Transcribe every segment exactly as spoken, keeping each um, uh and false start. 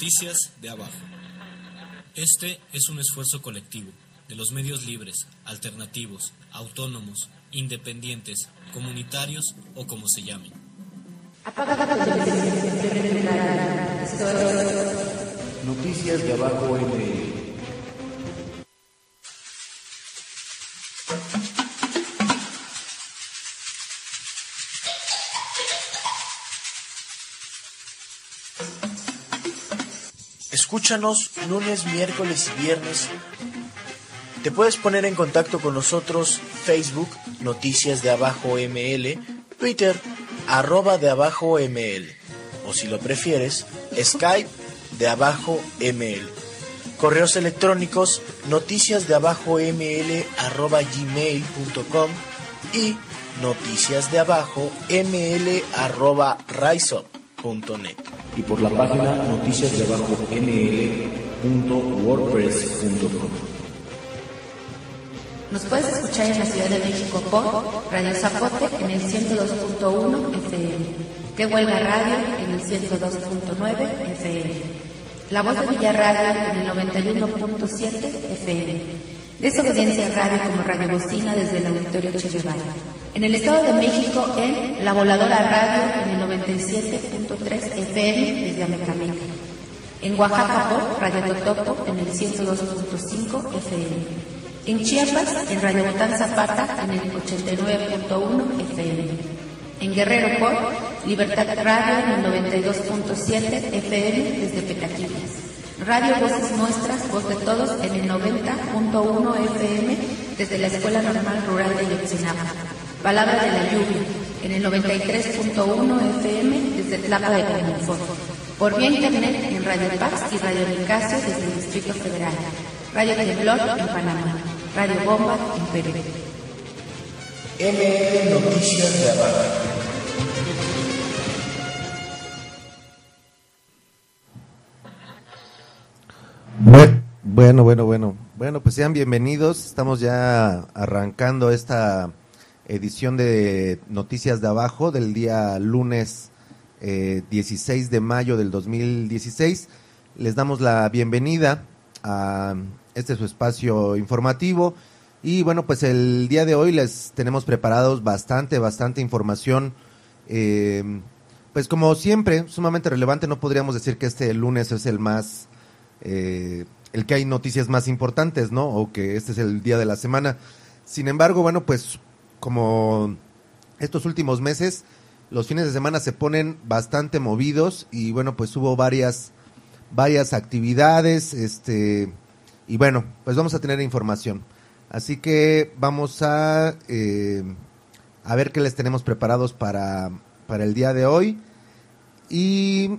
Noticias de Abajo. Este es un esfuerzo colectivo de los medios libres, alternativos, autónomos, independientes, comunitarios o como se llamen. Noticias de Abajo M L. Escúchanos lunes, miércoles y viernes. Te puedes poner en contacto con nosotros Facebook, Noticias de Abajo M L, Twitter, arroba de Abajo M L, o si lo prefieres, Skype de Abajo M L. Correos electrónicos noticiasdeabajoml arroba gmail punto com y noticiasdeabajoml arroba riseup punto net. Y por la página noticiasdeabajoml punto wordpress punto com. Nos puedes escuchar en la Ciudad de México por Radio Zapote en el ciento dos punto uno F M, Que Huelga Radio en el ciento dos punto nueve F M, La Voz de Villarradio en el noventa y uno punto siete F M, Desobediencia Radio como Radio Bocina desde el Auditorio Che Guevara. En el Estado de México en La Voladora Radio en el noventa y siete punto tres F M desde Amecameca. En Oaxaca por Radio Totopo en el ciento dos punto cinco F M. En Chiapas, en Radio Botán Zapata, en el ochenta y nueve punto uno F M. En Guerrero por Libertad Radio, en el noventa y dos punto siete F M desde Petaquillas. Radio Voces Nuestras, Voz de Todos, en el noventa punto uno F M desde la Escuela Normal Rural de Yotzinapa. Palabra de la Lluvia, en el noventa y tres punto uno F M desde Tlapa de Cominfo. Por vía internet en Radio Paz y Radio Nicasio desde el Distrito Federal. Radio Temblor en Panamá. Radio Bomba en Perú. M L Noticias de Abajo. Bueno, bueno, bueno. Bueno, pues sean bienvenidos. Estamos ya arrancando esta edición de Noticias de Abajo del día lunes eh, dieciséis de mayo del dos mil dieciséis. Les damos la bienvenida a este es su espacio informativo y bueno, pues el día de hoy les tenemos preparados bastante, bastante información, eh, pues como siempre, sumamente relevante. No podríamos decir que este lunes es el más, eh, el que hay noticias más importantes, ¿no? O que este es el día de la semana. Sin embargo, bueno, pues como estos últimos meses, los fines de semana se ponen bastante movidos y bueno, pues hubo varias, varias actividades, este... Y bueno, pues vamos a tener información. Así que vamos a eh, a ver qué les tenemos preparados para, para el día de hoy. Y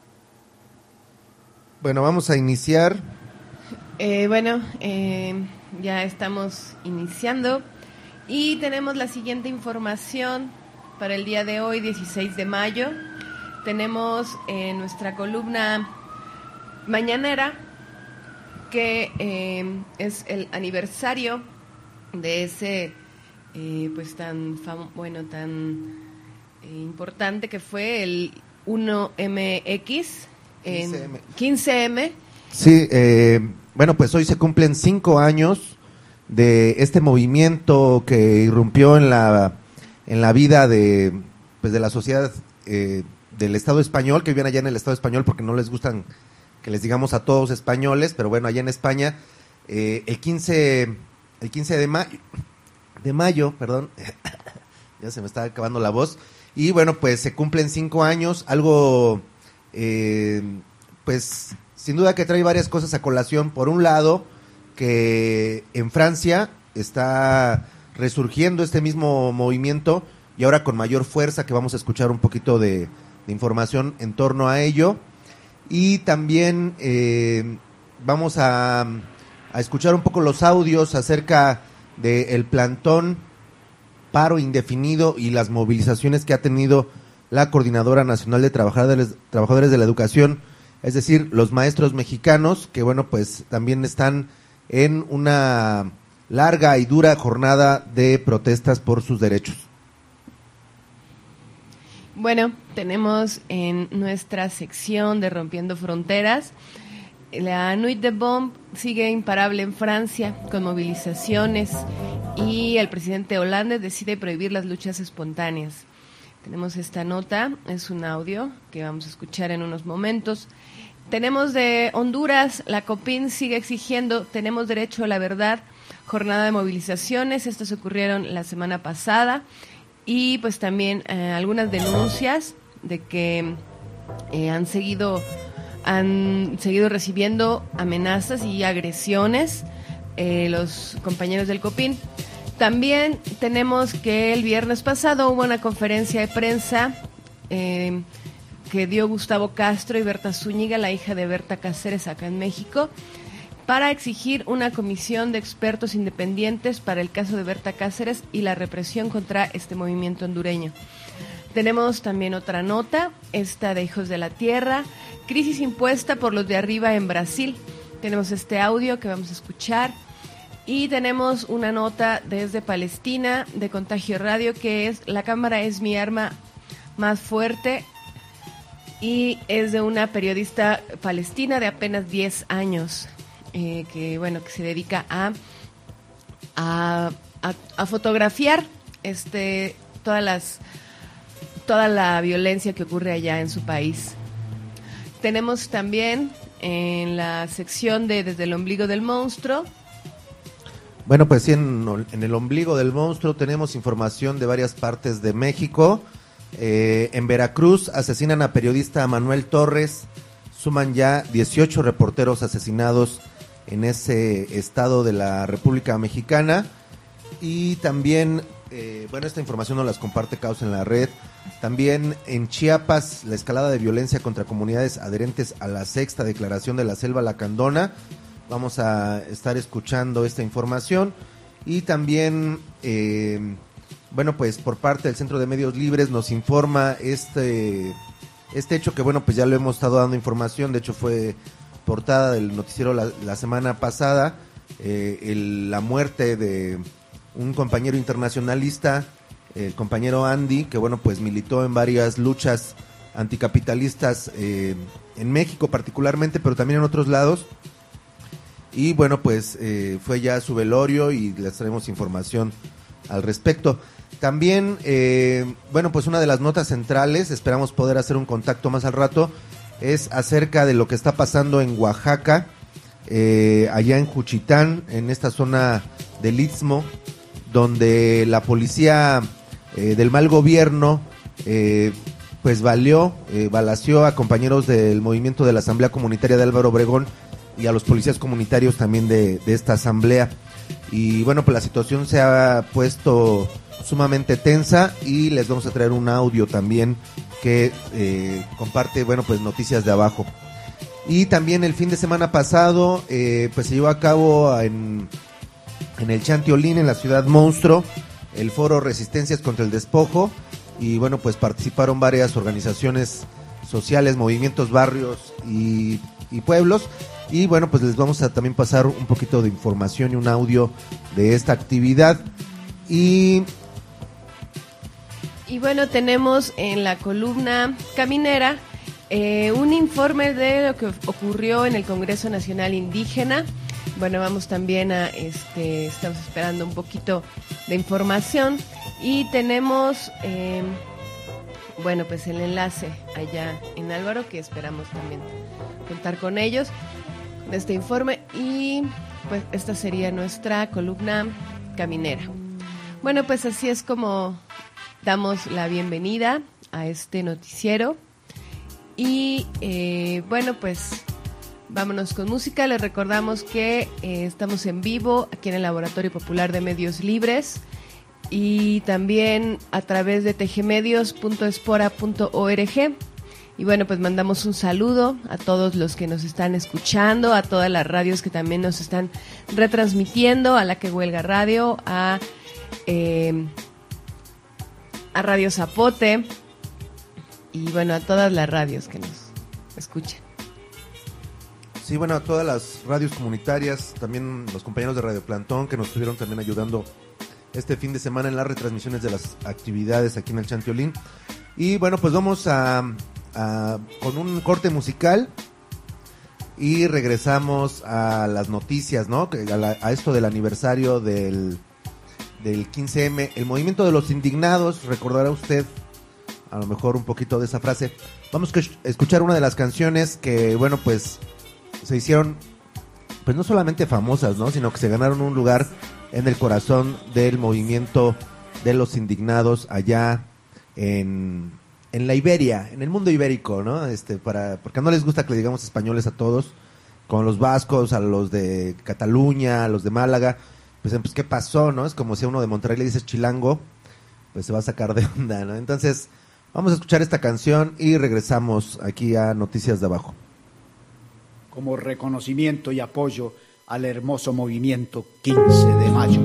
bueno, vamos a iniciar. Eh, bueno, eh, ya estamos iniciando y tenemos la siguiente información para el día de hoy, dieciséis de mayo. Tenemos en nuestra columna mañanera que eh, es el aniversario de ese eh, pues tan fam- bueno tan eh, importante que fue el uno M X en quince eme. quince eme. Sí, eh, bueno, pues hoy se cumplen cinco años de este movimiento que irrumpió en la en la vida de pues de la sociedad eh, del Estado español, que viven allá en el Estado español porque no les gustan que les digamos a todos españoles, pero bueno, allá en España, eh, el quince, el quince de mayo, de mayo, perdón, ya se me está acabando la voz, y bueno, pues se cumplen cinco años, algo, eh, pues, sin duda que trae varias cosas a colación. Por un lado, que en Francia está resurgiendo este mismo movimiento, y ahora con mayor fuerza, que vamos a escuchar un poquito de, de información en torno a ello. Y también eh, vamos a, a escuchar un poco los audios acerca del plantón paro indefinido y las movilizaciones que ha tenido la Coordinadora Nacional de Trabajadores, Trabajadores de la Educación, es decir, los maestros mexicanos, que bueno, pues también están en una larga y dura jornada de protestas por sus derechos. Bueno, tenemos en nuestra sección de Rompiendo Fronteras, la Nuit de Bombe sigue imparable en Francia con movilizaciones y el presidente Hollande decide prohibir las luchas espontáneas. Tenemos esta nota, es un audio que vamos a escuchar en unos momentos. Tenemos de Honduras, la COPIN sigue exigiendo, tenemos derecho a la verdad, jornada de movilizaciones, estas ocurrieron la semana pasada. Y pues también eh, algunas denuncias de que eh, han seguido han seguido recibiendo amenazas y agresiones eh, los compañeros del COPIN. También tenemos que el viernes pasado hubo una conferencia de prensa eh, que dio Gustavo Castro y Berta Zúñiga, la hija de Berta Cáceres, acá en México, para exigir una comisión de expertos independientes para el caso de Berta Cáceres y la represión contra este movimiento hondureño. Tenemos también otra nota, esta de Hijos de la Tierra, crisis impuesta por los de arriba en Brasil. Tenemos este audio que vamos a escuchar y tenemos una nota desde Palestina de Contagio Radio que es La cámara es mi arma más fuerte y es de una periodista palestina de apenas diez años. Eh, que bueno que se dedica a a, a, a fotografiar este todas las toda la violencia que ocurre allá en su país. Tenemos también en la sección de Desde el ombligo del monstruo. Bueno, pues sí, en, en el ombligo del monstruo tenemos información de varias partes de México. Eh, en Veracruz asesinan a periodista Manuel Torres. Suman ya dieciocho reporteros asesinados en ese estado de la República Mexicana. Y también, eh, bueno, esta información nos las comparte Caos en la Red. También en Chiapas, la escalada de violencia contra comunidades adherentes a la sexta declaración de la Selva Lacandona. Vamos a estar escuchando esta información. Y también, eh, bueno, pues por parte del Centro de Medios Libres nos informa este, este hecho que, bueno, pues ya lo hemos estado dando información. De hecho, fue portada del noticiero la, la semana pasada, eh, el, la muerte de un compañero internacionalista, el compañero Andy, que bueno pues militó en varias luchas anticapitalistas eh, en México particularmente, pero también en otros lados, y bueno pues eh, fue ya su velorio y les traemos información al respecto. También, eh, bueno pues una de las notas centrales, esperamos poder hacer un contacto más al rato, es acerca de lo que está pasando en Oaxaca, eh, allá en Juchitán, en esta zona del Istmo, donde la policía eh, del mal gobierno eh, pues valió, eh, balaceó a compañeros del movimiento de la Asamblea Comunitaria de Álvaro Obregón y a los policías comunitarios también de, de esta asamblea. Y bueno, pues la situación se ha puesto sumamente tensa y les vamos a traer un audio también que eh, comparte, bueno, pues noticias de abajo. Y también el fin de semana pasado, eh, pues se llevó a cabo en, en el Chantiolín, en la ciudad monstruo, el foro Resistencias contra el Despojo, y bueno, pues participaron varias organizaciones sociales, movimientos, barrios y, y pueblos, y bueno, pues les vamos a también pasar un poquito de información y un audio de esta actividad. Y... Y bueno, tenemos en la columna caminera eh, un informe de lo que ocurrió en el Congreso Nacional Indígena. Bueno, vamos también a, este, estamos esperando un poquito de información y tenemos, eh, bueno, pues el enlace allá en Álvaro, que esperamos también contar con ellos, de este informe, y pues esta sería nuestra columna caminera. Bueno, pues así es como damos la bienvenida a este noticiero y eh, bueno, pues vámonos con música. Les recordamos que eh, estamos en vivo aquí en el Laboratorio Popular de Medios Libres y también a través de tgmedios punto espora punto org. Y bueno, pues mandamos un saludo a todos los que nos están escuchando, a todas las radios que también nos están retransmitiendo, a La Que Huelga Radio, a... Eh, a Radio Zapote y bueno, a todas las radios que nos escuchan. Sí, bueno, a todas las radios comunitarias, también los compañeros de Radio Plantón que nos estuvieron también ayudando este fin de semana en las retransmisiones de las actividades aquí en el Chantiolín. Y bueno, pues vamos a, a con un corte musical y regresamos a las noticias, ¿no? A, la, a esto del aniversario del, del quince eme, el movimiento de los indignados. Recordará usted a lo mejor un poquito de esa frase. Vamos a escuchar una de las canciones que, bueno, pues se hicieron, pues no solamente famosas, ¿no? Sino que se ganaron un lugar en el corazón del movimiento de los indignados allá en, en la Iberia, en el mundo ibérico, ¿no? Este, para, porque no les gusta que le digamos españoles a todos, con los vascos, a los de Cataluña, a los de Málaga, pues, pues ¿qué pasó, no? Es como si a uno de Monterrey le dices chilango, pues se va a sacar de onda, ¿no? Entonces, vamos a escuchar esta canción y regresamos aquí a Noticias de Abajo. Como reconocimiento y apoyo al hermoso movimiento quince de mayo.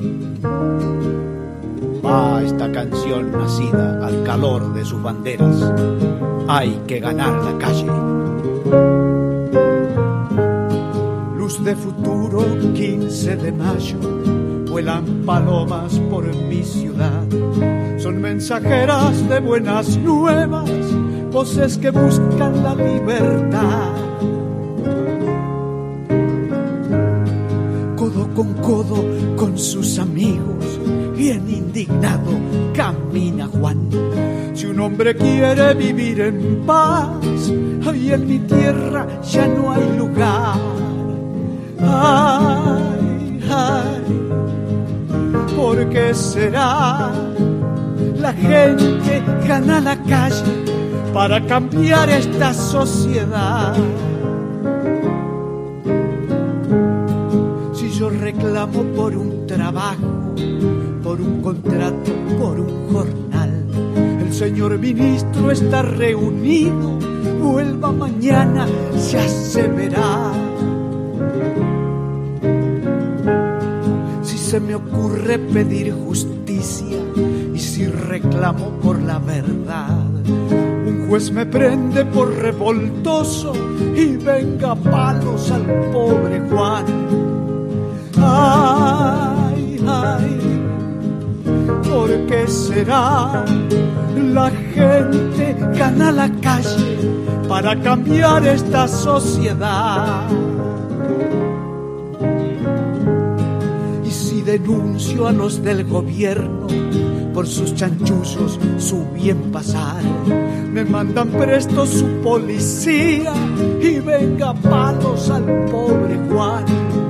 Va esta canción nacida al calor de sus banderas. Hay que ganar la calle. Luz de futuro, quince de mayo. Vuelan palomas por mi ciudad. Son mensajeras de buenas nuevas, voces que buscan la libertad. Codo con codo con sus amigos, bien indignado camina Juan. Si un hombre quiere vivir en paz, ahí en mi tierra ya no hay lugar. Ay, ay, ¿por qué será? La gente gana la calle para cambiar esta sociedad. Si yo reclamo por un trabajo, por un contrato, por un jornal, el señor ministro está reunido, vuelva mañana, ya se verá. Si se me ocurre pedir justicia y si reclamo por la verdad, un juez me prende por revoltoso y venga palos al pobre Juan. Ay, ay, ¿por qué será? La gente gana la calle para cambiar esta sociedad. Y si denuncio a los del gobierno por sus chanchullos, su bien pasar, me mandan presto su policía y venga palos al pobre Juan.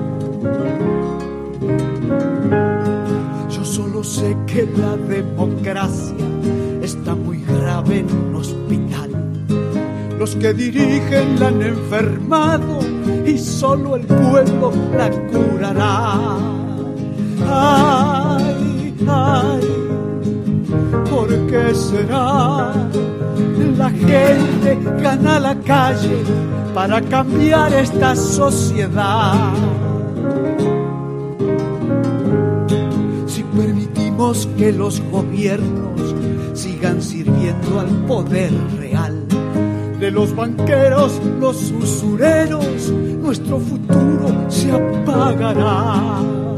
Yo solo sé que la democracia está muy grave en un hospital. Los que dirigen la han enfermado y solo el pueblo la curará. Ay, ay, ¿por qué será? La gente gana la calle para cambiar esta sociedad. Si permitimos que los gobiernos sigan sirviendo al poder real, de los banqueros, los usureros, nuestro futuro se apagará.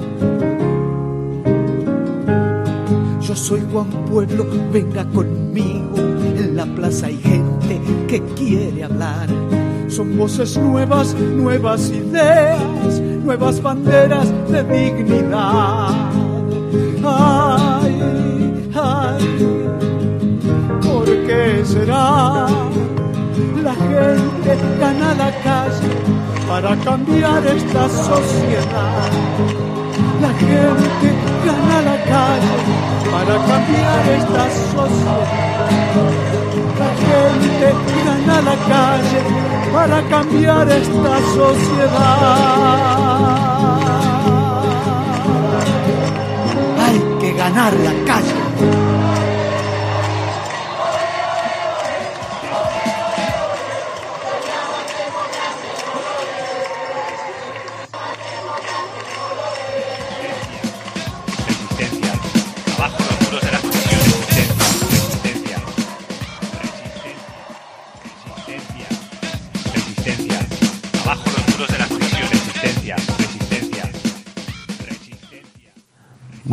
Yo soy Juan Pueblo, venga conmigo, en la plaza hay gente que quiere hablar. Son voces nuevas, nuevas ideas, nuevas banderas de dignidad. Ay, ay, ¿por qué será? La gente gana la calle para cambiar esta sociedad. La gente gana la calle para cambiar esta sociedad. La gente gana la calle para cambiar esta sociedad. Hay que ganar la calle.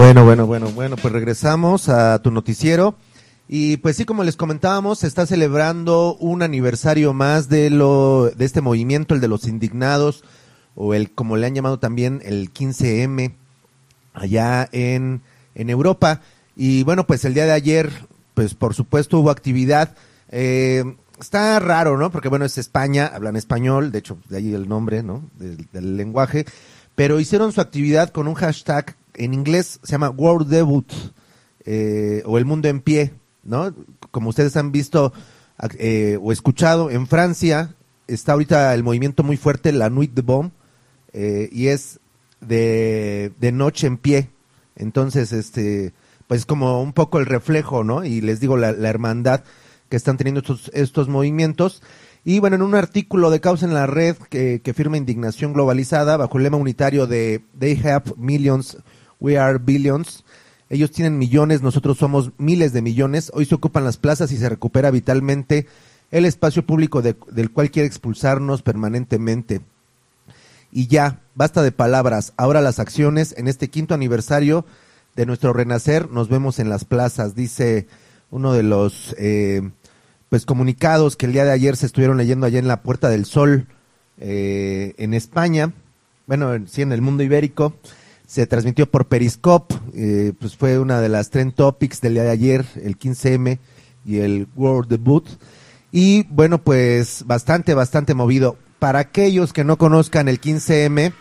Bueno, bueno, bueno, bueno, pues regresamos a tu noticiero. Y pues sí, como les comentábamos, se está celebrando un aniversario más de lo de este movimiento, el de los indignados, o el, como le han llamado también, el quince eme, allá en, en Europa. Y bueno, pues el día de ayer, pues por supuesto hubo actividad. Eh, está raro, ¿no? Porque bueno, es España, hablan español, de hecho, de ahí el nombre, ¿no? Del, del lenguaje. Pero hicieron su actividad con un hashtag, en inglés se llama World Debut, eh, o el mundo en pie, ¿no? Como ustedes han visto eh, o escuchado, en Francia está ahorita el movimiento muy fuerte, la Nuit de Bombe, eh, y es de, de noche en pie. Entonces, este, pues como un poco el reflejo, ¿no? Y les digo, la, la hermandad que están teniendo estos, estos movimientos. Y bueno, en un artículo de Causa en la Red que, que firma Indignación Globalizada, bajo el lema unitario de They have millions, we are billions. Ellos tienen millones, nosotros somos miles de millones. Hoy se ocupan las plazas y se recupera vitalmente el espacio público de, del cual quiere expulsarnos permanentemente. Y ya, basta de palabras, ahora las acciones. En este quinto aniversario de nuestro renacer, nos vemos en las plazas, dice uno de los eh, pues comunicados que el día de ayer se estuvieron leyendo allá en la Puerta del Sol, eh, en España, bueno, sí, en el mundo ibérico. Se transmitió por Periscope, eh, pues fue una de las trend topics del día de ayer, el quince eme y el World Debut. Y bueno, pues bastante, bastante movido. Para aquellos que no conozcan el quince eme,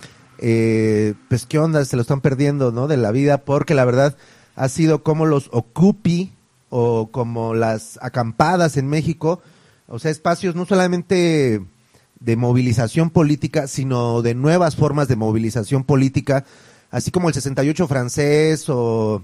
eh, pues qué onda, se lo están perdiendo, ¿no? De la vida, porque la verdad ha sido como los Ocupi o como las acampadas en México, o sea, espacios no solamente de movilización política, sino de nuevas formas de movilización política, así como el sesenta y ocho francés o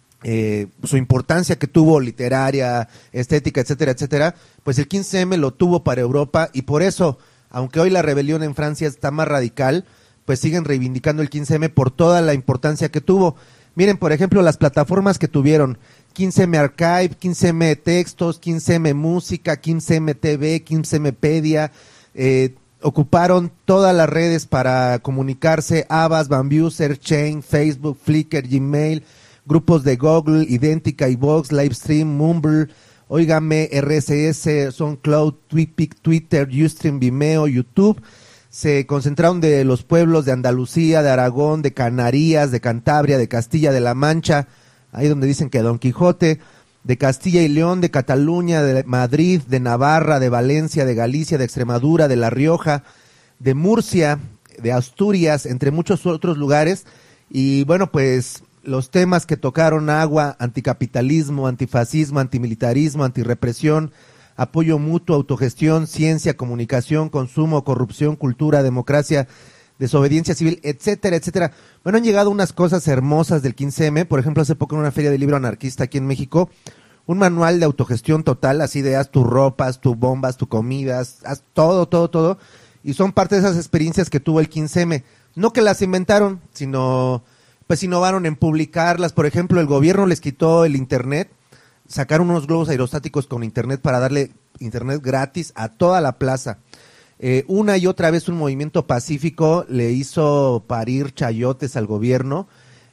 eh, su importancia que tuvo literaria, estética, etcétera, etcétera, pues el quince eme lo tuvo para Europa y por eso, aunque hoy la rebelión en Francia está más radical, pues siguen reivindicando el quince eme por toda la importancia que tuvo. Miren, por ejemplo, las plataformas que tuvieron, quince eme Archive, quince eme Textos, quince eme Música, quince eme T V, quince eme Pedia, eh, ocuparon todas las redes para comunicarse, Avast, Bamboo, Searchain, Facebook, Flickr, Gmail, grupos de Google, Idéntica, iVoox, Livestream, Mumble, Óigame, erre ese ese, SoundCloud, Tweetpic, Twitter, Ustream, Vimeo, YouTube. Se concentraron de los pueblos de Andalucía, de Aragón, de Canarias, de Cantabria, de Castilla, de La Mancha, ahí donde dicen que Don Quijote, de Castilla y León, de Cataluña, de Madrid, de Navarra, de Valencia, de Galicia, de Extremadura, de La Rioja, de Murcia, de Asturias, entre muchos otros lugares. Y bueno, pues los temas que tocaron: agua, anticapitalismo, antifascismo, antimilitarismo, antirrepresión, apoyo mutuo, autogestión, ciencia, comunicación, consumo, corrupción, cultura, democracia, desobediencia civil, etcétera, etcétera. Bueno, han llegado unas cosas hermosas del quince eme, por ejemplo, hace poco en una feria de libro anarquista aquí en México, un manual de autogestión total, así de haz tu ropa, haz tu bombas, tu comida, haz, haz todo, todo, todo, y son parte de esas experiencias que tuvo el quince eme. No que las inventaron, sino pues innovaron en publicarlas. Por ejemplo, el gobierno les quitó el internet, sacaron unos globos aerostáticos con internet para darle internet gratis a toda la plaza. Eh, una y otra vez un movimiento pacífico le hizo parir chayotes al gobierno.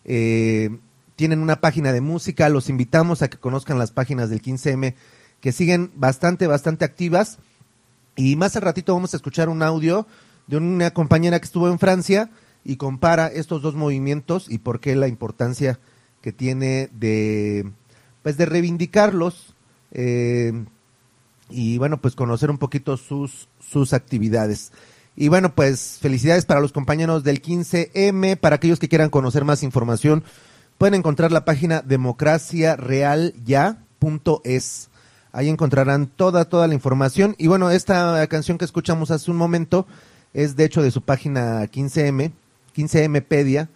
Eh, tienen una página de música, los invitamos a que conozcan las páginas del quince eme, que siguen bastante, bastante activas. Y más al ratito vamos a escuchar un audio de una compañera que estuvo en Francia y compara estos dos movimientos y por qué la importancia que tiene de, pues de reivindicarlos, eh, y bueno, pues conocer un poquito sus, sus actividades. Y bueno, pues felicidades para los compañeros del quince eme. Para aquellos que quieran conocer más información, pueden encontrar la página democracia real ya punto es. Ahí encontrarán toda, toda la información. Y bueno, esta canción que escuchamos hace un momento es de hecho de su página quince eme, quince eme Pedia.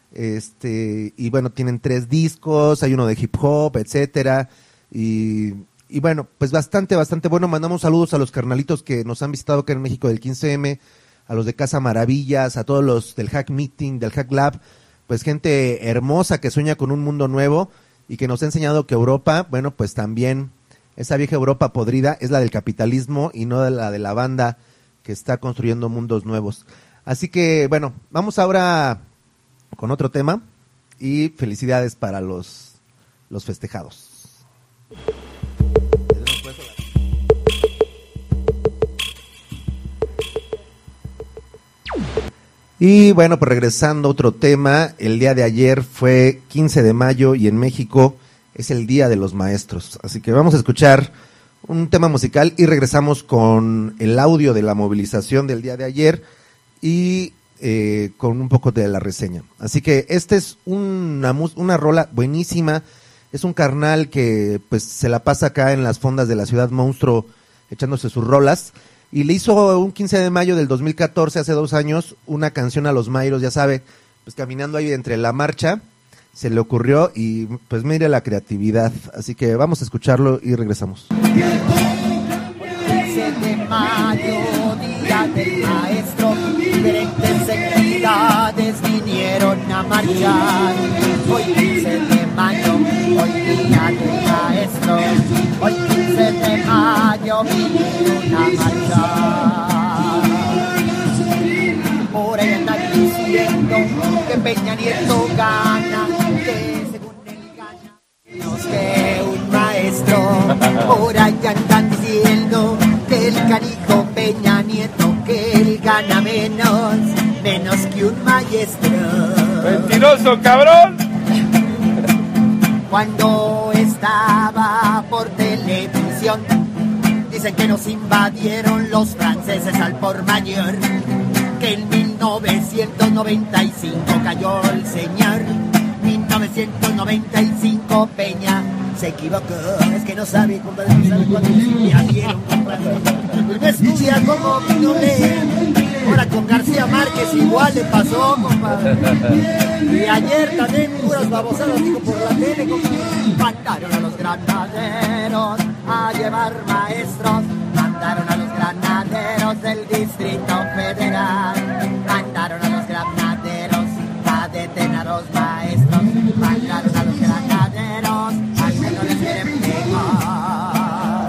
Este, y bueno, tienen tres discos, hay uno de hip hop, etcétera. Y, y bueno, pues bastante, bastante bueno. Mandamos saludos a los carnalitos que nos han visitado acá en México del quince eme, a los de Casa Maravillas, a todos los del Hack Meeting, del Hack Lab, pues gente hermosa que sueña con un mundo nuevo y que nos ha enseñado que Europa, bueno, pues también esa vieja Europa podrida es la del capitalismo y no la de la banda que está construyendo mundos nuevos. Así que, bueno, vamos ahora con otro tema. y felicidades para los, los festejados. Y bueno, pues regresando a otro tema, el día de ayer fue quince de mayo y en México es el Día de los Maestros. Así que vamos a escuchar un tema musical y regresamos con el audio de la movilización del día de ayer y eh, con un poco de la reseña. Así que esta es una, una rola buenísima, es un carnal que pues se la pasa acá en las fondas de la Ciudad Monstruo echándose sus rolas. Y le hizo un quince de mayo del dos mil catorce, hace dos años, una canción a los Mayros, ya sabe, pues caminando ahí entre la marcha, se le ocurrió y pues mire la creatividad. Así que vamos a escucharlo y regresamos. quince de mayo, día del maestro, diferentes entidades vinieron a marchar. Hoy quince de mayo, hoy día del maestro, hoy quince de mayo vinieron a marchar. Por ahí andan diciendo que Peña Nieto gana, que según él gana menos que un maestro. Por ahí andan diciendo que el canijo Peña Nieto, que él gana menos, menos que un maestro. ¡Mentiroso, cabrón! Cuando estaba por televisión, dicen que nos invadieron los franceses al por mayor, que en mil novecientos noventa y cinco cayó el señor. mil novecientos noventa y cinco Peña se equivocó, es que no sabe, compadre, no sabe cuándo invadieron, compadre. No estudia como no lee. Ahora con García Márquez igual le pasó, compadre. Y ayer también puras babosadas, digo, por la tele, compadre. Mandaron a los granaderos a llevar maestros. Mandaron a los granaderos del Distrito Federal. Mandaron a los granaderos a detener a los maestros. Mandaron a los granaderos a que no les quieren pegar.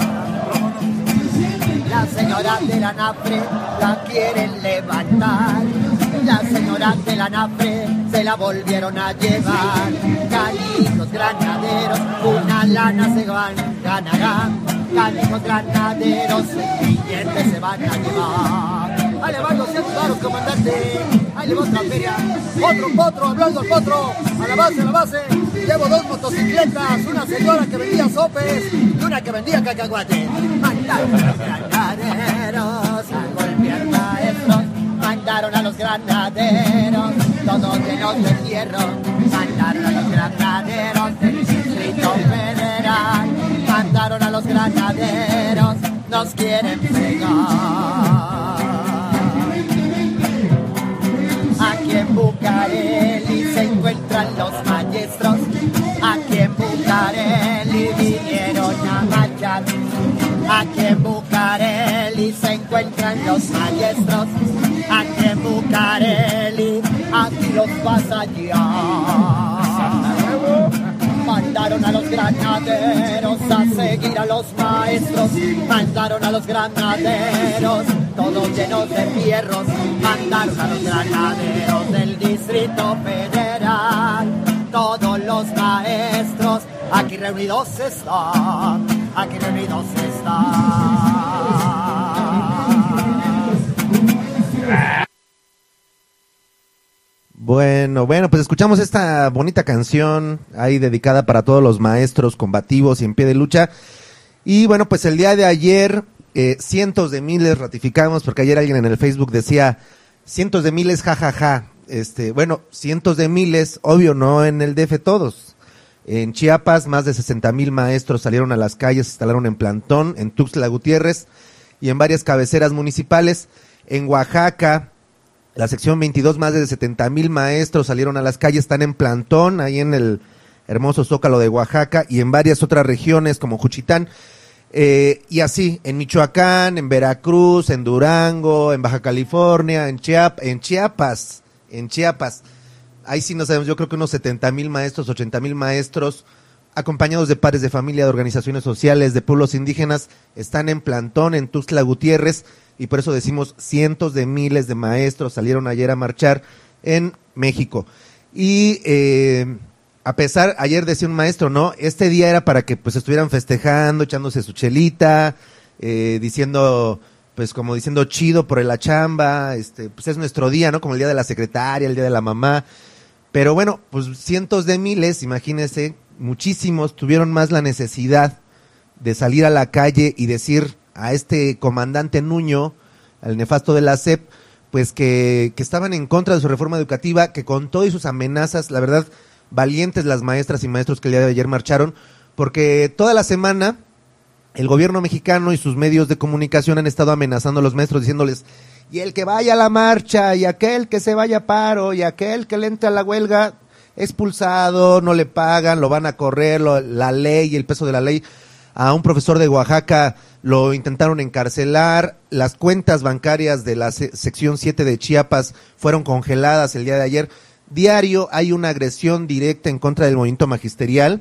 La señora de la Napre la quieren levantar. La señora de la Napre se la volvieron a llevar. Canijos granaderos, una lana se van, ganarán. Canijos granaderos, billetes se van a llevar. Ahí le van doscientos varos, comandante. Ahí le va otra feria. Otro potro, hablando al potro. A la base, a la base. Llevo dos motocicletas, una señora que vendía sopes y una que vendía cacahuates. Mandaron a los granaderos a golpear maestros. Mandaron a los granaderos, todos llenos de hierro. Mandaron a los granaderos del Distrito Federal. Mandaron a los granaderos, nos quieren pegar. Aquí en Bucareli se encuentran los maestros. Aquí en Bucareli vinieron a marchar. Aquí en Bucareli se encuentran los maestros. Aquí en Bucareli, aquí los vas a hallar. Mandaron a los granaderos a seguir a los maestros. Mandaron a los granaderos, todos llenos de fierros. Mandaron a los granaderos del Distrito Federal. Todos los maestros aquí reunidos están. Aquí reunidos están. Bueno, bueno, pues escuchamos esta bonita canción ahí dedicada para todos los maestros combativos y en pie de lucha. Y bueno, pues el día de ayer eh, cientos de miles ratificamos, porque ayer alguien en el Facebook decía cientos de miles, jajaja. Ja, ja. Este, bueno, cientos de miles, obvio, no en el D F todos. En Chiapas, más de sesenta mil maestros salieron a las calles, se instalaron en plantón, en Tuxtla Gutiérrez y en varias cabeceras municipales. En Oaxaca, la sección veintidós, más de setenta mil maestros salieron a las calles, están en plantón, ahí en el hermoso Zócalo de Oaxaca y en varias otras regiones como Juchitán. Eh, y así, en Michoacán, en Veracruz, en Durango, en Baja California, en, Chiap en Chiapas, en Chiapas. Ahí sí no sabemos, yo creo que unos setenta mil maestros, ochenta mil maestros, acompañados de padres de familia, de organizaciones sociales, de pueblos indígenas, están en plantón en Tuxtla Gutiérrez. Y por eso decimos cientos de miles de maestros salieron ayer a marchar en México. Y eh, a pesar, ayer decía un maestro, ¿no? Este día era para que pues estuvieran festejando, echándose su chelita, eh, diciendo, pues como diciendo chido por la chamba, este, pues es nuestro día, ¿no? Como el día de la secretaria, el día de la mamá. Pero bueno, pues cientos de miles, imagínense, muchísimos tuvieron más la necesidad de salir a la calle y decir a este comandante Nuño, al nefasto de la S E P, pues que, que estaban en contra de su reforma educativa, que con todas sus amenazas, la verdad, valientes las maestras y maestros que el día de ayer marcharon, porque toda la semana el gobierno mexicano y sus medios de comunicación han estado amenazando a los maestros diciéndoles, y el que vaya a la marcha, y aquel que se vaya a paro, y aquel que le entre a la huelga, expulsado, no le pagan, lo van a correr, lo, la ley y el peso de la ley. A un profesor de Oaxaca lo intentaron encarcelar, las cuentas bancarias de la se- sección siete de Chiapas fueron congeladas el día de ayer. Diario hay una agresión directa en contra del movimiento magisterial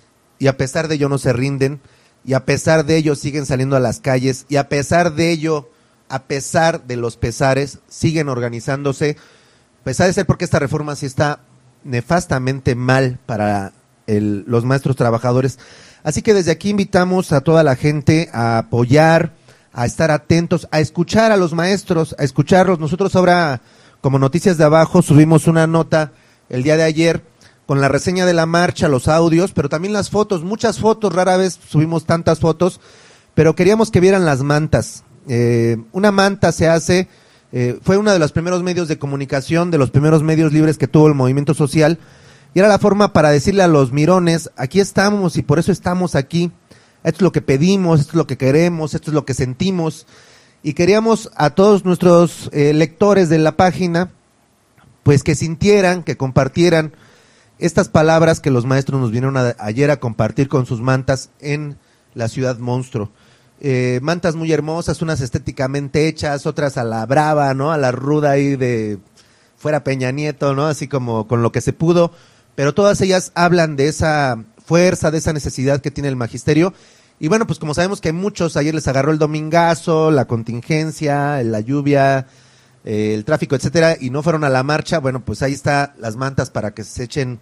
y a pesar de ello no se rinden y a pesar de ello siguen saliendo a las calles y a pesar de ello, a pesar de los pesares, siguen organizándose. Pues ha de ser porque esta reforma sí está nefastamente mal para el, los maestros trabajadores. Así que desde aquí invitamos a toda la gente a apoyar, a estar atentos, a escuchar a los maestros, a escucharlos. Nosotros ahora, como Noticias de Abajo, subimos una nota el día de ayer con la reseña de la marcha, los audios, pero también las fotos, muchas fotos, rara vez subimos tantas fotos, pero queríamos que vieran las mantas. Eh, una manta se hace, eh, fue uno de los primeros medios de comunicación, de los primeros medios libres que tuvo el movimiento social, y era la forma para decirle a los mirones, aquí estamos y por eso estamos aquí, esto es lo que pedimos, esto es lo que queremos, esto es lo que sentimos, y queríamos a todos nuestros eh, lectores de la página, pues que sintieran, que compartieran estas palabras que los maestros nos vinieron a, ayer a compartir con sus mantas en la ciudad monstruo. Eh, mantas muy hermosas, unas estéticamente hechas, otras a la brava, ¿no? A la ruda ahí de fuera Peña Nieto, ¿no? Así como con lo que se pudo, pero todas ellas hablan de esa fuerza, de esa necesidad que tiene el magisterio. Y bueno, pues como sabemos que hay muchos, ayer les agarró el domingazo, la contingencia, la lluvia, eh, el tráfico, etcétera, y no fueron a la marcha, bueno, pues ahí está las mantas para que se echen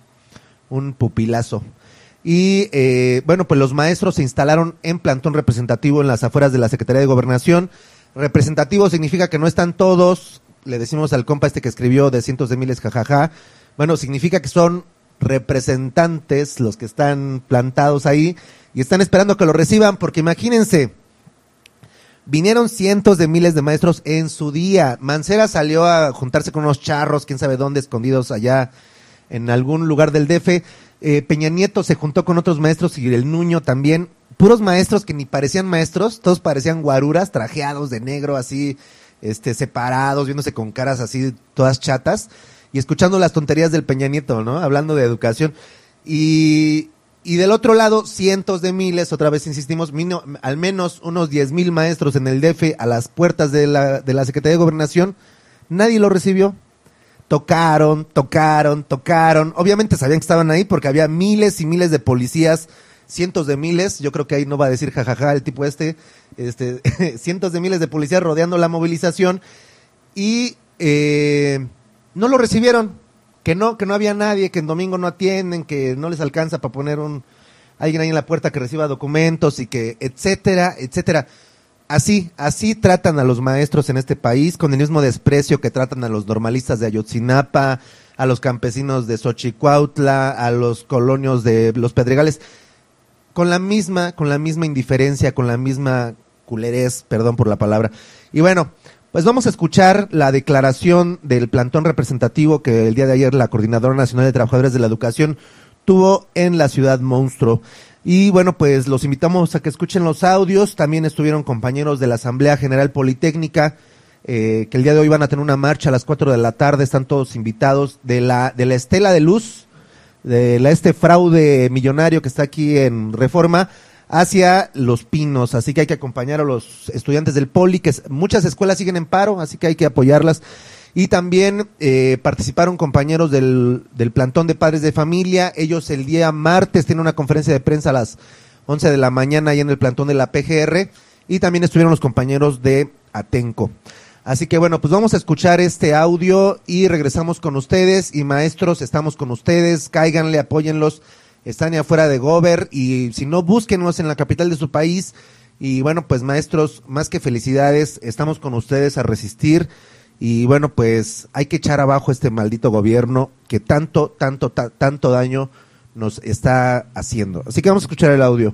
un pupilazo. Y eh, bueno, pues los maestros se instalaron en plantón representativo en las afueras de la Secretaría de Gobernación. Representativo significa que no están todos, le decimos al compa este que escribió de cientos de miles, jajaja, bueno, significa que son representantes los que están plantados ahí y están esperando que lo reciban, porque imagínense, vinieron cientos de miles de maestros en su día. Mancera salió a juntarse con unos charros, quién sabe dónde, escondidos allá en algún lugar del D F. Eh, Peña Nieto se juntó con otros maestros y el Nuño también. Puros maestros que ni parecían maestros, todos parecían guaruras, trajeados de negro, así, este, separados, viéndose con caras así, todas chatas, y escuchando las tonterías del Peña Nieto, ¿no? Hablando de educación. Y, y del otro lado, cientos de miles, otra vez insistimos, mino, al menos unos diez mil maestros en el D F a las puertas de la, de la Secretaría de Gobernación. Nadie lo recibió. Tocaron, tocaron, tocaron. Obviamente sabían que estaban ahí porque había miles y miles de policías, cientos de miles, yo creo que ahí no va a decir jajaja el tipo este, este cientos de miles de policías rodeando la movilización y eh, no lo recibieron, que no, que no había nadie, que en domingo no atienden, que no les alcanza para poner un alguien ahí en la puerta que reciba documentos y que etcétera, etcétera. Así, así tratan a los maestros en este país, con el mismo desprecio que tratan a los normalistas de Ayotzinapa, a los campesinos de Xochicuautla, a los colonios de los Pedregales, con la misma, con la misma indiferencia, con la misma culerez, perdón por la palabra. Y bueno, pues vamos a escuchar la declaración del plantón representativo que el día de ayer la Coordinadora Nacional de Trabajadores de la Educación tuvo en la ciudad monstruo. Y bueno, pues los invitamos a que escuchen los audios. También estuvieron compañeros de la Asamblea General Politécnica, eh, que el día de hoy van a tener una marcha a las cuatro de la tarde. Están todos invitados de la de la Estela de Luz, de la este fraude millonario que está aquí en Reforma, hacia Los Pinos. Así que hay que acompañar a los estudiantes del Poli, que muchas escuelas siguen en paro, así que hay que apoyarlas. Y también eh, participaron compañeros del, del plantón de padres de familia. Ellos el día martes tienen una conferencia de prensa a las once de la mañana ahí en el plantón de la P G R. Y también estuvieron los compañeros de Atenco. Así que bueno, pues vamos a escuchar este audio y regresamos con ustedes. Y maestros, estamos con ustedes, cáiganle, apóyenlos, están ya afuera de Gober y si no, búsquenos en la capital de su país. Y bueno, pues maestros, más que felicidades, estamos con ustedes a resistir. Y bueno, pues hay que echar abajo este maldito gobierno que tanto, tanto, ta, tanto daño nos está haciendo. Así que vamos a escuchar el audio.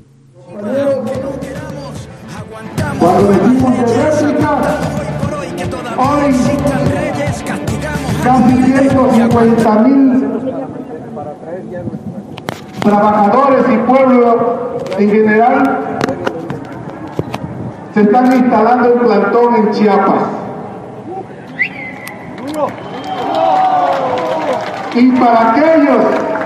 Cuando decimos de réplica, hoy casi ciento cincuenta mil trabajadores y pueblo en general se están instalando en plantón en Chiapas. Y para aquellos,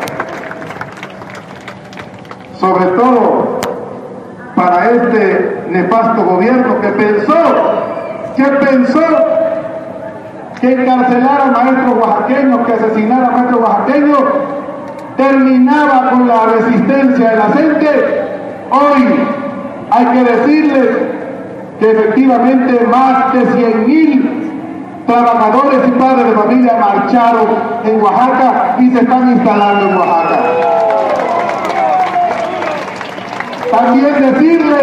sobre todo para este nefasto gobierno que pensó, que pensó que encarcelar a maestros oaxaqueños, que asesinar a maestros oaxaqueños, terminaba con la resistencia de la gente, hoy hay que decirles que efectivamente más de cien mil trabajadores y padres de familia marcharon en Oaxaca y se están instalando en Oaxaca. También decirles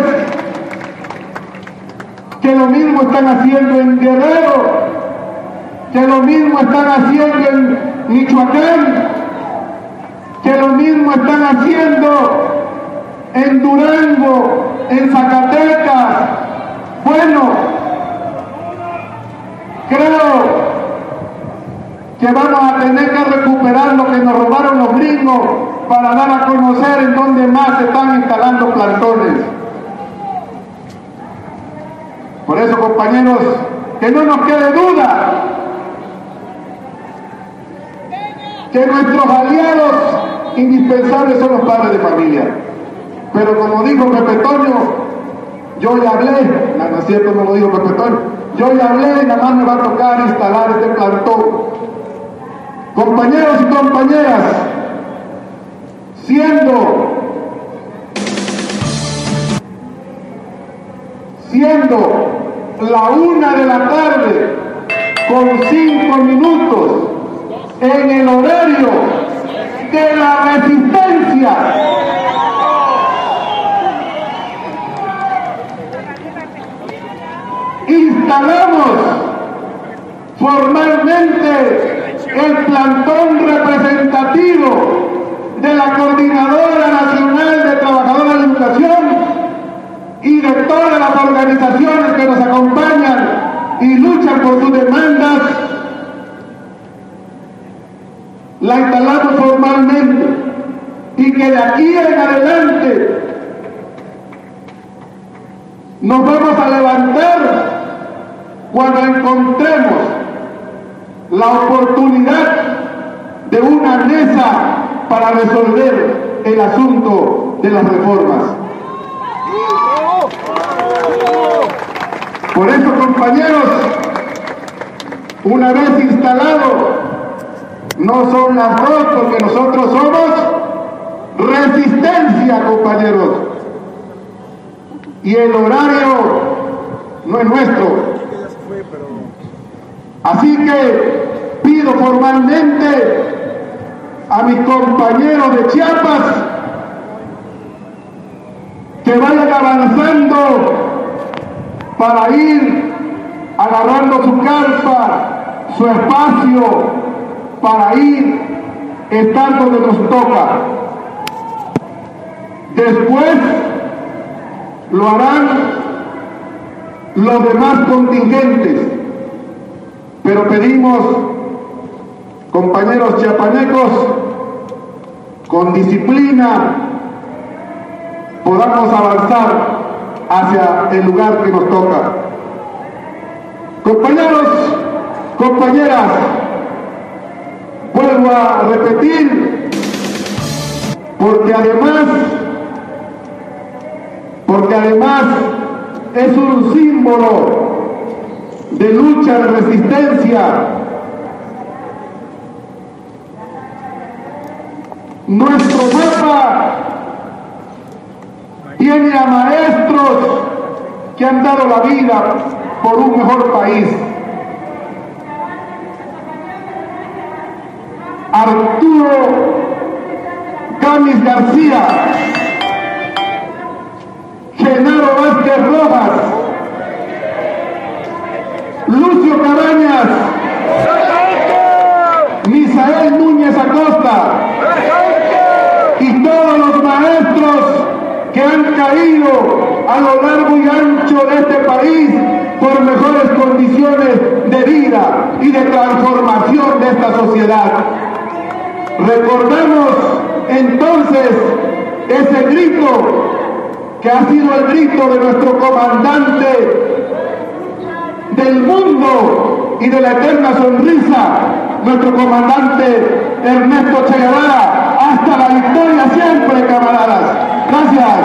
que lo mismo están haciendo en Guerrero, que lo mismo están haciendo en Michoacán, que lo mismo están haciendo en Durango, en Zacatecas. Bueno, creo que vamos a tener que recuperar lo que nos robaron los gringos para dar a conocer en dónde más se están instalando plantones. Por eso, compañeros, que no nos quede duda que nuestros aliados indispensables son los padres de familia. Pero como dijo Pepe Toño, yo ya hablé, no, no es cierto, no lo dijo Pepe Toño, yo ya hablé y nada más me va a tocar instalar este plantón. Compañeros y compañeras, siendo, siendo la una de la tarde con cinco minutos en el horario de la resistencia, instalamos formalmente el plantón representativo de la Coordinadora Nacional de Trabajadores de la Educación y de todas las organizaciones que nos acompañan y luchan por sus demandas. La instalamos formalmente y que de aquí en adelante nos vamos a levantar cuando encontremos la oportunidad de una mesa para resolver el asunto de las reformas. Por eso, compañeros, una vez instalado, no son las dos, porque nosotros somos resistencia, compañeros. Y el horario no es nuestro. Así que pido formalmente a mis compañeros de Chiapas que vayan avanzando para ir agarrando su carpa, su espacio, para ir estar donde nos toca. Después lo harán los demás contingentes, pero pedimos, compañeros chiapanecos, con disciplina podamos avanzar hacia el lugar que nos toca. Compañeros, compañeras, vuelvo a repetir, porque además, porque además es un símbolo de lucha, de resistencia. Nuestro mapa tiene a maestros que han dado la vida por un mejor país. Arturo Camis García, Genaro Vázquez Rojas, Lucio Cabañas, Misael Núñez Acosta y todos los maestros que han caído a lo largo y ancho de este país por mejores condiciones de vida y de transformación de esta sociedad. Recordamos entonces ese grito que ha sido el grito de nuestro comandante del mundo y de la eterna sonrisa, nuestro comandante Ernesto Che Guevara. Hasta la victoria siempre, camaradas. Gracias.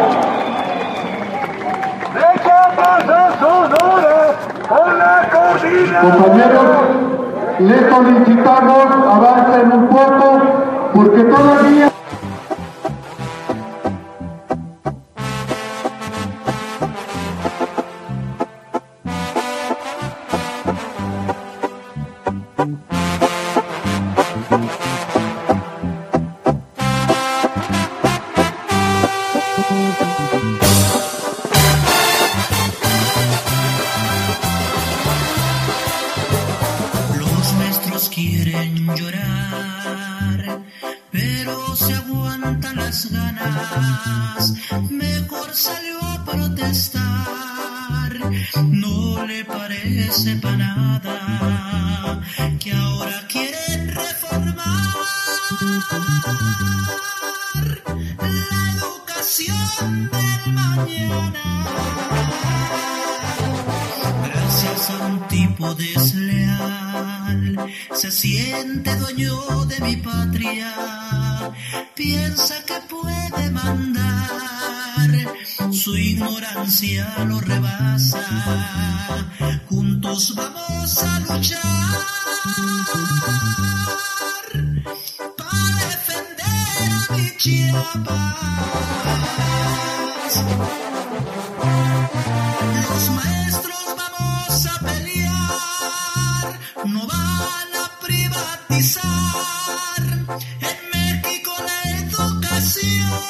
Compañeros, les solicitamos avancen un poco porque todavía... Se siente dueño de mi patria, piensa que puede mandar, su ignorancia lo rebasa, juntos vamos a luchar para defender a mi Chiapas. Los maestros vamos a pelear, no van a privatizar en México la educación,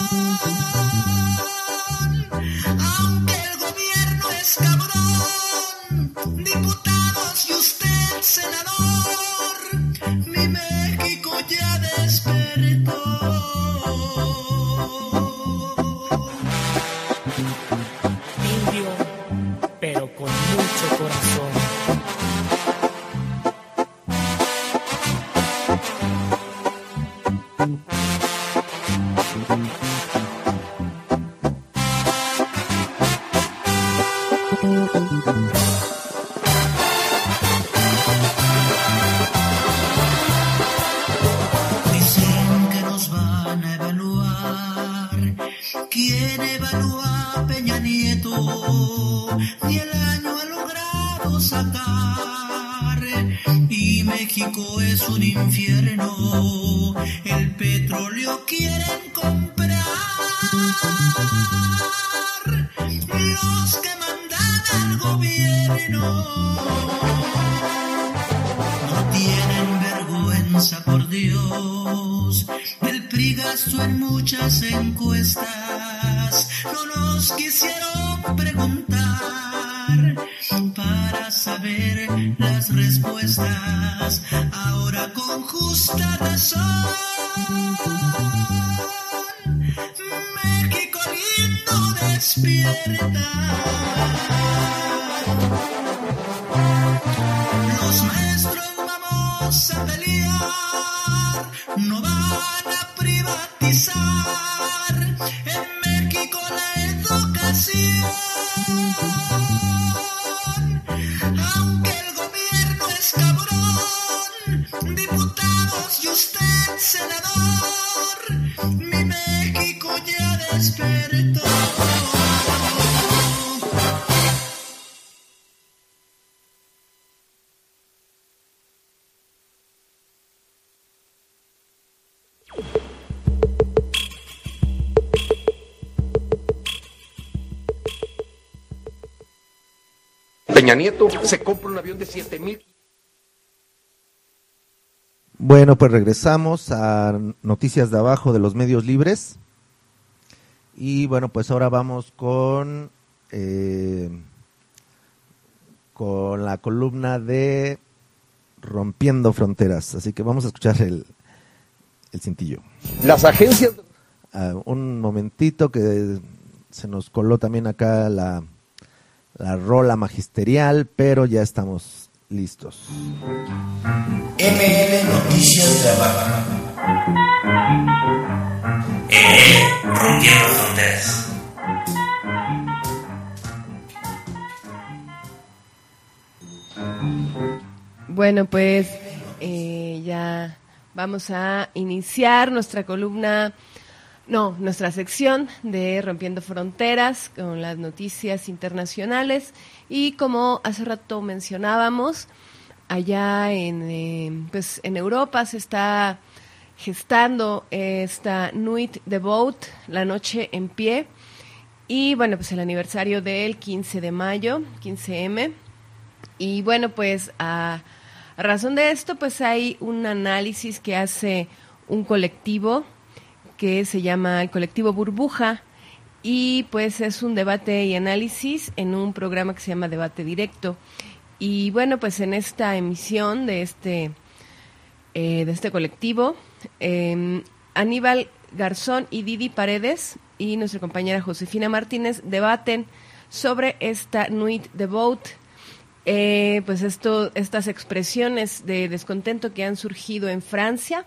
aunque el gobierno es cabrón, diputados y usted senador, mi México ya despertó. Indio, pero con mucho corazón. Dicen que nos van a evaluar. ¿Quién evalúa a Peña Nieto? Ni el año ha logrado sacar. Y México es un infierno. El petróleo quieren comprar. Los que mandan al gobierno no tienen vergüenza, por Dios. El P R I gastó en muchas encuestas, no nos quisieron preguntar para saber las respuestas. Ahora con justa razón, México lindo despierta. Los maestros vamos a pelear, no van a privatizar en México la educación, aunque el gobierno es cabrón, diputados y usted senador, mi México ya despertó. Peña Nieto se compra un avión de siete mil. Bueno, pues regresamos a Noticias de Abajo de los Medios Libres. Y bueno, pues ahora vamos con, eh, con la columna de Rompiendo Fronteras. Así que vamos a escuchar el, el cintillo. Las agencias... Uh, un momentito que se nos coló también acá la, la rola magisterial, pero ya estamos listos. M L Noticias de Abajo. M L Rompiendo Fronteras. Bueno, pues eh, ya vamos a iniciar nuestra columna, no, nuestra sección de Rompiendo Fronteras con las noticias internacionales. Y como hace rato mencionábamos, allá en, eh, pues en Europa se está gestando esta Nuit debout, la noche en pie, y bueno, pues el aniversario del quince de mayo, quince eme, y bueno, pues a, a razón de esto, pues hay un análisis que hace un colectivo que se llama el colectivo Burbuja, y pues es un debate y análisis en un programa que se llama Debate Directo. Y bueno, pues en esta emisión de este eh, de este colectivo, eh, Aníbal Garzón y Didi Paredes y nuestra compañera Josefina Martínez debaten sobre esta Nuit debout, eh, pues esto, estas expresiones de descontento que han surgido en Francia,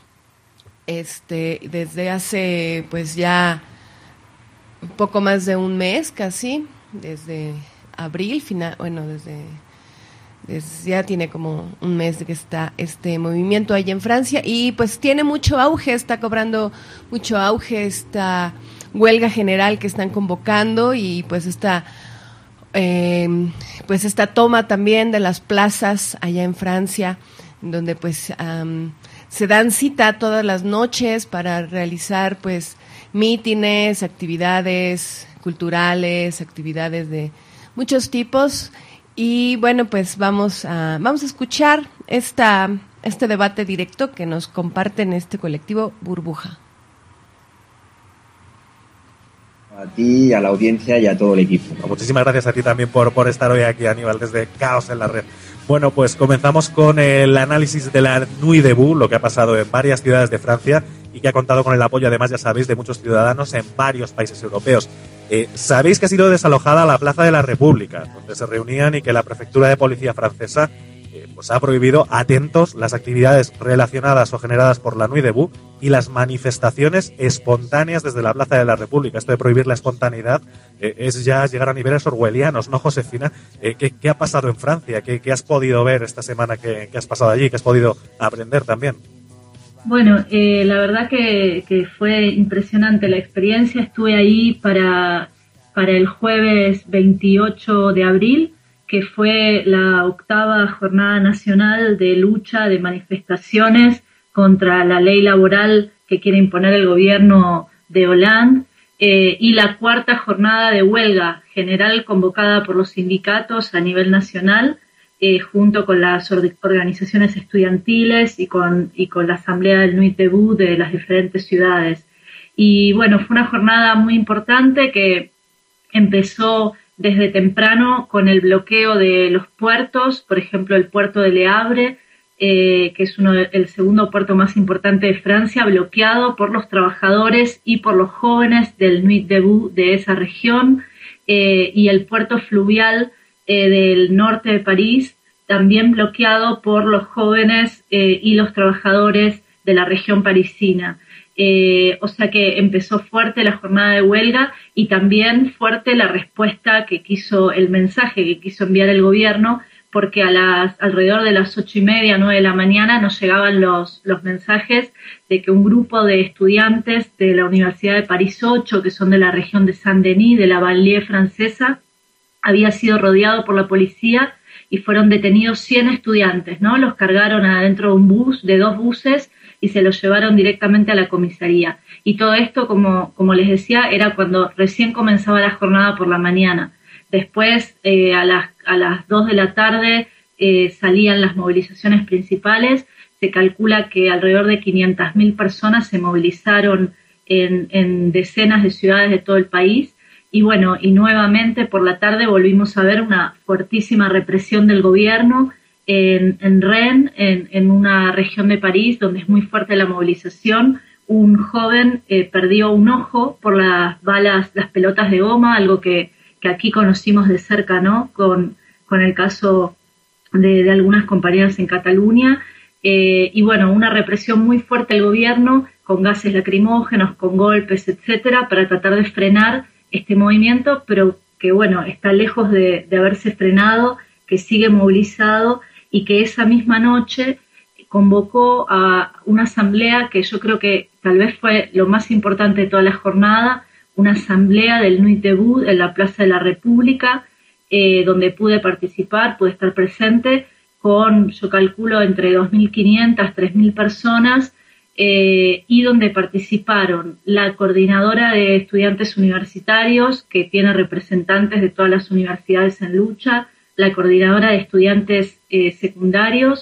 este, desde hace pues ya un poco más de un mes casi, desde abril, final, bueno, desde... ya tiene como un mes de que está este movimiento ahí en Francia, y pues tiene mucho auge, está cobrando mucho auge esta huelga general que están convocando, y pues esta eh, pues esta toma también de las plazas allá en Francia, donde pues um, se dan cita todas las noches para realizar pues mítines, actividades culturales, actividades de muchos tipos. Y bueno, pues vamos a vamos a escuchar esta este debate directo que nos comparten este colectivo Burbuja. A ti, a la audiencia y a todo el equipo. Muchísimas gracias a ti también por, por estar hoy aquí, Aníbal, desde Caos en la Red. Bueno, pues comenzamos con el análisis de la Nuit debout, lo que ha pasado en varias ciudades de Francia y que ha contado con el apoyo, además, ya sabéis, de muchos ciudadanos en varios países europeos. Eh, sabéis que ha sido desalojada la Plaza de la República, donde se reunían, y que la prefectura de policía francesa eh, pues ha prohibido, atentos, las actividades relacionadas o generadas por la Nuit debout y las manifestaciones espontáneas desde la Plaza de la República. Esto de prohibir la espontaneidad eh, es ya llegar a niveles orwellianos, ¿no, Josefina? Eh, ¿qué, ¿Qué ha pasado en Francia? ¿Qué, qué has podido ver esta semana que, que has pasado allí? ¿Qué has podido aprender también? Bueno, eh, la verdad que, que fue impresionante la experiencia. Estuve ahí para, para el jueves veintiocho de abril, que fue la octava jornada nacional de lucha, de manifestaciones contra la ley laboral que quiere imponer el gobierno de Hollande, eh, y la cuarta jornada de huelga general convocada por los sindicatos a nivel nacional, Eh, junto con las organizaciones estudiantiles y con, y con la asamblea del Nuit debout de las diferentes ciudades. Y bueno, fue una jornada muy importante que empezó desde temprano con el bloqueo de los puertos, por ejemplo el puerto de Le Havre, eh, que es uno de, el segundo puerto más importante de Francia, bloqueado por los trabajadores y por los jóvenes del Nuit debout de esa región, eh, y el puerto fluvial Eh, del norte de París, también bloqueado por los jóvenes eh, y los trabajadores de la región parisina. Eh, o sea que empezó fuerte la jornada de huelga, y también fuerte la respuesta que quiso, el mensaje que quiso enviar el gobierno, porque a las alrededor de las ocho y media, nueve de la mañana nos llegaban los, los mensajes de que un grupo de estudiantes de la Universidad de París ocho, que son de la región de Saint-Denis, de la banlieue francesa, había sido rodeado por la policía y fueron detenidos cien estudiantes, ¿no? Los cargaron adentro de un bus, de dos buses, y se los llevaron directamente a la comisaría. Y todo esto, como, como les decía, era cuando recién comenzaba la jornada por la mañana. Después, eh, a las, a las dos de la tarde, eh, salían las movilizaciones principales, se calcula que alrededor de quinientas mil personas se movilizaron en, en decenas de ciudades de todo el país. Y bueno, y nuevamente por la tarde volvimos a ver una fuertísima represión del gobierno en, en Rennes, en, en una región de París donde es muy fuerte la movilización. Un joven eh, perdió un ojo por las balas, las pelotas de goma, algo que, que aquí conocimos de cerca, ¿no? Con, con el caso de, de algunas compañeras en Cataluña. Eh, y bueno, una represión muy fuerte del gobierno, con gases lacrimógenos, con golpes, etcétera, para tratar de frenar este movimiento, pero que bueno, está lejos de, de haberse frenado, que sigue movilizado y que esa misma noche convocó a una asamblea que yo creo que tal vez fue lo más importante de toda la jornada, una asamblea del Nuit Debout en la Plaza de la República, eh, donde pude participar, pude estar presente con, yo calculo, entre dos mil quinientas, tres mil personas, Eh, y donde participaron la coordinadora de estudiantes universitarios, que tiene representantes de todas las universidades en lucha, la coordinadora de estudiantes eh, secundarios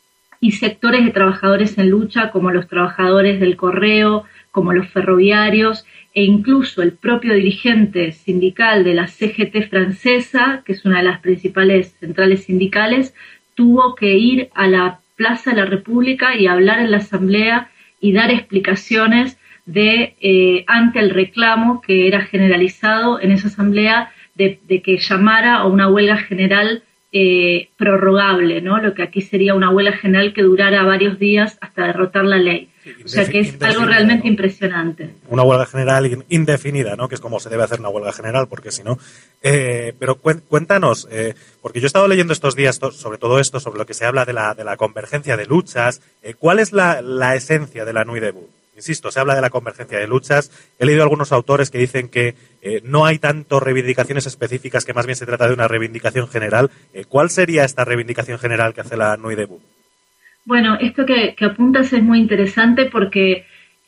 y sectores de trabajadores en lucha, como los trabajadores del correo, como los ferroviarios, e incluso el propio dirigente sindical de la C G T francesa, que es una de las principales centrales sindicales, tuvo que ir a la Plaza de la República y hablar en la asamblea y dar explicaciones de eh, ante el reclamo que era generalizado en esa asamblea de, de que llamara a una huelga general eh, prorrogable, ¿no? Lo que aquí sería una huelga general que durara varios días hasta derrotar la ley. Sí, o sea que es algo realmente, ¿no?, impresionante. Una huelga general indefinida, ¿no? Que es como se debe hacer una huelga general, porque si no... Eh, pero cuéntanos, eh, porque yo he estado leyendo estos días to- sobre todo esto, sobre lo que se habla de la, de la convergencia de luchas. Eh, ¿Cuál es la, la esencia de la Nuit Debout? Insisto, se habla de la convergencia de luchas. He leído algunos autores que dicen que eh, no hay tanto reivindicaciones específicas, que más bien se trata de una reivindicación general. Eh, ¿Cuál sería esta reivindicación general que hace la Nuit Debout? Bueno, esto que, que apuntas es muy interesante porque,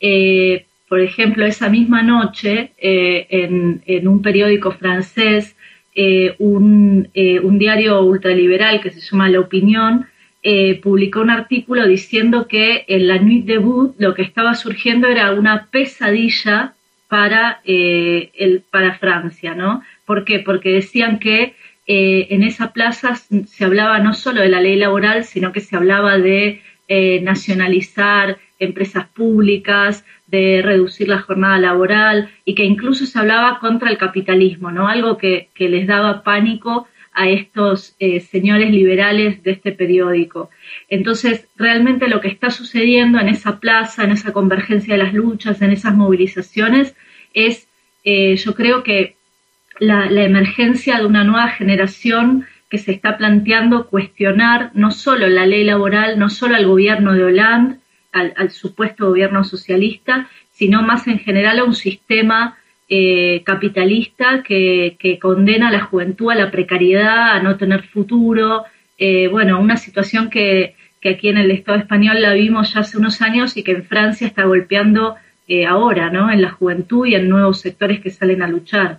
eh, por ejemplo, esa misma noche, eh, en, en un periódico francés, eh, un, eh, un diario ultraliberal que se llama La Opinión, eh, publicó un artículo diciendo que en la Nuit Debout lo que estaba surgiendo era una pesadilla para, eh, el, para Francia, ¿no? ¿Por qué? Porque decían que Eh, en esa plaza se hablaba no solo de la ley laboral, sino que se hablaba de eh, nacionalizar empresas públicas, de reducir la jornada laboral y que incluso se hablaba contra el capitalismo, ¿no? Algo que, que les daba pánico a estos eh, señores liberales de este periódico. Entonces, realmente lo que está sucediendo en esa plaza, en esa convergencia de las luchas, en esas movilizaciones, es, eh, yo creo que La, la emergencia de una nueva generación que se está planteando cuestionar no solo la ley laboral, no solo al gobierno de Hollande, al, al supuesto gobierno socialista, sino más en general a un sistema eh, capitalista que, que condena a la juventud a la precariedad, a no tener futuro. Eh, bueno, una situación que, que aquí en el Estado español la vimos ya hace unos años y que en Francia está golpeando eh, ahora, ¿no? En la juventud y en nuevos sectores que salen a luchar.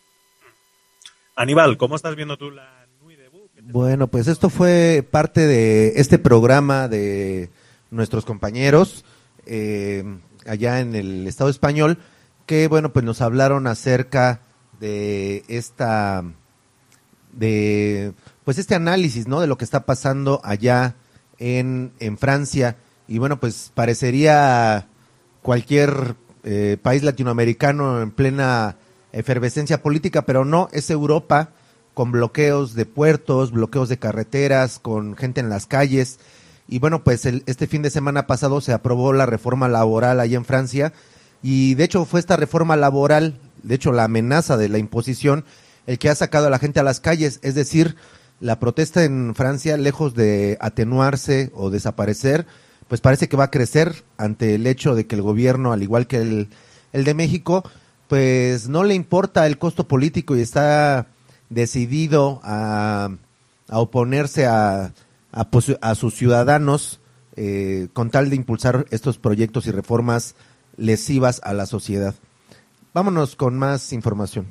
Aníbal, ¿cómo estás viendo tú la Nuit Debout? Bueno, pues esto fue parte de este programa de nuestros compañeros eh, allá en el Estado español, que bueno, pues nos hablaron acerca de esta, de pues este análisis, ¿no?, de lo que está pasando allá en, en Francia. Y bueno, pues parecería cualquier eh, país latinoamericano en plena efervescencia política, pero no, es Europa, con bloqueos de puertos, bloqueos de carreteras, con gente en las calles. Y bueno, pues el, este fin de semana pasado se aprobó la reforma laboral allá en Francia, y de hecho fue esta reforma laboral, de hecho la amenaza de la imposición, el que ha sacado a la gente a las calles. Es decir, la protesta en Francia, lejos de atenuarse o desaparecer, pues parece que va a crecer ante el hecho de que el gobierno, al igual que el, el de México, pues no le importa el costo político y está decidido a, a oponerse a, a, a sus ciudadanos eh, con tal de impulsar estos proyectos y reformas lesivas a la sociedad. Vámonos con más información.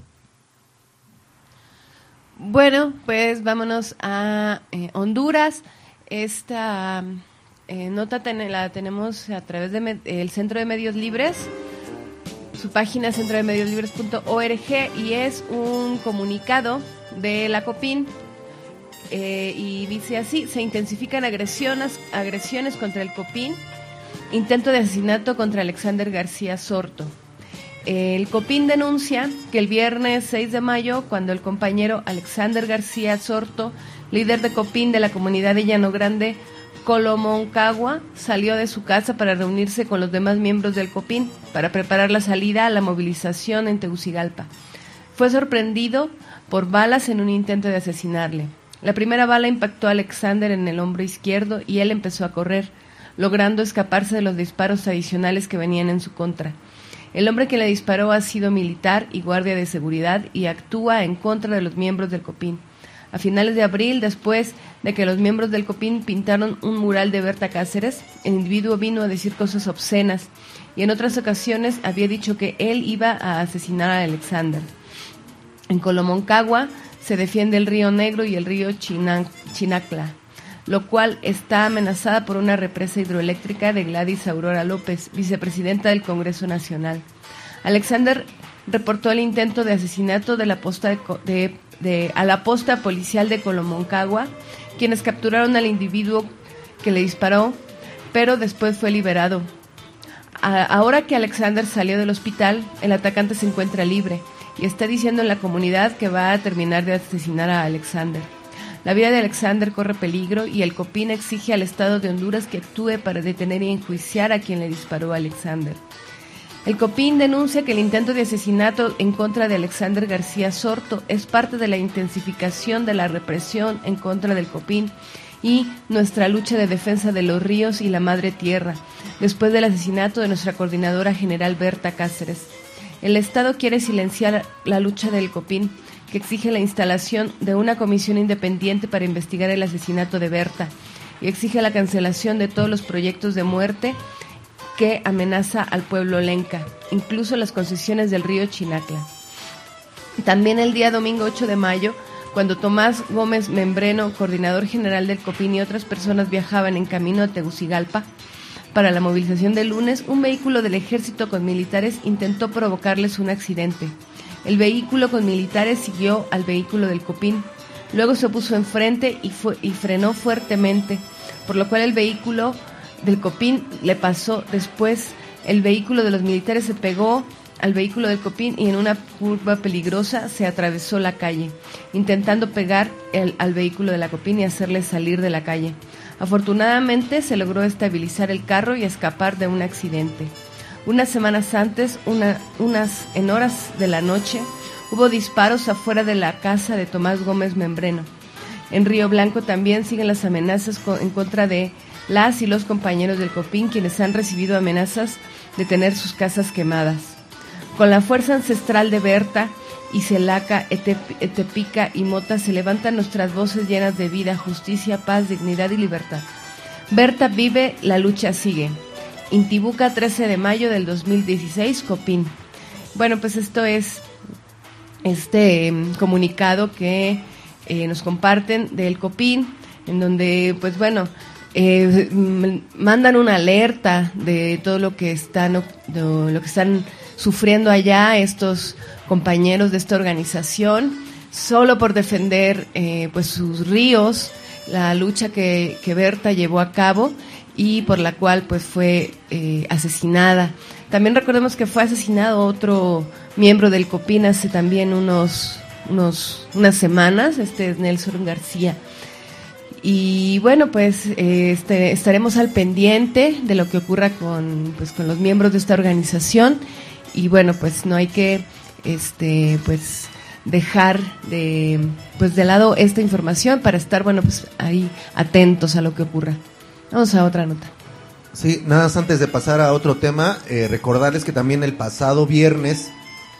Bueno, pues vámonos a eh, Honduras. Esta eh, nota ten, la tenemos a través del de Centro de Medios Libres. Su página es centro de medios libres punto org y es un comunicado de la COPIN. Eh, y dice así: se intensifican agresiones, agresiones contra el COPIN, intento de asesinato contra Alexander García Sorto. El COPIN denuncia que el viernes seis de mayo, cuando el compañero Alexander García Sorto, líder de COPIN de la comunidad de Llano Grande, Colomoncagua, salió de su casa para reunirse con los demás miembros del COPIN para preparar la salida a la movilización en Tegucigalpa. Fue sorprendido por balas en un intento de asesinarle. La primera bala impactó a Alexander en el hombro izquierdo y él empezó a correr, logrando escaparse de los disparos adicionales que venían en su contra. El hombre que le disparó ha sido militar y guardia de seguridad y actúa en contra de los miembros del COPIN. A finales de abril, después de que los miembros del COPIN pintaron un mural de Berta Cáceres, el individuo vino a decir cosas obscenas y en otras ocasiones había dicho que él iba a asesinar a Alexander. En Colomoncagua se defiende el río Negro y el río China, Chinacla, lo cual está amenazada por una represa hidroeléctrica de Gladys Aurora López, vicepresidenta del Congreso Nacional. Alexander reportó el intento de asesinato de la posta de, de, de, a la posta policial de Colomoncagua, quienes capturaron al individuo que le disparó, pero después fue liberado. A, ahora que Alexander salió del hospital, el atacante se encuentra libre y está diciendo en la comunidad que va a terminar de asesinar a Alexander. La vida de Alexander corre peligro y el COPIN exige al Estado de Honduras que actúe para detener y enjuiciar a quien le disparó a Alexander. El COPIN denuncia que el intento de asesinato en contra de Alexander García Sorto es parte de la intensificación de la represión en contra del COPIN y nuestra lucha de defensa de los ríos y la madre tierra, después del asesinato de nuestra coordinadora general Berta Cáceres. El Estado quiere silenciar la lucha del COPIN, que exige la instalación de una comisión independiente para investigar el asesinato de Berta y exige la cancelación de todos los proyectos de muerte que amenaza al pueblo lenca, incluso las concesiones del río Chinacla. También el día domingo ocho de mayo, cuando Tomás Gómez Membreno, coordinador general del COPIN, y otras personas viajaban en camino a Tegucigalpa para la movilización del lunes, un vehículo del ejército con militares intentó provocarles un accidente. El vehículo con militares siguió al vehículo del COPIN, luego se puso enfrente y, fue, y frenó fuertemente, por lo cual el vehículo del COPIN le pasó. Después el vehículo de los militares se pegó al vehículo del COPIN y en una curva peligrosa se atravesó la calle, intentando pegar el, al vehículo de la COPIN y hacerle salir de la calle. Afortunadamente se logró estabilizar el carro y escapar de un accidente. Unas semanas antes, una, unas en horas de la noche, hubo disparos afuera de la casa de Tomás Gómez Membreno. En Río Blanco también siguen las amenazas con, en contra de las y los compañeros del COPIN, quienes han recibido amenazas de tener sus casas quemadas. Con la fuerza ancestral de Berta, Iselaca, Etepica y Mota se levantan nuestras voces llenas de vida, justicia, paz, dignidad y libertad. Berta vive, la lucha sigue. Intibuca, trece de mayo del dos mil dieciséis, COPIN. Bueno, pues esto es este eh, comunicado que eh, nos comparten del COPIN, en donde, pues bueno, eh, mandan una alerta de todo lo que están, de lo que están sufriendo allá estos compañeros de esta organización, solo por defender eh, pues sus ríos, la lucha que, que Berta llevó a cabo y por la cual pues fue eh, asesinada. También recordemos que fue asesinado otro miembro del COPIN hace también unos, unos unas semanas, este es Nelson García. Y bueno, pues eh, este, estaremos al pendiente de lo que ocurra con, pues, con los miembros de esta organización y bueno, pues no hay que este pues dejar de pues de lado esta información para estar bueno pues ahí atentos a lo que ocurra. Vamos a otra nota. Sí, nada más antes de pasar a otro tema, eh, recordarles que también el pasado viernes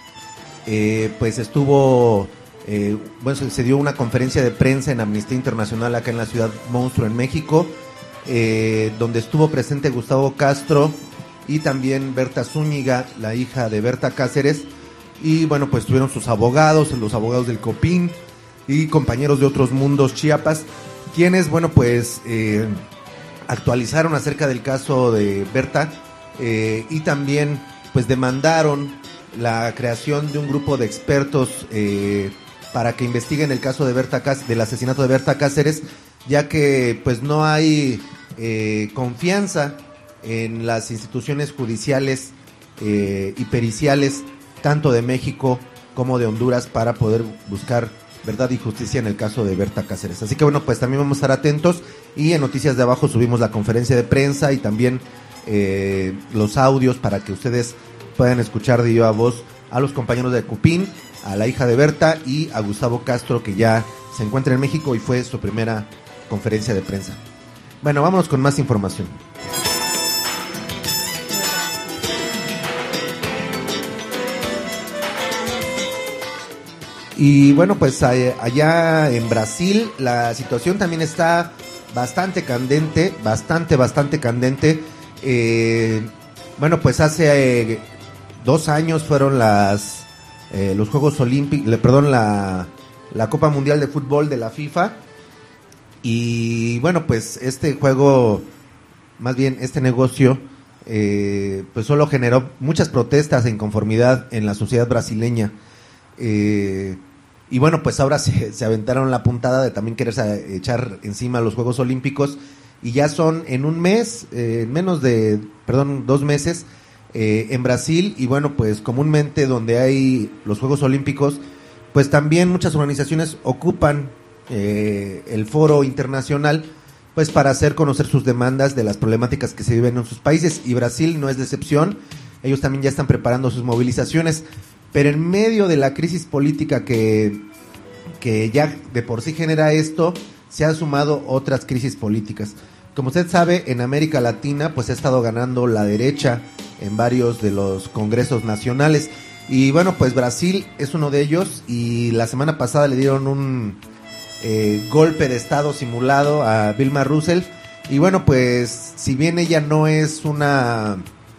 eh, pues estuvo eh, bueno se, se dio una conferencia de prensa en Amnistía Internacional acá en la ciudad Monstruo en México, eh, donde estuvo presente Gustavo Castro y también Berta Zúñiga, la hija de Berta Cáceres, y bueno, pues tuvieron sus abogados, los abogados del COPIN y compañeros de otros mundos Chiapas, quienes, bueno, pues eh, actualizaron acerca del caso de Berta eh, y también pues demandaron la creación de un grupo de expertos eh, para que investiguen el caso de Berta Cáceres, del asesinato de Berta Cáceres, ya que pues no hay eh, confianza en las instituciones judiciales eh, y periciales tanto de México como de Honduras para poder buscar verdad y justicia en el caso de Berta Cáceres. Así que bueno, pues también vamos a estar atentos, y en Noticias de Abajo subimos la conferencia de prensa y también eh, los audios para que ustedes puedan escuchar de viva voz a los compañeros de Cupín, a la hija de Berta y a Gustavo Castro, que ya se encuentra en México y fue su primera conferencia de prensa. Bueno, vámonos con más información. Y bueno, pues allá en Brasil la situación también está bastante candente, bastante, bastante candente. Eh, bueno, pues hace eh, dos años fueron las eh, los Juegos Olímpicos, perdón, la, la Copa Mundial de Fútbol de la FIFA. Y bueno, pues este juego, más bien este negocio, eh, pues solo generó muchas protestas e inconformidad en la sociedad brasileña. Eh, y bueno, pues ahora se, se aventaron la puntada de también quererse echar encima los Juegos Olímpicos, y ya son en un mes, eh, menos de, perdón, dos meses eh, en Brasil. Y bueno, pues comúnmente donde hay los Juegos Olímpicos, pues también muchas organizaciones ocupan eh, el foro internacional, pues para hacer conocer sus demandas de las problemáticas que se viven en sus países, y Brasil no es de excepción. Ellos también ya están preparando sus movilizaciones. Pero en medio de la crisis política que, que ya de por sí genera esto, se han sumado otras crisis políticas. Como usted sabe, en América Latina pues ha estado ganando la derecha en varios de los congresos nacionales. Y bueno, pues Brasil es uno de ellos, y la semana pasada le dieron un eh, golpe de estado simulado a Dilma Rousseff. Y bueno, pues si bien ella no es una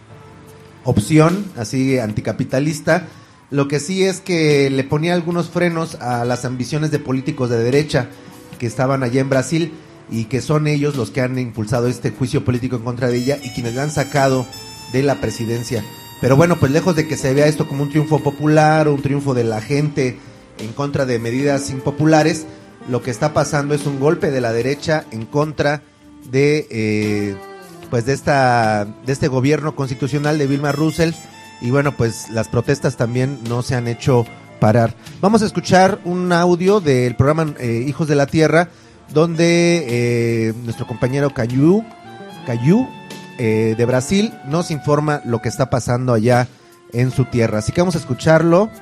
opción así anticapitalista, lo que sí es que le ponía algunos frenos a las ambiciones de políticos de derecha que estaban allá en Brasil, y que son ellos los que han impulsado este juicio político en contra de ella y quienes la han sacado de la presidencia. Pero bueno, pues lejos de que se vea esto como un triunfo popular o un triunfo de la gente en contra de medidas impopulares, lo que está pasando es un golpe de la derecha en contra de eh, pues de esta de este gobierno constitucional de Dilma Rousseff. Y bueno, pues las protestas también no se han hecho parar. Vamos a escuchar un audio del programa eh, Hijos de la Tierra, donde eh, nuestro compañero Cayu, Cayu eh, de Brasil nos informa lo que está pasando allá en su tierra. Así que vamos a escucharlo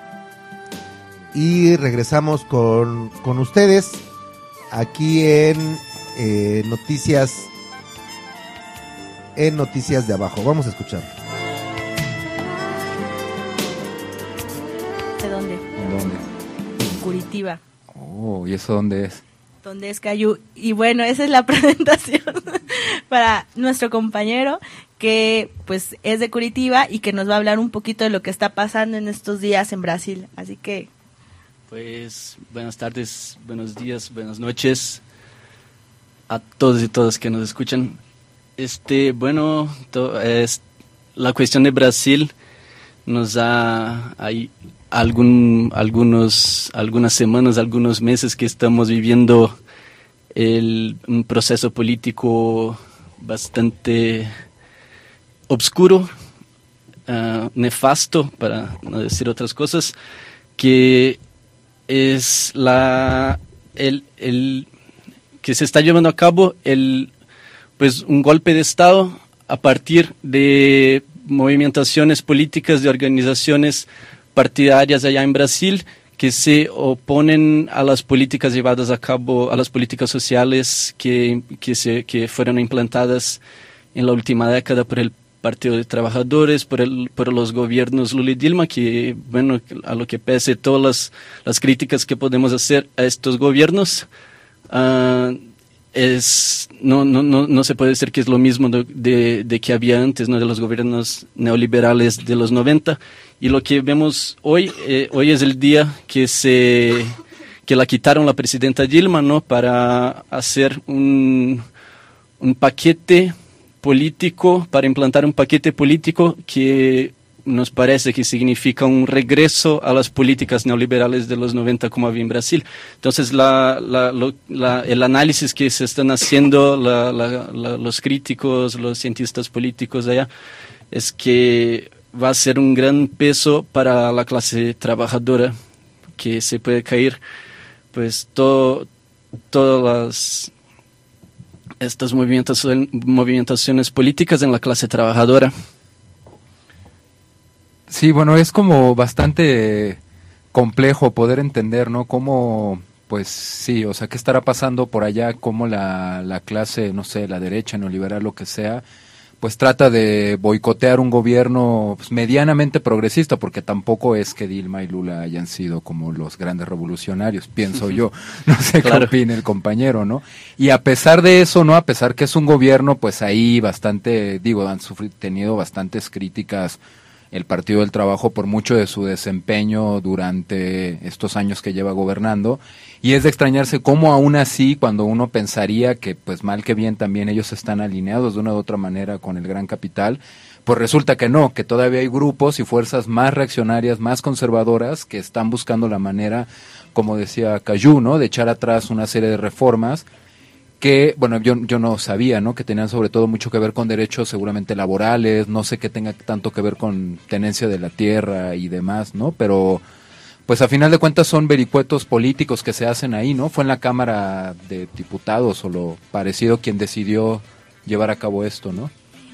y regresamos con, con ustedes aquí en eh, Noticias en Noticias de Abajo. Vamos a escucharlo. ¿De dónde? ¿De dónde? Curitiba. Oh, ¿y eso dónde es? ¿Dónde es Cayu? Y bueno, esa es la presentación para nuestro compañero, que pues es de Curitiba y que nos va a hablar un poquito de lo que está pasando en estos días en Brasil. Así que... Pues buenas tardes, buenos días, buenas noches a todos y todas que nos escuchan. Este, bueno, to, es, la cuestión de Brasil nos da hay algún, algunos, algunas semanas, algunos meses que estamos viviendo el, un proceso político bastante obscuro, uh, nefasto, para no decir otras cosas, que es la el, el que se está llevando a cabo el pues un golpe de estado a partir de movimentaciones políticas de organizaciones partidarias allá en Brasil que se oponen a las políticas llevadas a cabo, a las políticas sociales que que se que fueron implantadas en la última década por el Partido de Trabajadores, por, el, por los gobiernos Lula y Dilma, que, bueno, a lo que pese todas las, las críticas que podemos hacer a estos gobiernos, uh, es, no, no, no, no se puede decir que es lo mismo de, de, de que había antes, ¿no? De los gobiernos neoliberales de los noventa. Y lo que vemos hoy, eh, hoy es el día que se que la quitaron la presidenta Dilma, ¿no? Para hacer un... un paquete político, para implantar un paquete político que nos parece que significa un regreso a las políticas neoliberales de los noventa como había en Brasil. Entonces, la, la, lo, la, el análisis que se están haciendo la, la, la, los críticos, los cientistas políticos allá, es que va a ser un gran peso para la clase trabajadora, que se puede caer, pues, todo, todas las, estas movimentaciones, movimentaciones políticas en la clase trabajadora. Sí, bueno, es como bastante complejo poder entender, ¿no? Cómo, pues sí, o sea, qué estará pasando por allá, cómo la, la clase, no sé, la derecha, neoliberal, lo que sea, pues trata de boicotear un gobierno pues, medianamente progresista, porque tampoco es que Dilma y Lula hayan sido como los grandes revolucionarios, pienso yo. No sé claro. qué opina el compañero, ¿no? Y a pesar de eso, ¿no? A pesar que es un gobierno, pues ahí bastante, digo, han sufrido, tenido bastantes críticas el Partido del Trabajo por mucho de su desempeño durante estos años que lleva gobernando, y es de extrañarse cómo aún así, cuando uno pensaría que pues mal que bien también ellos están alineados de una u otra manera con el gran capital, pues resulta que no, que todavía hay grupos y fuerzas más reaccionarias, más conservadoras, que están buscando la manera, como decía Cayu, ¿no?, de echar atrás una serie de reformas que, bueno, yo, yo no sabía, ¿no?, que tenían sobre todo mucho que ver con derechos seguramente laborales, no sé qué tenga tanto que ver con tenencia de la tierra y demás, ¿no?, pero pues a final de cuentas son vericuetos políticos que se hacen ahí, ¿no? Fue en la Cámara de Diputados o lo parecido quien decidió llevar a cabo esto, ¿no?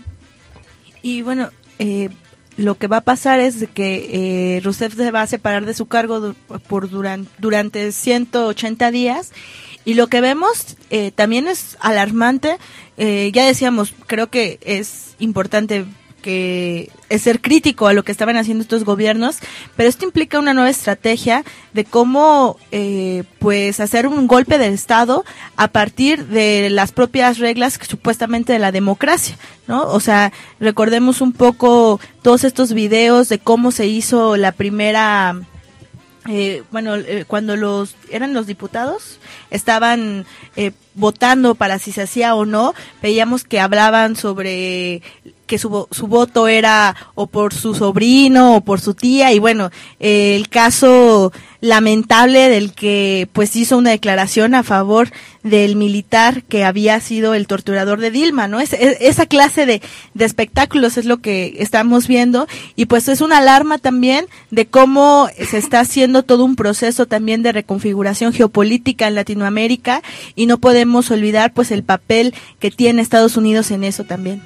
Y bueno, eh, lo que va a pasar es que eh, Rousseff se va a separar de su cargo por duran, durante ciento ochenta días. Y lo que vemos eh, también es alarmante. Eh, ya decíamos, creo que es importante que es ser crítico a lo que estaban haciendo estos gobiernos, pero esto implica una nueva estrategia de cómo eh, pues hacer un golpe de Estado a partir de las propias reglas supuestamente de la democracia, ¿no? O sea, recordemos un poco todos estos videos de cómo se hizo la primera... Eh, bueno, eh, cuando los eran los diputados estaban eh, votando para si se hacía o no, veíamos que hablaban sobre que su, su voto era o por su sobrino o por su tía, y bueno, eh, el caso lamentable del que pues hizo una declaración a favor del militar que había sido el torturador de Dilma, ¿no? Es, es, esa clase de, de espectáculos es lo que estamos viendo, y pues es una alarma también de cómo se está haciendo todo un proceso también de reconfiguración geopolítica en Latinoamérica, y no podemos olvidar pues el papel que tiene Estados Unidos en eso también.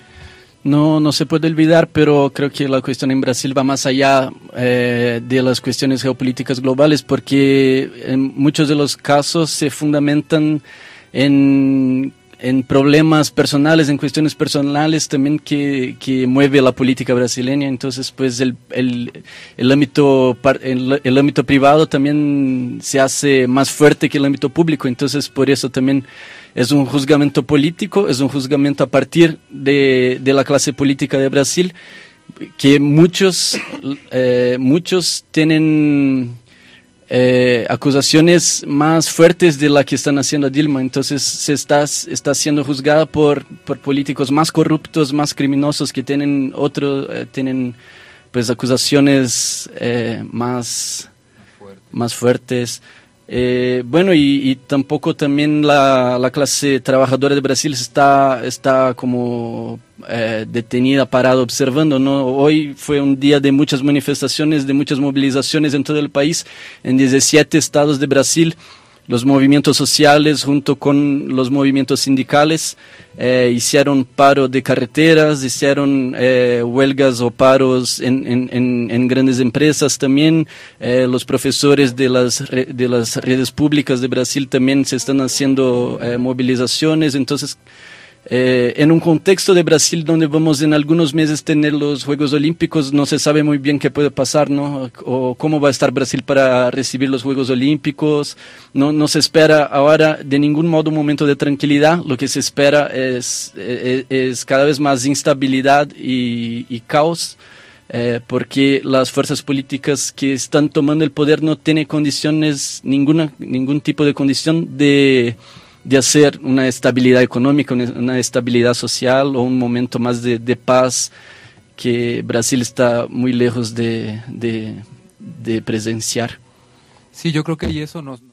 No, no se puede olvidar, pero creo que la cuestión en Brasil va más allá eh, de las cuestiones geopolíticas globales, porque en muchos de los casos se fundamentan en, en problemas personales, en cuestiones personales también que, que mueve la política brasileña. Entonces, pues el, el, el, ámbito, el, el ámbito privado también se hace más fuerte que el ámbito público. Entonces, por eso también es un juzgamiento político, es un juzgamiento a partir de, de la clase política de Brasil, que muchos, eh, muchos tienen eh, acusaciones más fuertes de la que están haciendo a Dilma. Entonces se está, está siendo juzgada por, por políticos más corruptos, más criminosos, que tienen otro, eh, tienen pues acusaciones eh, más, Fuerte. más fuertes. Eh, bueno, y, y tampoco también la, la clase trabajadora de Brasil está, está como eh, detenida, parada, observando, ¿no? Hoy fue un día de muchas manifestaciones, de muchas movilizaciones en todo el país, en diecisiete estados de Brasil. Los movimientos sociales junto con los movimientos sindicales eh, hicieron paro de carreteras, hicieron eh, huelgas o paros en, en, en, en grandes empresas también. Eh, los profesores de las, de las redes públicas de Brasil también se están haciendo eh, movilizaciones. Entonces, Eh, en un contexto de Brasil donde vamos en algunos meses tener los Juegos Olímpicos, no se sabe muy bien qué puede pasar, ¿no? O cómo va a estar Brasil para recibir los Juegos Olímpicos. No, no se espera ahora de ningún modo un momento de tranquilidad. Lo que se espera es, es, es cada vez más instabilidad y, y caos, eh, porque las fuerzas políticas que están tomando el poder no tienen condiciones, ninguna, ningún tipo de condición de de hacer una estabilidad económica, una, una estabilidad social o un momento más de, de paz que Brasil está muy lejos de, de, de presenciar. Sí, yo creo que y eso nos...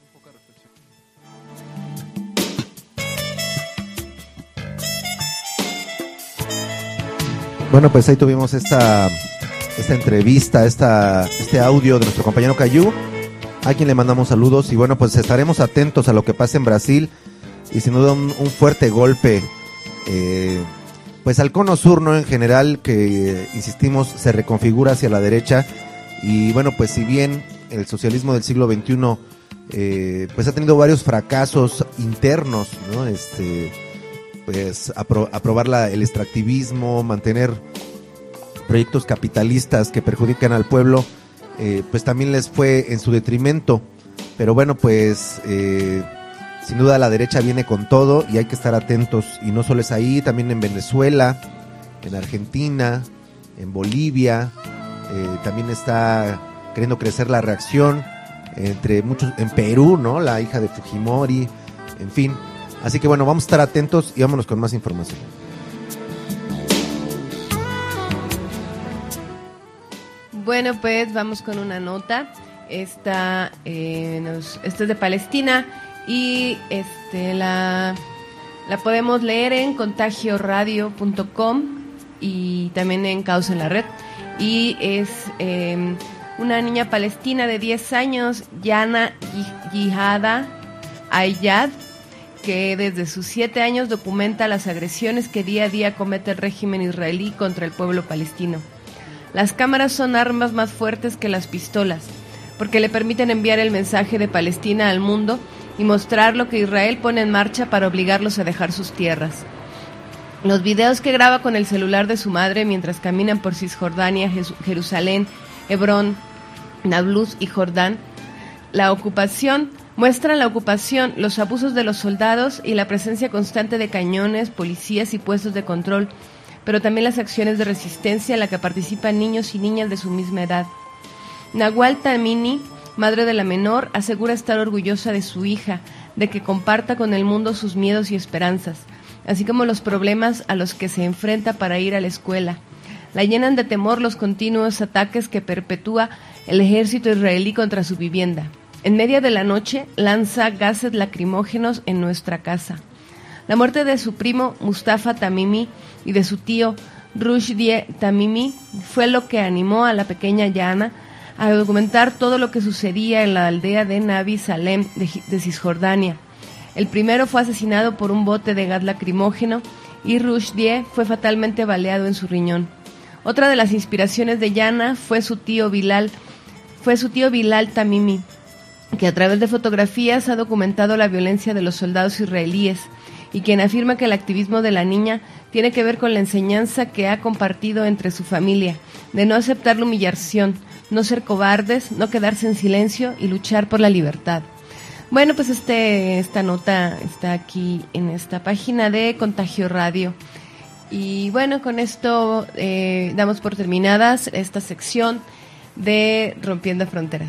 Bueno, pues ahí tuvimos esta, esta entrevista, esta, este audio de nuestro compañero Cayu, a quien le mandamos saludos. Y bueno, pues estaremos atentos a lo que pasa en Brasil y sin duda un, un fuerte golpe eh, pues al cono sur, ¿no? En general, que insistimos, se reconfigura hacia la derecha. Y bueno, pues si bien el socialismo del siglo veintiuno eh, pues ha tenido varios fracasos internos, ¿no? Este... pues apro- aprobar la, el extractivismo, mantener proyectos capitalistas que perjudican al pueblo, eh, pues también les fue en su detrimento. Pero bueno, pues eh, sin duda la derecha viene con todo y hay que estar atentos. Y no solo es ahí, también en Venezuela, en Argentina, en Bolivia, eh, también está queriendo crecer la reacción, entre muchos, en Perú, ¿no? La hija de Fujimori, en fin. Así que bueno, vamos a estar atentos y vámonos con más información. Bueno, pues vamos con una nota. Esta, eh, nos, esta es de Palestina y este la, la podemos leer en contagio radio punto com y también en Caos en la Red. Y es eh, una niña palestina de diez años, Yana Yihada Ayad, que desde sus siete años documenta las agresiones que día a día comete el régimen israelí contra el pueblo palestino. Las cámaras son armas más fuertes que las pistolas, porque le permiten enviar el mensaje de Palestina al mundo y mostrar lo que Israel pone en marcha para obligarlos a dejar sus tierras. Los videos que graba con el celular de su madre mientras caminan por Cisjordania, Jerusalén, Hebrón, Nablus y Jordán, la ocupación... muestran la ocupación, los abusos de los soldados y la presencia constante de cañones, policías y puestos de control, pero también las acciones de resistencia en la que participan niños y niñas de su misma edad. Nahual Tamini, madre de la menor, asegura estar orgullosa de su hija, de que comparta con el mundo sus miedos y esperanzas, así como los problemas a los que se enfrenta para ir a la escuela. La llenan de temor los continuos ataques que perpetúa el ejército israelí contra su vivienda. En medio de la noche lanza gases lacrimógenos en nuestra casa. La muerte de su primo Mustafa Tamimi y de su tío Rushdie Tamimi fue lo que animó a la pequeña Yana a documentar todo lo que sucedía en la aldea de Nabi Salem de, de Cisjordania. El primero fue asesinado por un bote de gas lacrimógeno y Rushdie fue fatalmente baleado en su riñón. Otra de las inspiraciones de Yana fue su tío Bilal, fue su tío Bilal Tamimi, que a través de fotografías ha documentado la violencia de los soldados israelíes y quien afirma que el activismo de la niña tiene que ver con la enseñanza que ha compartido entre su familia, de no aceptar la humillación, no ser cobardes, no quedarse en silencio y luchar por la libertad. Bueno, pues este esta nota está aquí en esta página de Contagio Radio. Y bueno, con esto eh, damos por terminadas esta sección de Rompiendo Fronteras.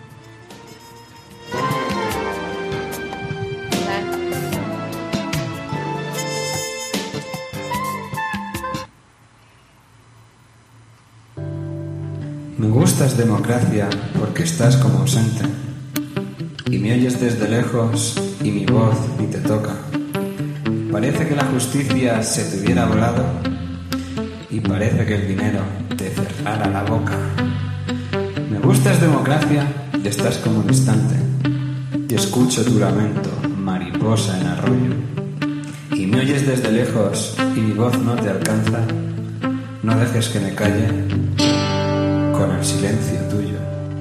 Me gustas democracia porque estás como ausente y me oyes desde lejos y mi voz ni te toca. Parece que la justicia se te hubiera volado y parece que el dinero te cerrara la boca. Me gustas democracia y estás como un instante y escucho tu lamento, mariposa en arroyo. Y me oyes desde lejos y mi voz no te alcanza. No dejes que me calle con el silencio tuyo.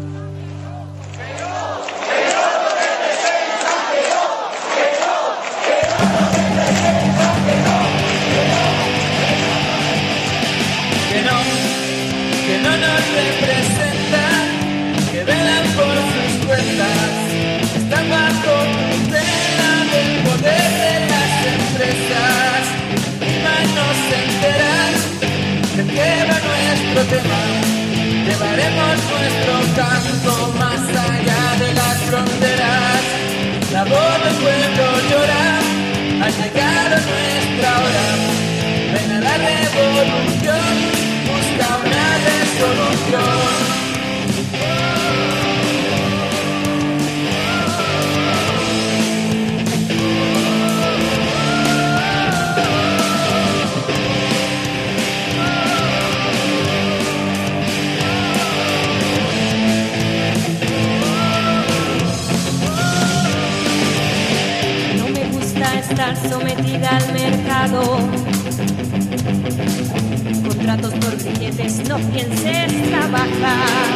Que no, que no nos representan, que velan por sus cuentas, están bajo tutela del poder de las empresas. Y manos enteras, que quiebra nuestro tema. Llevaremos nuestro canto más allá de las fronteras. La voz del pueblo llora. sometida al mercado. Contratos por billetes, no pienses trabajar.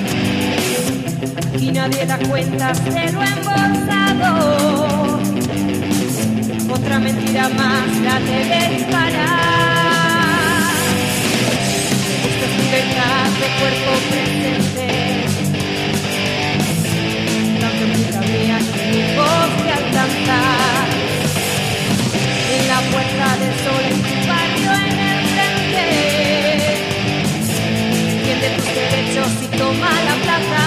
Aquí nadie da cuentas de lo embolsado. Otra mentira más la de disparar. Esta es libertad de cuerpo presente. Tanto que cabría que mi voz de alcanzar. En la puerta del sol en tu barrio en el frente. Defiende tus derechos y toma la plaza.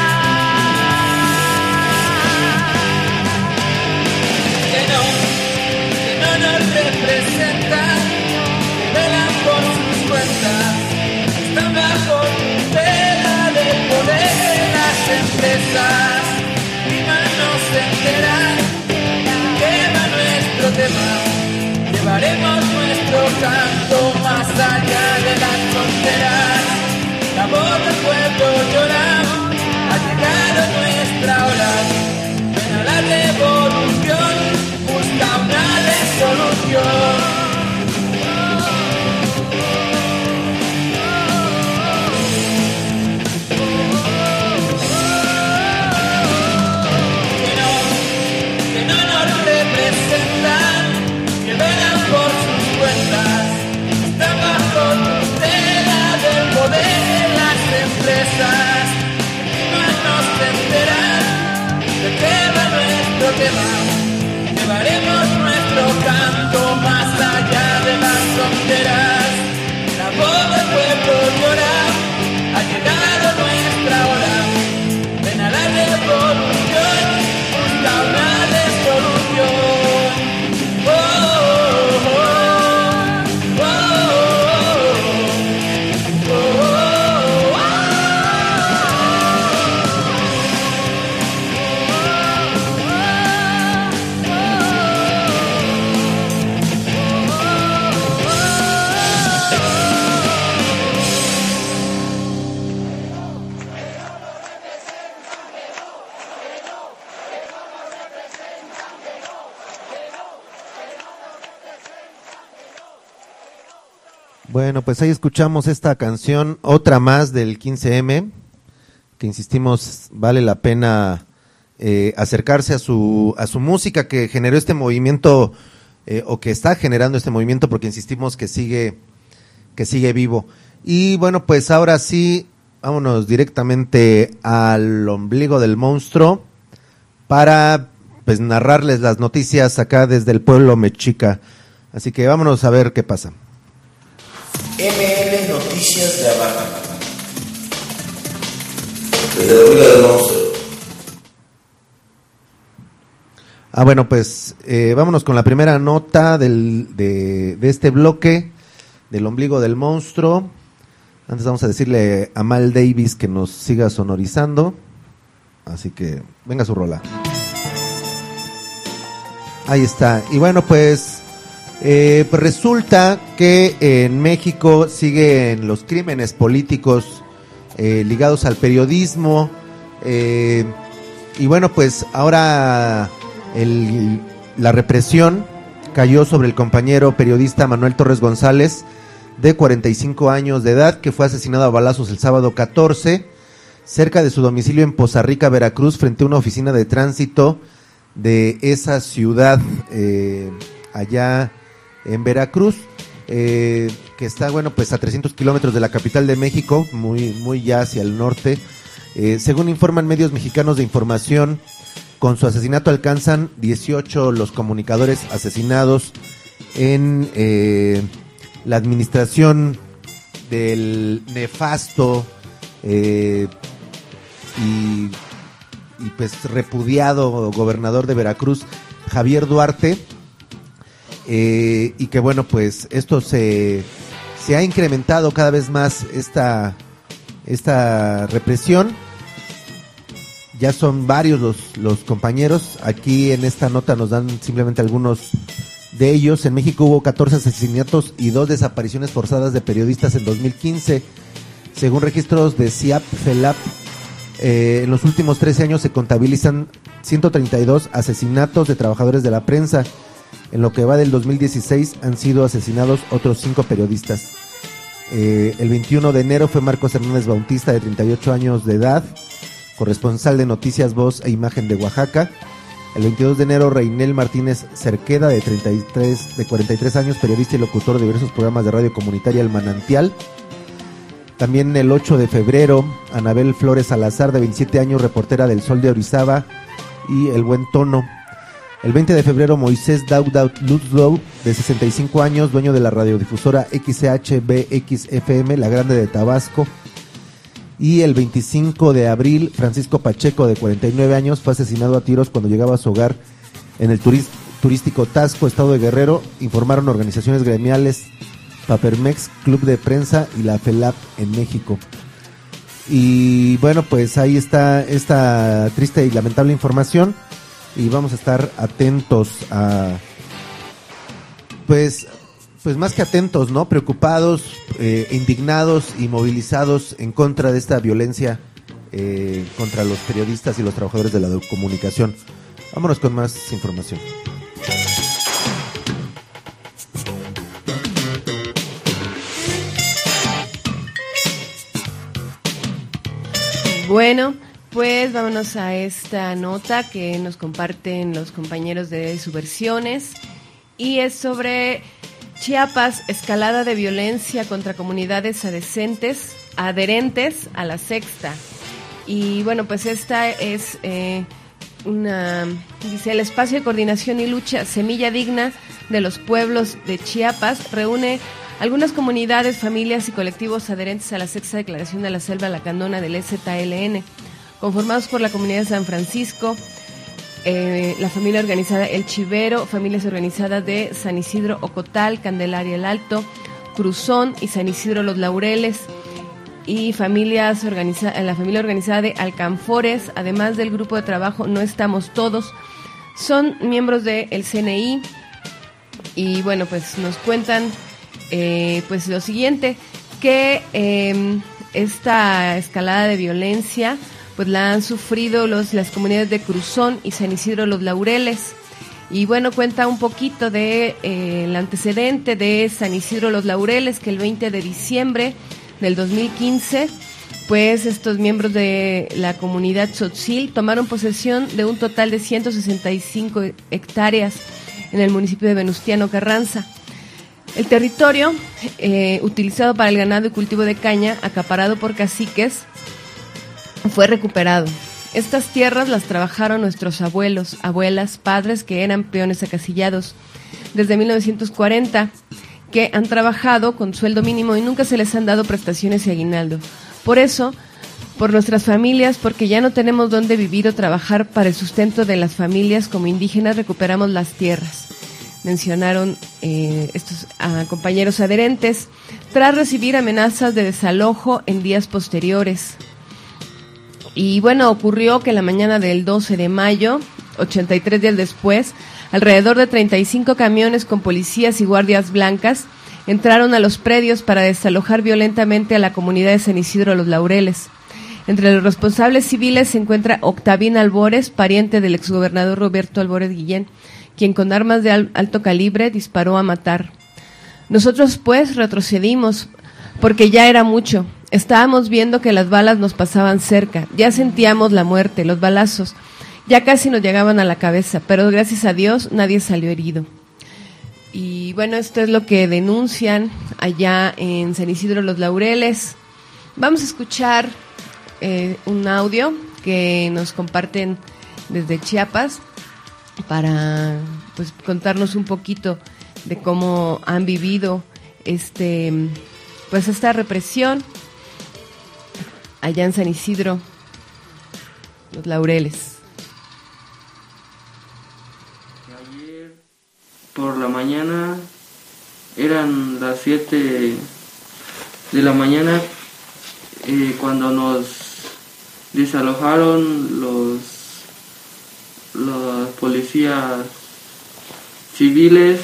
Que no, que no nos representan, velan por sus cuentas, están bajo tutela del poder de las empresas. Y más nos enteran que va nuestro tema. Llevaremos nuestro canto más allá de las fronteras. La voz del pueblo llora, ha llegado nuestra hora. Ven a la revolución, busca una resolución. Que no, que no nos representan, que velan por sus cuentas, están bajo tutela del poder de las empresas. No nos enteran de qué va nuestro tema. Llevaremos nuestro canto más allá de las fronteras. La voz del pueblo llora, ha llegado nuestra hora. Ven a la revolución, busca una resolución. Oh, oh, oh, oh, oh, oh, oh. Bueno, pues ahí escuchamos esta canción, otra más del quince eme, que insistimos, vale la pena eh, acercarse a su a su música que generó este movimiento, eh, o que está generando este movimiento, porque insistimos que sigue, que sigue vivo. Y bueno, pues ahora sí, vámonos directamente al ombligo del monstruo para pues narrarles las noticias acá desde el pueblo mexica. Así que vámonos a ver qué pasa. eme ele Noticias de Abajo. Desde el ombligo del monstruo. Ah, bueno, pues eh, vámonos con la primera nota del, de, de este bloque, del ombligo del monstruo. Antes vamos a decirle a Mal Davis que nos siga sonorizando. Así que venga su rola. Ahí está. Y bueno, pues... Eh, pues resulta que en México siguen los crímenes políticos eh, ligados al periodismo, eh, y bueno, pues ahora el, la represión cayó sobre el compañero periodista Manuel Torres González, de cuarenta y cinco años de edad, que fue asesinado a balazos el sábado catorce, cerca de su domicilio en Poza Rica, Veracruz, frente a una oficina de tránsito de esa ciudad, eh, allá en Veracruz, eh, que está, bueno, pues a trescientos kilómetros de la capital de México, muy, muy ya hacia el norte. Eh, según informan medios mexicanos de información, con su asesinato alcanzan dieciocho los comunicadores asesinados en eh, la administración del nefasto eh, y, y pues repudiado gobernador de Veracruz, Javier Duarte. Eh, y que bueno, pues esto se, se ha incrementado cada vez más esta, esta represión. Ya son varios los, los compañeros. Aquí en esta nota nos dan simplemente algunos de ellos. En México hubo catorce asesinatos y dos desapariciones forzadas de periodistas en dos mil quince. Según registros de C I A P, FELAP, eh, en los últimos trece años se contabilizan ciento treinta y dos asesinatos de trabajadores de la prensa. En lo que va del dos mil dieciséis han sido asesinados otros cinco periodistas. Eh, el veintiuno de enero fue Marcos Hernández Bautista, de treinta y ocho años de edad, corresponsal de Noticias Voz e Imagen de Oaxaca. El veintidós de enero, Reinel Martínez Cerqueda, de, treinta y tres, de cuarenta y tres años, periodista y locutor de diversos programas de radio comunitaria El Manantial. También el ocho de febrero, Anabel Flores Salazar, de veintisiete años, reportera del Sol de Orizaba y El Buen Tono. El veinte de febrero, Moisés Daudaut Ludlow, de sesenta y cinco años, dueño de la radiodifusora X C H B X F M, La Grande de Tabasco. Y el veinticinco de abril, Francisco Pacheco, de cuarenta y nueve años, fue asesinado a tiros cuando llegaba a su hogar en el turis- turístico Tasco, estado de Guerrero, informaron organizaciones gremiales Papermex, Club de Prensa y la FELAP en México. Y bueno, pues ahí está esta triste y lamentable información. Y vamos a estar atentos a, pues, pues más que atentos, ¿no? Preocupados, eh, indignados y movilizados en contra de esta violencia eh, contra los periodistas y los trabajadores de la comunicación. Vámonos con más información. Bueno, pues vámonos a esta nota que nos comparten los compañeros de Subversiones, y es sobre Chiapas, escalada de violencia contra comunidades adecentes, adherentes a la Sexta. Y bueno, pues esta es eh, una, dice, el espacio de coordinación y lucha Semilla Digna de los pueblos de Chiapas reúne algunas comunidades, familias y colectivos adherentes a la Sexta Declaración de la Selva Lacandona del E Z L N, conformados por la comunidad de San Francisco, eh, la familia organizada El Chivero, familias organizadas de San Isidro Ocotal, Candelaria el Alto, Cruzón y San Isidro Los Laureles, y familias organiza- la familia organizada de Alcanfores, además del grupo de trabajo No Estamos Todos. Son miembros del C N I y bueno, pues nos cuentan eh, pues lo siguiente, que eh, esta escalada de violencia pues la han sufrido los, las comunidades de Cruzón y San Isidro Los Laureles. Y bueno, cuenta un poquito de eh, el antecedente de San Isidro Los Laureles, que el veinte de diciembre del dos mil quince, pues estos miembros de la comunidad Tzotzil tomaron posesión de un total de ciento sesenta y cinco hectáreas en el municipio de Venustiano Carranza. El territorio, eh, utilizado para el ganado y cultivo de caña, acaparado por caciques, fue recuperado. Estas tierras las trabajaron nuestros abuelos, abuelas, padres que eran peones acasillados desde mil novecientos cuarenta, que han trabajado con sueldo mínimo y nunca se les han dado prestaciones y aguinaldo. Por eso, por nuestras familias, porque ya no tenemos dónde vivir o trabajar para el sustento de las familias, como indígenas recuperamos las tierras, mencionaron eh, estos uh, compañeros adherentes, tras recibir amenazas de desalojo en días posteriores. Y bueno, ocurrió que la mañana del doce de mayo, ochenta y tres días después, alrededor de treinta y cinco camiones con policías y guardias blancas entraron a los predios para desalojar violentamente a la comunidad de San Isidro Los Laureles. Entre los responsables civiles se encuentra Octavín Albores, pariente del exgobernador Roberto Albores Guillén, quien con armas de al- alto calibre disparó a matar. Nosotros pues retrocedimos, porque ya era mucho. Estábamos viendo que las balas nos pasaban cerca, ya sentíamos la muerte, los balazos, ya casi nos llegaban a la cabeza, pero gracias a Dios nadie salió herido. Y bueno, esto es lo que denuncian allá en San Isidro Los Laureles. Vamos a escuchar eh, un audio que nos comparten desde Chiapas para pues contarnos un poquito de cómo han vivido este pues esta represión allá en San Isidro Los Laureles. Ayer por la mañana, eran las siete de la mañana, eh, cuando nos desalojaron los los policías civiles.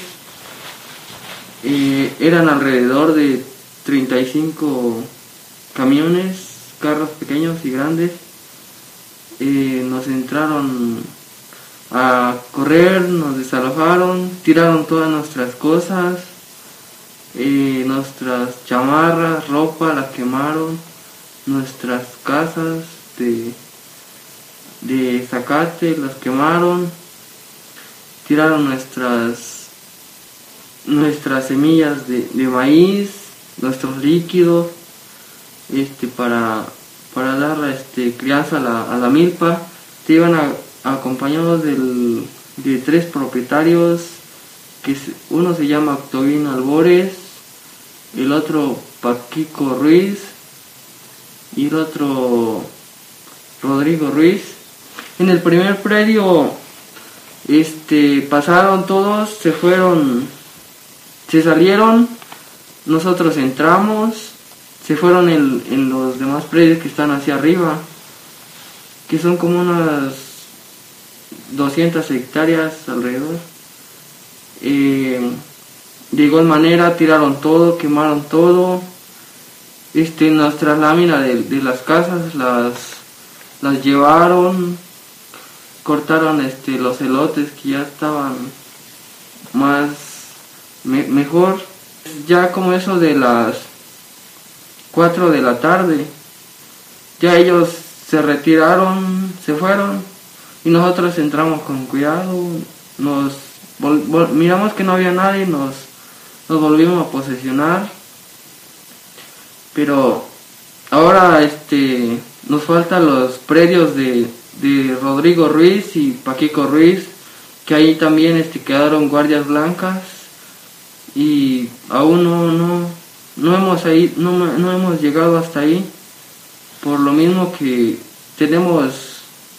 Eh, eran alrededor de treinta y cinco camiones, carros pequeños y grandes. Eh, nos entraron a correr, nos desalojaron, tiraron todas nuestras cosas, eh, nuestras chamarras, ropa, la quemaron, nuestras casas de, de zacate las quemaron, tiraron nuestras, nuestras semillas de, de maíz, nuestros líquidos, este, para, para dar este, crianza a la, a la milpa. Te iban a acompañados del, de tres propietarios, que uno se llama Octavino Albores, el otro Paquico Ruiz y el otro Rodrigo Ruiz. En el primer predio este, pasaron todos, se fueron, se salieron, nosotros entramos, se fueron en, en los demás predios que están hacia arriba, que son como unas doscientas hectáreas alrededor. Eh, de igual manera tiraron todo, quemaron todo. Este, nuestras láminas de, de las casas las, las llevaron, cortaron este, los elotes que ya estaban más me, mejor. Ya como eso de las cuatro de la tarde, ya ellos se retiraron, se fueron. Y nosotros entramos con cuidado, nos vol, vol, miramos que no había nadie, nos, nos volvimos a posesionar. Pero ahora este, nos faltan los predios de, de Rodrigo Ruiz y Paquico Ruiz, que ahí también este, quedaron guardias blancas y aún no, no, no, hemos, ahí, no, no hemos llegado hasta ahí, por lo mismo que tenemos...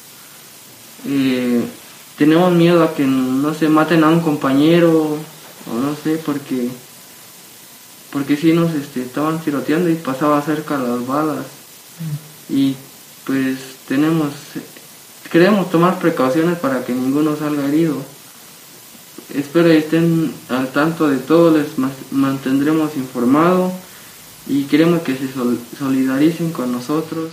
Eh, tenemos miedo a que no se maten a un compañero o no sé, porque porque si nos este, estaban tiroteando y pasaba cerca las balas y pues tenemos queremos tomar precauciones para que ninguno salga herido. Espero que estén al tanto de todo, les mantendremos informados y queremos que se sol- solidaricen con nosotros.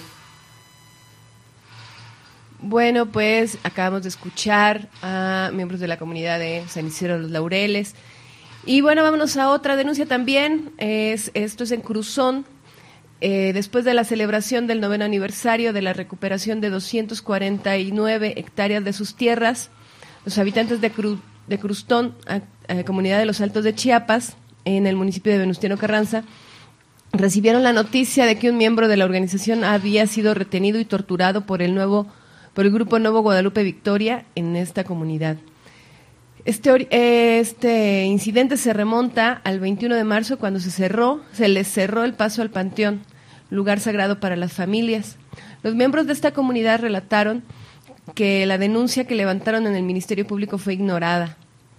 Bueno, pues acabamos de escuchar a miembros de la comunidad de San Isidro de los Laureles. Y bueno, vámonos a otra denuncia también. Es, esto es en Cruzón. Eh, después de la celebración del noveno aniversario de la recuperación de doscientas cuarenta y nueve hectáreas de sus tierras, los habitantes de, Cru, de Cruzón, a, a comunidad de los Altos de Chiapas, en el municipio de Venustiano Carranza, recibieron la noticia de que un miembro de la organización había sido retenido y torturado por el nuevo por el grupo Nuevo Guadalupe Victoria en esta comunidad. Este, este incidente se remonta al veintiuno de marzo, cuando se cerró, se les cerró el paso al panteón, lugar sagrado para las familias. Los miembros de esta comunidad relataron que la denuncia que levantaron en el Ministerio Público fue ignorada.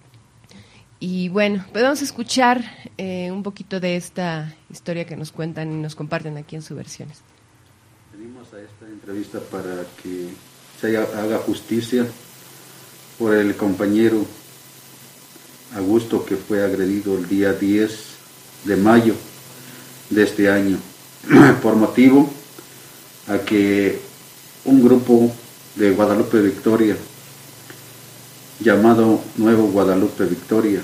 Y bueno, podemos escuchar eh, un poquito de esta historia que nos cuentan y nos comparten aquí en sus versiones. Venimos a esta entrevista para que se haga justicia por el compañero Augusto, que fue agredido el día diez de mayo de este año, por motivo a que un grupo de Guadalupe Victoria, llamado Nuevo Guadalupe Victoria,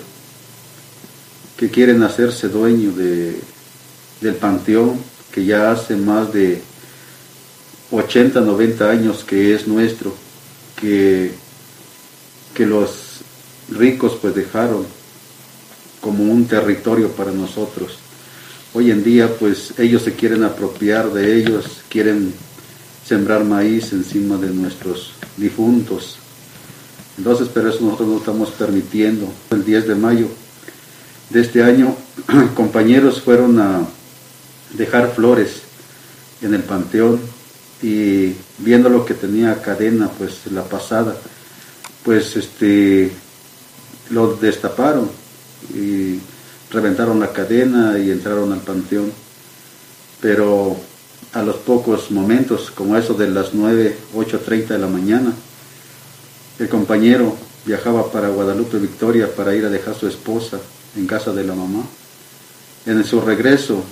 que quieren hacerse dueño de, del panteón, que ya hace más de ochenta, noventa años que es nuestro, que, que los ricos pues dejaron como un territorio para nosotros. Hoy en día pues ellos se quieren apropiar de ellos, quieren sembrar maíz encima de nuestros difuntos. Entonces, pero eso nosotros no estamos permitiendo. El diez de mayo de este año, compañeros fueron a dejar flores en el panteón, y viendo lo que tenía cadena, pues la pasada, pues este lo destaparon y reventaron la cadena y entraron al panteón. Pero a los pocos momentos, como eso de las nueve, ocho treinta de la mañana, el compañero viajaba para Guadalupe Victoria para ir a dejar a su esposa en casa de la mamá. En su regreso,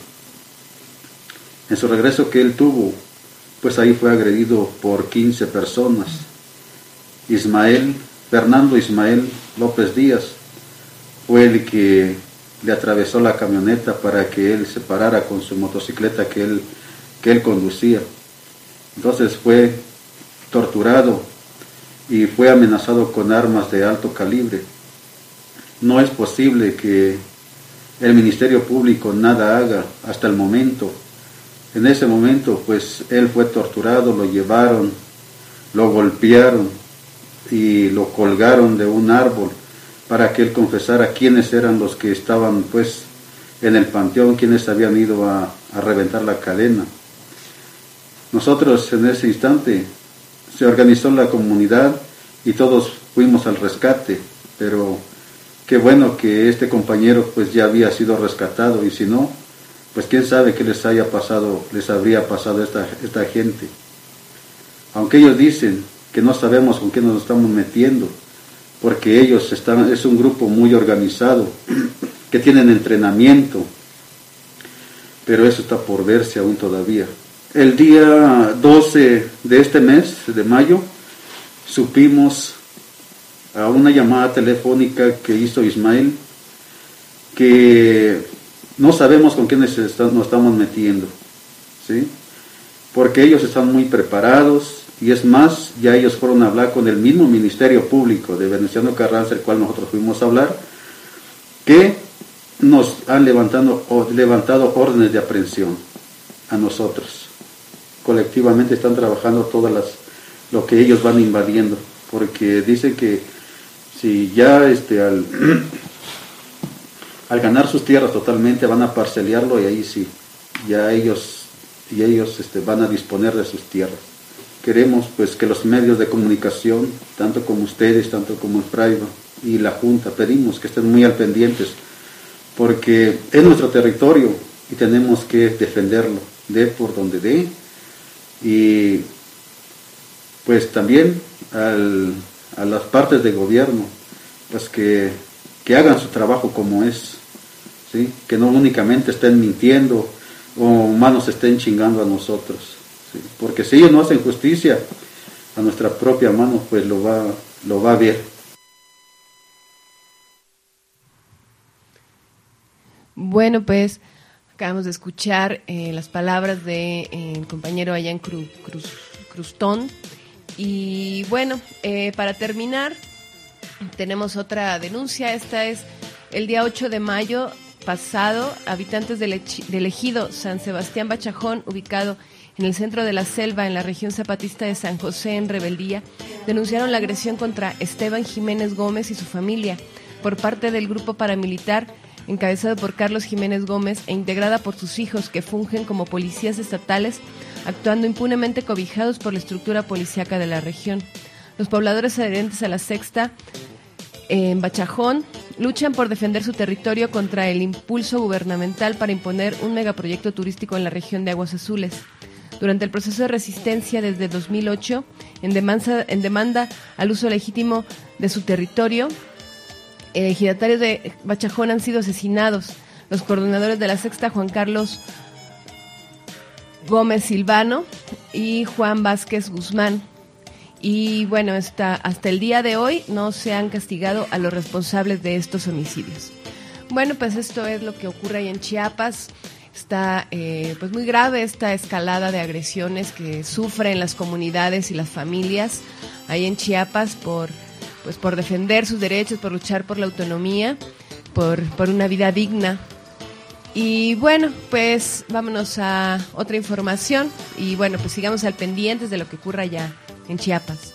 en su regreso que él tuvo, pues ahí fue agredido por quince personas. Ismael Fernando Ismael López Díaz fue el que le atravesó la camioneta para que él se parara con su motocicleta que él, que él conducía. Entonces fue torturado y fue amenazado con armas de alto calibre. No es posible que el Ministerio Público nada haga hasta el momento. En ese momento, pues, él fue torturado, lo llevaron, lo golpearon y lo colgaron de un árbol para que él confesara quiénes eran los que estaban, pues, en el panteón, quienes habían ido a, a reventar la cadena. Nosotros en ese instante se organizó la comunidad y todos fuimos al rescate, pero qué bueno que este compañero pues ya había sido rescatado, y si no, pues quién sabe qué les haya pasado, les habría pasado a esta, esta gente. Aunque ellos dicen que no sabemos con qué nos estamos metiendo, porque ellos están, es un grupo muy organizado, que tienen entrenamiento, pero eso está por verse aún todavía. El día doce de este mes, de mayo, supimos a una llamada telefónica que hizo Ismael, que no sabemos con quiénes nos estamos metiendo, ¿sí? Porque ellos están muy preparados, y es más, ya ellos fueron a hablar con el mismo Ministerio Público de Venustiano Carranza, el cual nosotros fuimos a hablar, que nos han levantado, levantado órdenes de aprehensión a nosotros. Colectivamente están trabajando todas las, lo que ellos van invadiendo, porque dicen que si ya este al, al ganar sus tierras totalmente van a parceliarlo, y ahí sí, ya ellos, y ellos este, van a disponer de sus tierras. Queremos pues que los medios de comunicación, tanto como ustedes, tanto como el Praiva y la Junta, pedimos que estén muy al pendientes, porque es nuestro territorio y tenemos que defenderlo, de por donde dé. Y pues también al, a las partes de gobierno, pues que, que hagan su trabajo como es, ¿sí? Que no únicamente estén mintiendo o más nos estén chingando a nosotros, ¿sí? Porque si ellos no hacen justicia, a nuestra propia mano pues lo va, lo va a ver. Bueno, pues acabamos de escuchar eh, las palabras de eh, compañero allá en Cru, Cruz, Crustón. Y bueno, eh, para terminar, tenemos otra denuncia. Esta es el día ocho de mayo pasado. Habitantes del, echi, del ejido San Sebastián Bachajón, ubicado en el centro de la selva, en la región zapatista de San José, en Rebeldía, denunciaron la agresión contra Esteban Jiménez Gómez y su familia por parte del grupo paramilitar encabezado por Carlos Jiménez Gómez e integrada por sus hijos, que fungen como policías estatales, actuando impunemente cobijados por la estructura policíaca de la región. Los pobladores adherentes a la Sexta en Bachajón luchan por defender su territorio contra el impulso gubernamental para imponer un megaproyecto turístico en la región de Aguas Azules. Durante el proceso de resistencia desde dos mil ocho, en demanda, en demanda al uso legítimo de su territorio, ejidatarios de Bachajón han sido asesinados. Los coordinadores de la Sexta, Juan Carlos Gómez Silvano y Juan Vázquez Guzmán. Y bueno, hasta, hasta el día de hoy no se han castigado a los responsables de estos homicidios. Bueno, pues esto es lo que ocurre ahí en Chiapas. Está eh, pues muy grave esta escalada de agresiones que sufren las comunidades y las familias ahí en Chiapas por pues por defender sus derechos, por luchar por la autonomía, por, por una vida digna. Y bueno, pues vámonos a otra información y bueno, pues sigamos al pendientes de lo que ocurra allá en Chiapas.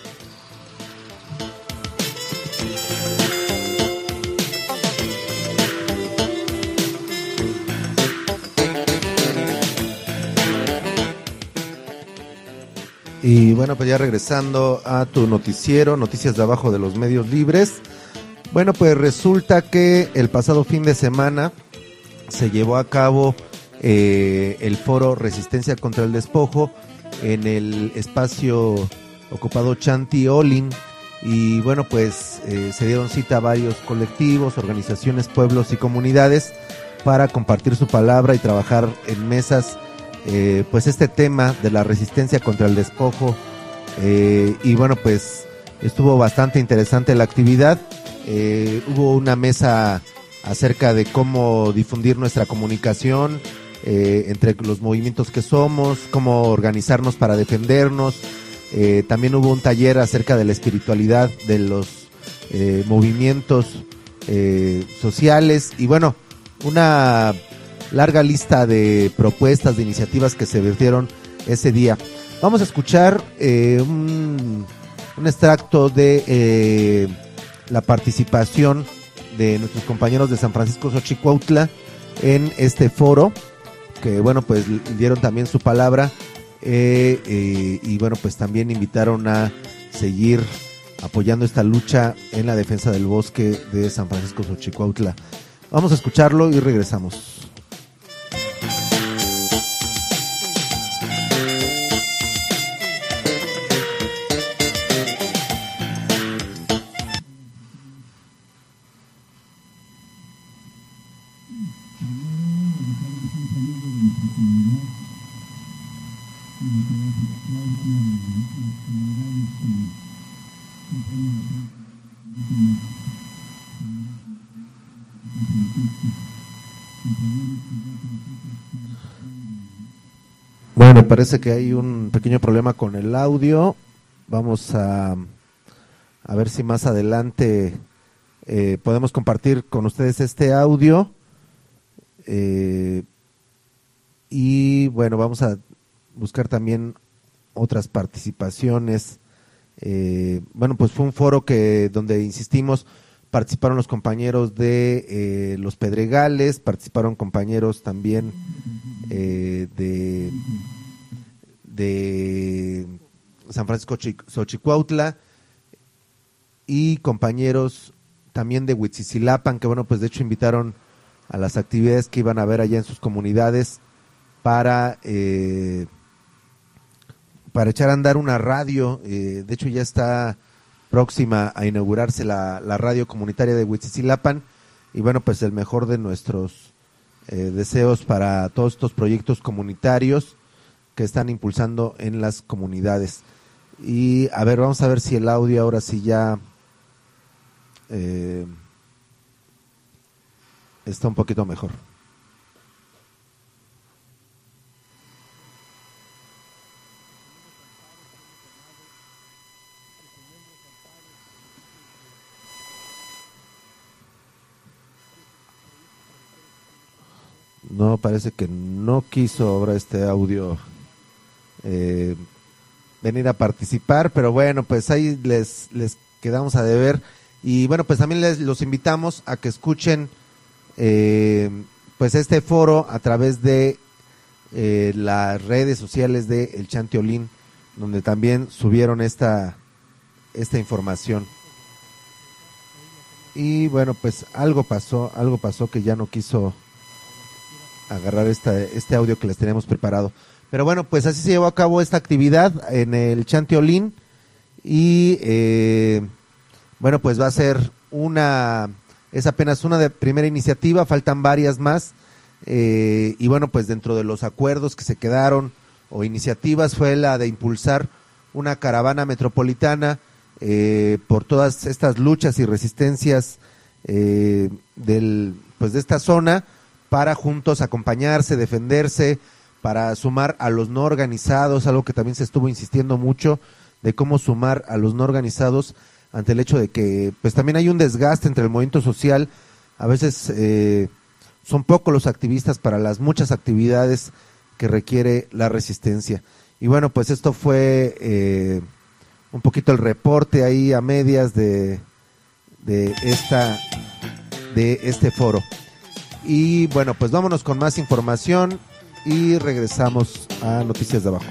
Y bueno, pues ya regresando a tu noticiero, noticias de abajo de los medios libres. Bueno, pues resulta que el pasado fin de semana se llevó a cabo eh, el foro Resistencia contra el Despojo en el espacio ocupado Chanti Olin. Y bueno, pues eh, se dieron cita a varios colectivos, organizaciones, pueblos y comunidades para compartir su palabra y trabajar en mesas Eh, pues este tema de la resistencia contra el despojo, eh, y bueno, pues estuvo bastante interesante la actividad. Eh, hubo una mesa acerca de cómo difundir nuestra comunicación eh, entre los movimientos que somos, cómo organizarnos para defendernos. Eh, también hubo un taller acerca de la espiritualidad de los eh, movimientos eh, sociales y bueno, una larga lista de propuestas, de iniciativas que se vertieron ese día. Vamos a escuchar eh, un, un extracto de eh, la participación de nuestros compañeros de San Francisco Xochicuautla en este foro, que bueno, pues dieron también su palabra eh, eh, y bueno, pues también invitaron a seguir apoyando esta lucha en la defensa del bosque de San Francisco Xochicuautla. Vamos a escucharlo y regresamos. Bueno, parece que hay un pequeño problema con el audio. Vamos a, a ver si más adelante eh, podemos compartir con ustedes este audio. Eh, y bueno, vamos a buscar también otras participaciones. Eh, bueno, pues fue un foro que donde insistimos, participaron los compañeros de eh, Los Pedregales, participaron compañeros también eh, de, de San Francisco Xochicuautla y compañeros también de Huitzicilapan, que bueno, pues de hecho invitaron a las actividades que iban a haber allá en sus comunidades para eh, para echar a andar una radio. Eh, de hecho ya está próxima a inaugurarse la, la radio comunitaria de Huitzicilapan y bueno, pues el mejor de nuestros eh, deseos para todos estos proyectos comunitarios que están impulsando en las comunidades. Y a ver, vamos a ver si el audio ahora sí ya eh, está un poquito mejor. No, parece que no quiso ahora este audio eh, venir a participar, pero bueno, pues ahí les, les quedamos a deber. Y bueno, pues también les los invitamos a que escuchen eh, pues este foro a través de eh, las redes sociales de El Chanteolín, donde también subieron esta, esta información. Y bueno, pues algo pasó, algo pasó que ya no quiso agarrar esta, este audio que les teníamos preparado. Pero bueno, pues así se llevó a cabo esta actividad en el Chanteolín y eh, bueno, pues va a ser una, es apenas una de primera iniciativa, faltan varias más eh, y bueno, pues dentro de los acuerdos que se quedaron o iniciativas fue la de impulsar una caravana metropolitana eh, por todas estas luchas y resistencias eh, del, pues de esta zona, para juntos acompañarse, defenderse, para sumar a los no organizados, algo que también se estuvo insistiendo mucho, de cómo sumar a los no organizados ante el hecho de que pues también hay un desgaste entre el movimiento social, a veces eh, son pocos los activistas para las muchas actividades que requiere la resistencia. Y bueno, pues esto fue eh, un poquito el reporte ahí a medias de, de, esta, de este foro. Y bueno, pues vámonos con más información y regresamos a Noticias de Abajo.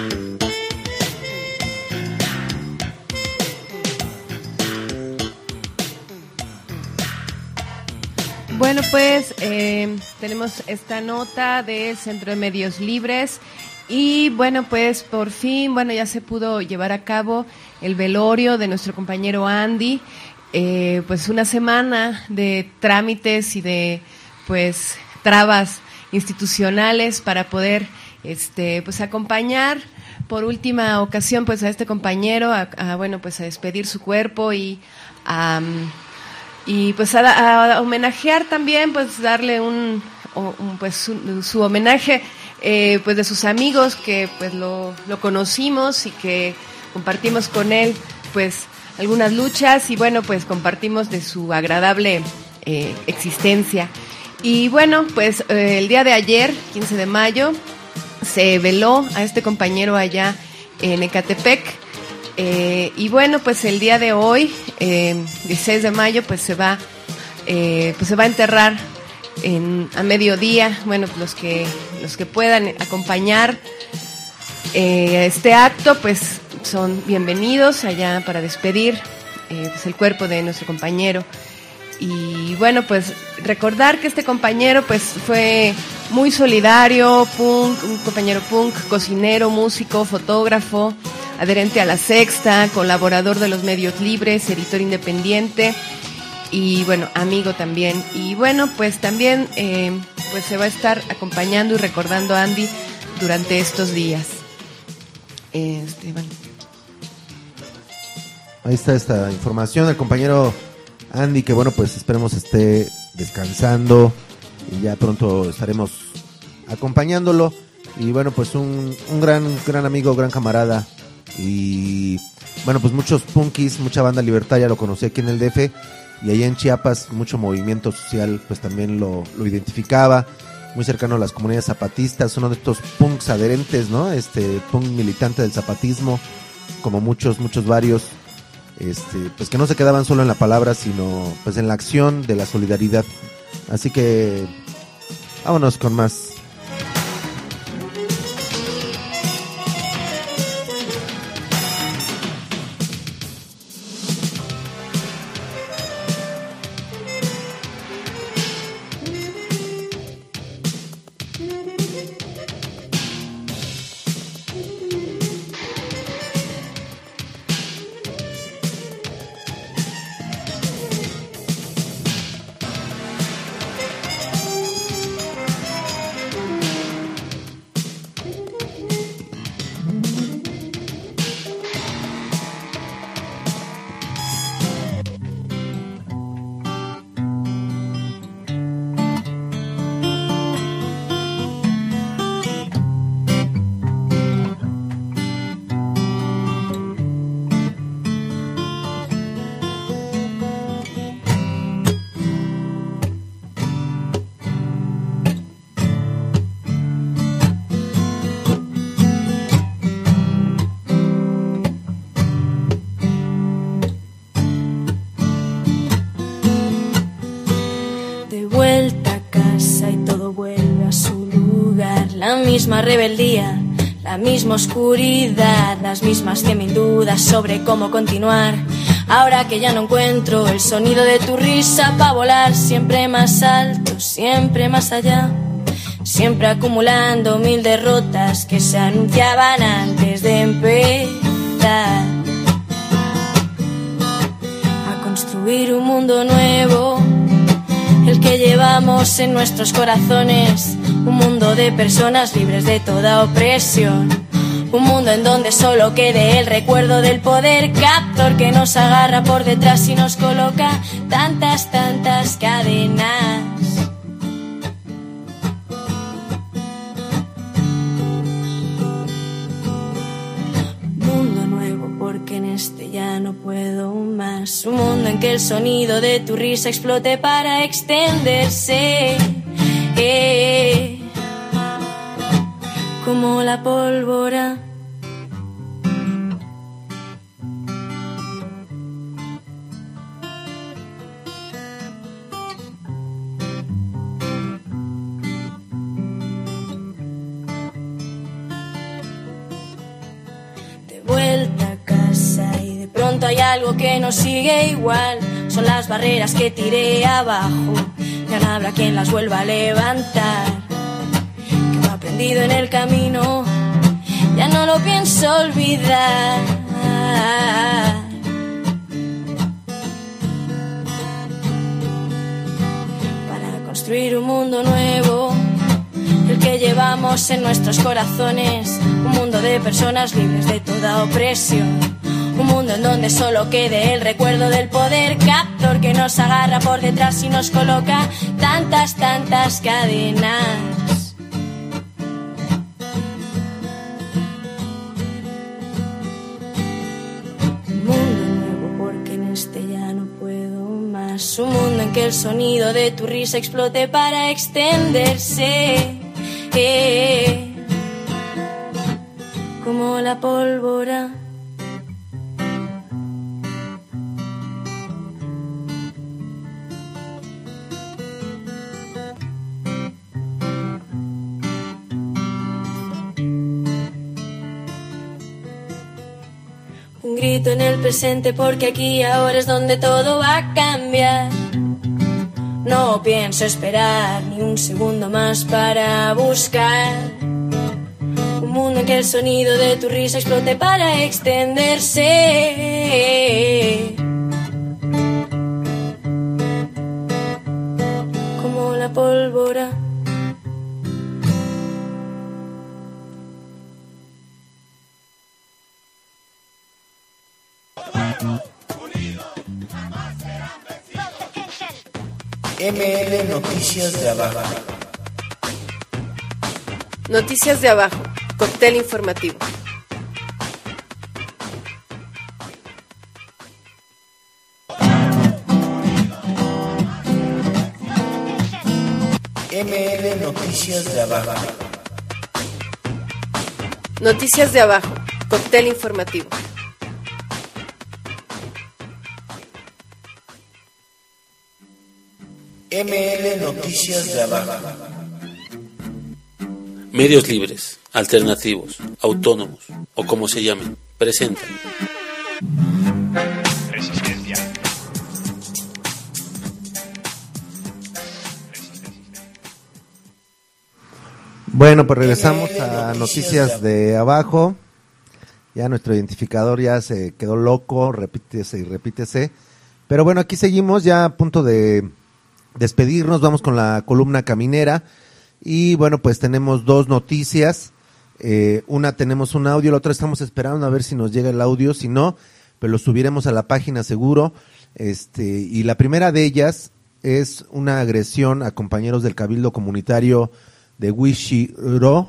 Bueno, pues eh, tenemos esta nota del Centro de Medios Libres y bueno, pues por fin, bueno, ya se pudo llevar a cabo el velorio de nuestro compañero Andy, eh, pues una semana de trámites y de pues trabas institucionales para poder este pues acompañar por última ocasión pues a este compañero a, a bueno pues a despedir su cuerpo y a, y pues a, a homenajear también, pues darle un, un pues su, su homenaje eh, pues de sus amigos que pues lo, lo conocimos y que compartimos con él pues algunas luchas y bueno pues compartimos de su agradable eh, existencia. Y bueno pues eh, el día de ayer, quince de mayo, se veló a este compañero allá en Ecatepec. Eh, y bueno, pues el día de hoy, eh, dieciséis de mayo, pues se va, eh, pues se va a enterrar en, a mediodía. Bueno, los que los que puedan acompañar eh, este acto, pues son bienvenidos allá para despedir eh, pues el cuerpo de nuestro compañero. Y bueno, pues recordar que este compañero pues fue muy solidario, punk, un compañero punk, cocinero, músico, fotógrafo, adherente a La Sexta, colaborador de los medios libres, editor independiente y bueno, amigo también. Y bueno, pues también eh, pues se va a estar acompañando y recordando a Andy durante estos días. Este, bueno. Ahí está esta información del compañero Andy, que bueno, pues esperemos esté descansando y ya pronto estaremos acompañándolo. Y bueno, pues un, un gran, gran amigo, gran camarada. Y bueno, pues muchos punkis, mucha banda libertaria lo conocí aquí en el D F. Y allá en Chiapas, mucho movimiento social, pues también lo, lo identificaba. Muy cercano a las comunidades zapatistas, uno de estos punks adherentes, ¿no? Este punk militante del zapatismo, como muchos, muchos varios. Este, pues que no se quedaban solo en la palabra, sino pues en la acción de la solidaridad. Así que vámonos con más. La misma rebeldía, la misma oscuridad, las mismas cien mil dudas sobre cómo continuar. Ahora que ya no encuentro el sonido de tu risa pa' volar siempre más alto, siempre más allá, siempre acumulando mil derrotas que se anunciaban antes de empezar a construir un mundo nuevo, el que llevamos en nuestros corazones. Un mundo de personas libres de toda opresión. Un mundo en donde solo quede el recuerdo del poder captor que nos agarra por detrás y nos coloca tantas, tantas cadenas. Mundo nuevo porque en este ya no puedo más. Un mundo en que el sonido de tu risa explote para extenderse. Eh, como la pólvora. De vuelta a casa y de pronto hay algo que no sigue igual. Son las barreras que tiré abajo. Ya no habrá quien las vuelva a levantar. Que me ha aprendido en el camino, ya no lo pienso olvidar. Para construir un mundo nuevo, el que lleva llevamos en nuestros corazones, un mundo de personas libres de toda opresión, un mundo en donde solo quede el recuerdo del poder captor que nos agarra por detrás y nos coloca tantas, tantas cadenas. Un mundo nuevo porque en este ya no puedo más, un mundo en que el sonido de tu risa explote para extenderse, eh, como la pólvora. Un grito en el presente porque aquí y ahora es donde todo va a cambiar. No pienso esperar ni un segundo más para buscar un mundo en que el sonido de tu risa explote para extenderse, como la pólvora. M L Noticias de Abajo. Noticias de Abajo, cóctel informativo. M L Noticias de Abajo. Noticias de Abajo, cóctel informativo. M L Noticias de Abajo. Medios libres, alternativos, autónomos o como se llamen, presentan Resistencia. Bueno, pues regresamos a Noticias de Abajo. Ya nuestro identificador ya se quedó loco, repítese y repítese. Pero bueno, aquí seguimos ya a punto de despedirnos, vamos con la columna caminera y bueno, pues tenemos dos noticias, eh, una tenemos un audio, la otra estamos esperando a ver si nos llega el audio, si no, pues lo subiremos a la página seguro, este y la primera de ellas es una agresión a compañeros del Cabildo Comunitario de Huichiró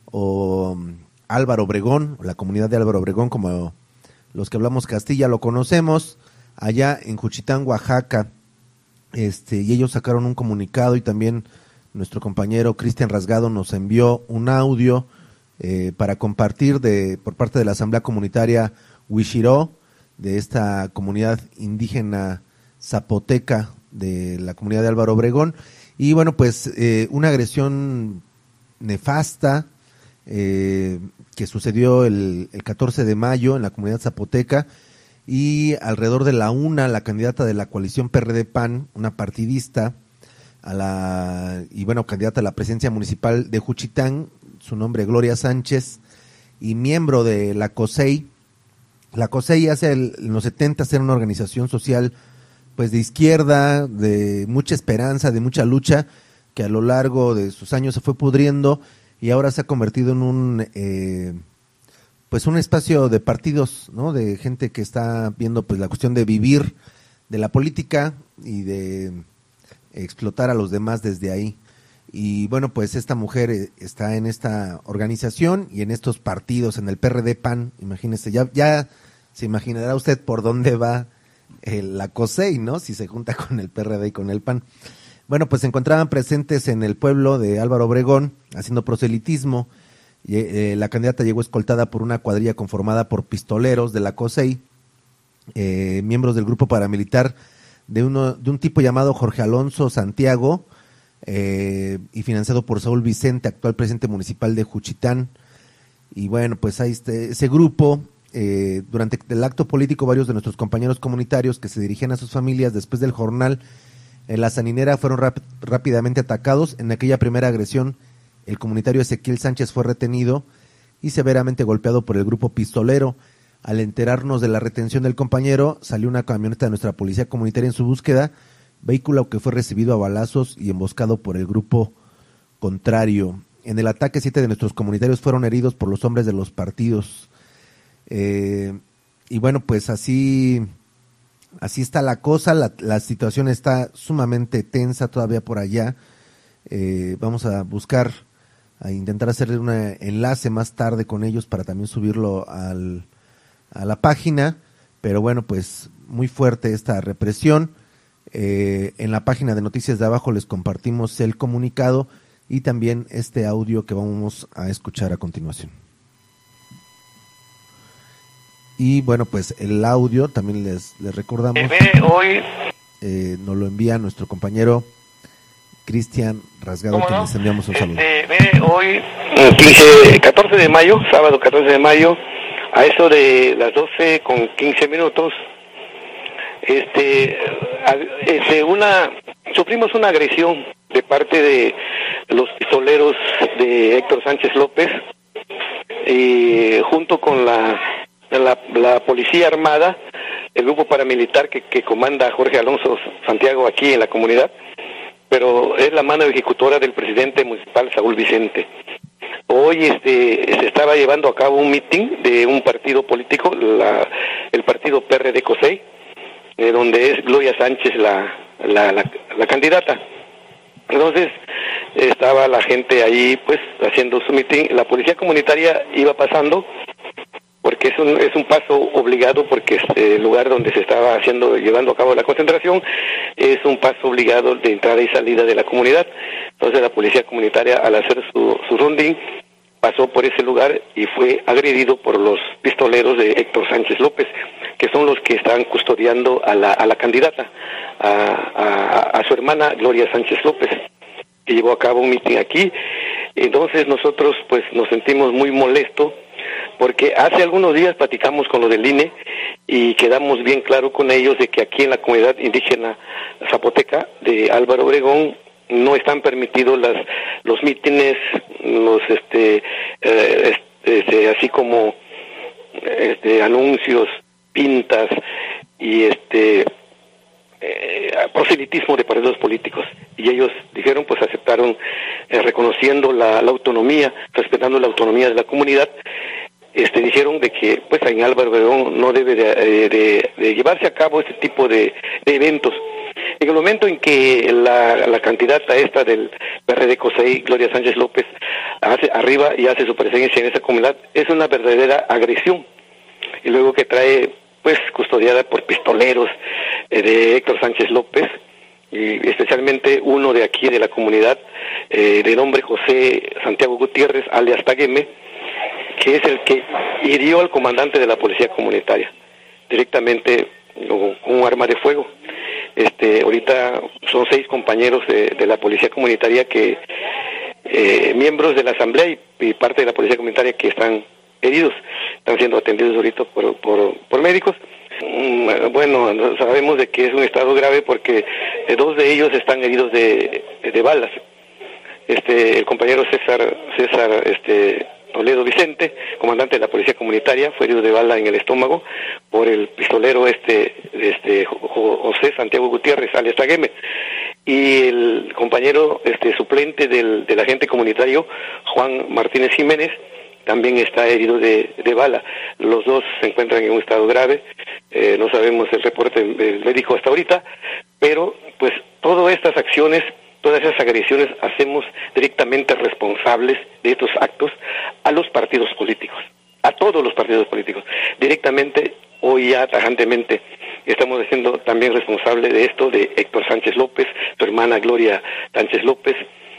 o Álvaro Obregón, la comunidad de Álvaro Obregón, como los que hablamos Castilla lo conocemos, allá en Juchitán, Oaxaca. Este, y ellos sacaron un comunicado y también nuestro compañero Cristian Rasgado nos envió un audio eh, para compartir de por parte de la Asamblea Comunitaria Huichiró, de esta comunidad indígena zapoteca de la comunidad de Álvaro Obregón. Y bueno, pues eh, una agresión nefasta eh, que sucedió el, el catorce de mayo en la comunidad zapoteca. Y alrededor de la una, la candidata de la coalición P R D P A N, una partidista, a la y bueno, candidata a la presidencia municipal de Juchitán, su nombre Gloria Sánchez, y miembro de la COSEI. La COSEI hace el, en los setentas era una organización social pues de izquierda, de mucha esperanza, de mucha lucha, que a lo largo de sus años se fue pudriendo y ahora se ha convertido en un... Eh, pues un espacio de partidos, ¿no? De gente que está viendo pues la cuestión de vivir de la política y de explotar a los demás desde ahí. Y bueno, pues esta mujer está en esta organización y en estos partidos, en el P R D P A N, imagínese, ya, ya se imaginará usted por dónde va eh, la COSEI, ¿no? Si se junta con el P R D y con el P A N. Bueno, pues se encontraban presentes en el pueblo de Álvaro Obregón, haciendo proselitismo. Y, eh, la candidata llegó escoltada por una cuadrilla conformada por pistoleros de la COSEI, eh, miembros del grupo paramilitar de uno de un tipo llamado Jorge Alonso Santiago, eh, y financiado por Saúl Vicente, actual presidente municipal de Juchitán. Y bueno, pues ahí este, ese grupo, eh, durante el acto político, varios de nuestros compañeros comunitarios que se dirigían a sus familias después del jornal en la Saninera fueron rap- rápidamente atacados. En aquella primera agresión, el comunitario Ezequiel Sánchez fue retenido y severamente golpeado por el grupo pistolero. Al enterarnos de la retención del compañero, salió una camioneta de nuestra policía comunitaria en su búsqueda, vehículo que fue recibido a balazos y emboscado por el grupo contrario. en el ataque, siete de nuestros comunitarios fueron heridos por los hombres de los partidos. Eh, y bueno, pues así, así está la cosa, la, la situación está sumamente tensa todavía por allá. Eh, vamos a buscar, a intentar hacer un enlace más tarde con ellos para también subirlo al, a la página, pero bueno, pues muy fuerte esta represión. Eh, en la página de Noticias de Abajo les compartimos el comunicado y también este audio que vamos a escuchar a continuación. Y bueno, pues el audio también les, les recordamos, hoy eh, nos lo envía nuestro compañero Cristian Rasgado, que no? les enviamos un saludo. Este, ve, hoy, quince, catorce de mayo, sábado catorce de mayo, a eso de las doce con quince minutos, este, a, este, una, sufrimos una agresión de parte de los pistoleros de Héctor Sánchez López, y junto con la La, la Policía Armada, el grupo paramilitar que, que comanda Jorge Alonso Santiago aquí en la comunidad, pero es la mano ejecutora del presidente municipal Saúl Vicente. Hoy este se estaba llevando a cabo un mitin de un partido político, la, el partido P R D COSEI, eh, donde es Gloria Sánchez la, la, la, la candidata. Entonces estaba la gente ahí pues haciendo su mitin, la policía comunitaria iba pasando, porque es un, es un paso obligado, porque este, el lugar donde se estaba haciendo, llevando a cabo la concentración, es un paso obligado de entrada y salida de la comunidad. Entonces la policía comunitaria, al hacer su, su rondín, pasó por ese lugar y fue agredido por los pistoleros de Héctor Sánchez López, que son los que están custodiando a la, a la candidata, a, a, a su hermana Gloria Sánchez López, que llevó a cabo un mitin aquí. Entonces nosotros pues nos sentimos muy molestos, porque hace algunos días platicamos con los del I N E y quedamos bien claro con ellos de que aquí en la comunidad indígena zapoteca de Álvaro Obregón no están permitidos las los mítines, los este, eh, este así como este anuncios, pintas y este eh, proselitismo de partidos políticos, y ellos dijeron, pues aceptaron, eh, reconociendo la, la autonomía, respetando la autonomía de la comunidad. Este, dijeron de que pues en Álvaro Obregón no debe de, de, de llevarse a cabo este tipo de, de eventos. En el momento en que la, la candidata esta del P R D COSEI, Gloria Sánchez López, hace arriba y hace su presencia en esa comunidad, es una verdadera agresión. Y luego que trae pues custodiada por pistoleros eh, de Héctor Sánchez López, y especialmente uno de aquí de la comunidad, eh, de nombre José Santiago Gutiérrez, alias Tagueme, que es el que hirió al comandante de la policía comunitaria directamente con un arma de fuego. Este, ahorita son seis compañeros de, de la policía comunitaria que eh, miembros de la asamblea y, y parte de la policía comunitaria que están heridos, están siendo atendidos ahorita por, por, por médicos. Bueno, sabemos de que es un estado grave porque eh, dos de ellos están heridos de, de balas. Este, el compañero César César este Toledo Vicente, comandante de la policía comunitaria, fue herido de bala en el estómago por el pistolero este este José Santiago Gutiérrez, alias Tagueme, y el compañero este suplente del, del agente comunitario Juan Martínez Jiménez también está herido de, de bala. Los dos se encuentran en un estado grave, eh, no sabemos el reporte del médico hasta ahorita, pero pues todas estas acciones, todas esas agresiones hacemos directamente responsables de estos actos a los partidos políticos, a todos los partidos políticos. Directamente, hoy ya tajantemente, estamos siendo también responsables de esto de Héctor Sánchez López, su hermana Gloria Sánchez López,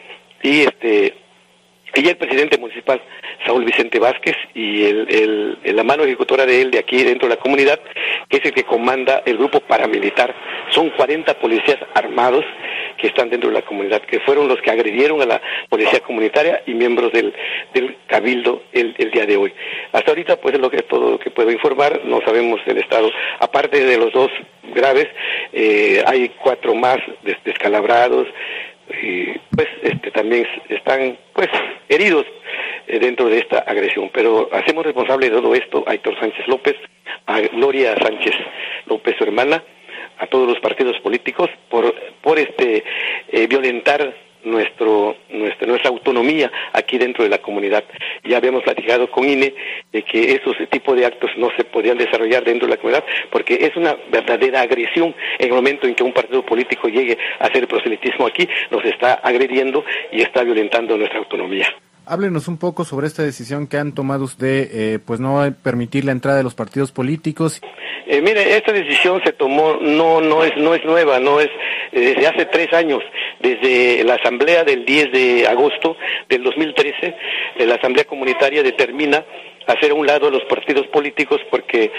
y este y el presidente municipal Saúl Vicente Vázquez, y el, el, la mano ejecutora de él de aquí dentro de la comunidad, que es el que comanda el grupo paramilitar. Son cuarenta policías armados que están dentro de la comunidad, que fueron los que agredieron a la policía comunitaria y miembros del, del cabildo el, el día de hoy. Hasta ahorita pues es lo que todo lo que puedo informar, no sabemos el estado, aparte de los dos graves, eh, hay cuatro más des, descalabrados, y pues este también están pues heridos eh, dentro de esta agresión, pero hacemos responsable de todo esto a Héctor Sánchez López, a Gloria Sánchez López, su hermana, a todos los partidos políticos por por este eh, violentar nuestro, nuestra, nuestra autonomía aquí dentro de la comunidad. Ya habíamos platicado con I N E de que esos tipos de actos no se podían desarrollar dentro de la comunidad porque es una verdadera agresión. En el momento en que un partido político llegue a hacer proselitismo aquí, nos está agrediendo y está violentando nuestra autonomía. Háblenos un poco sobre esta decisión que han tomado usted, eh, pues no permitir la entrada de los partidos políticos. Eh, mire, esta decisión se tomó, no no es no es nueva, no es eh, desde hace tres años, desde la asamblea del diez de agosto del dos mil trece, eh, la asamblea comunitaria determina hacer a un lado a los partidos políticos porque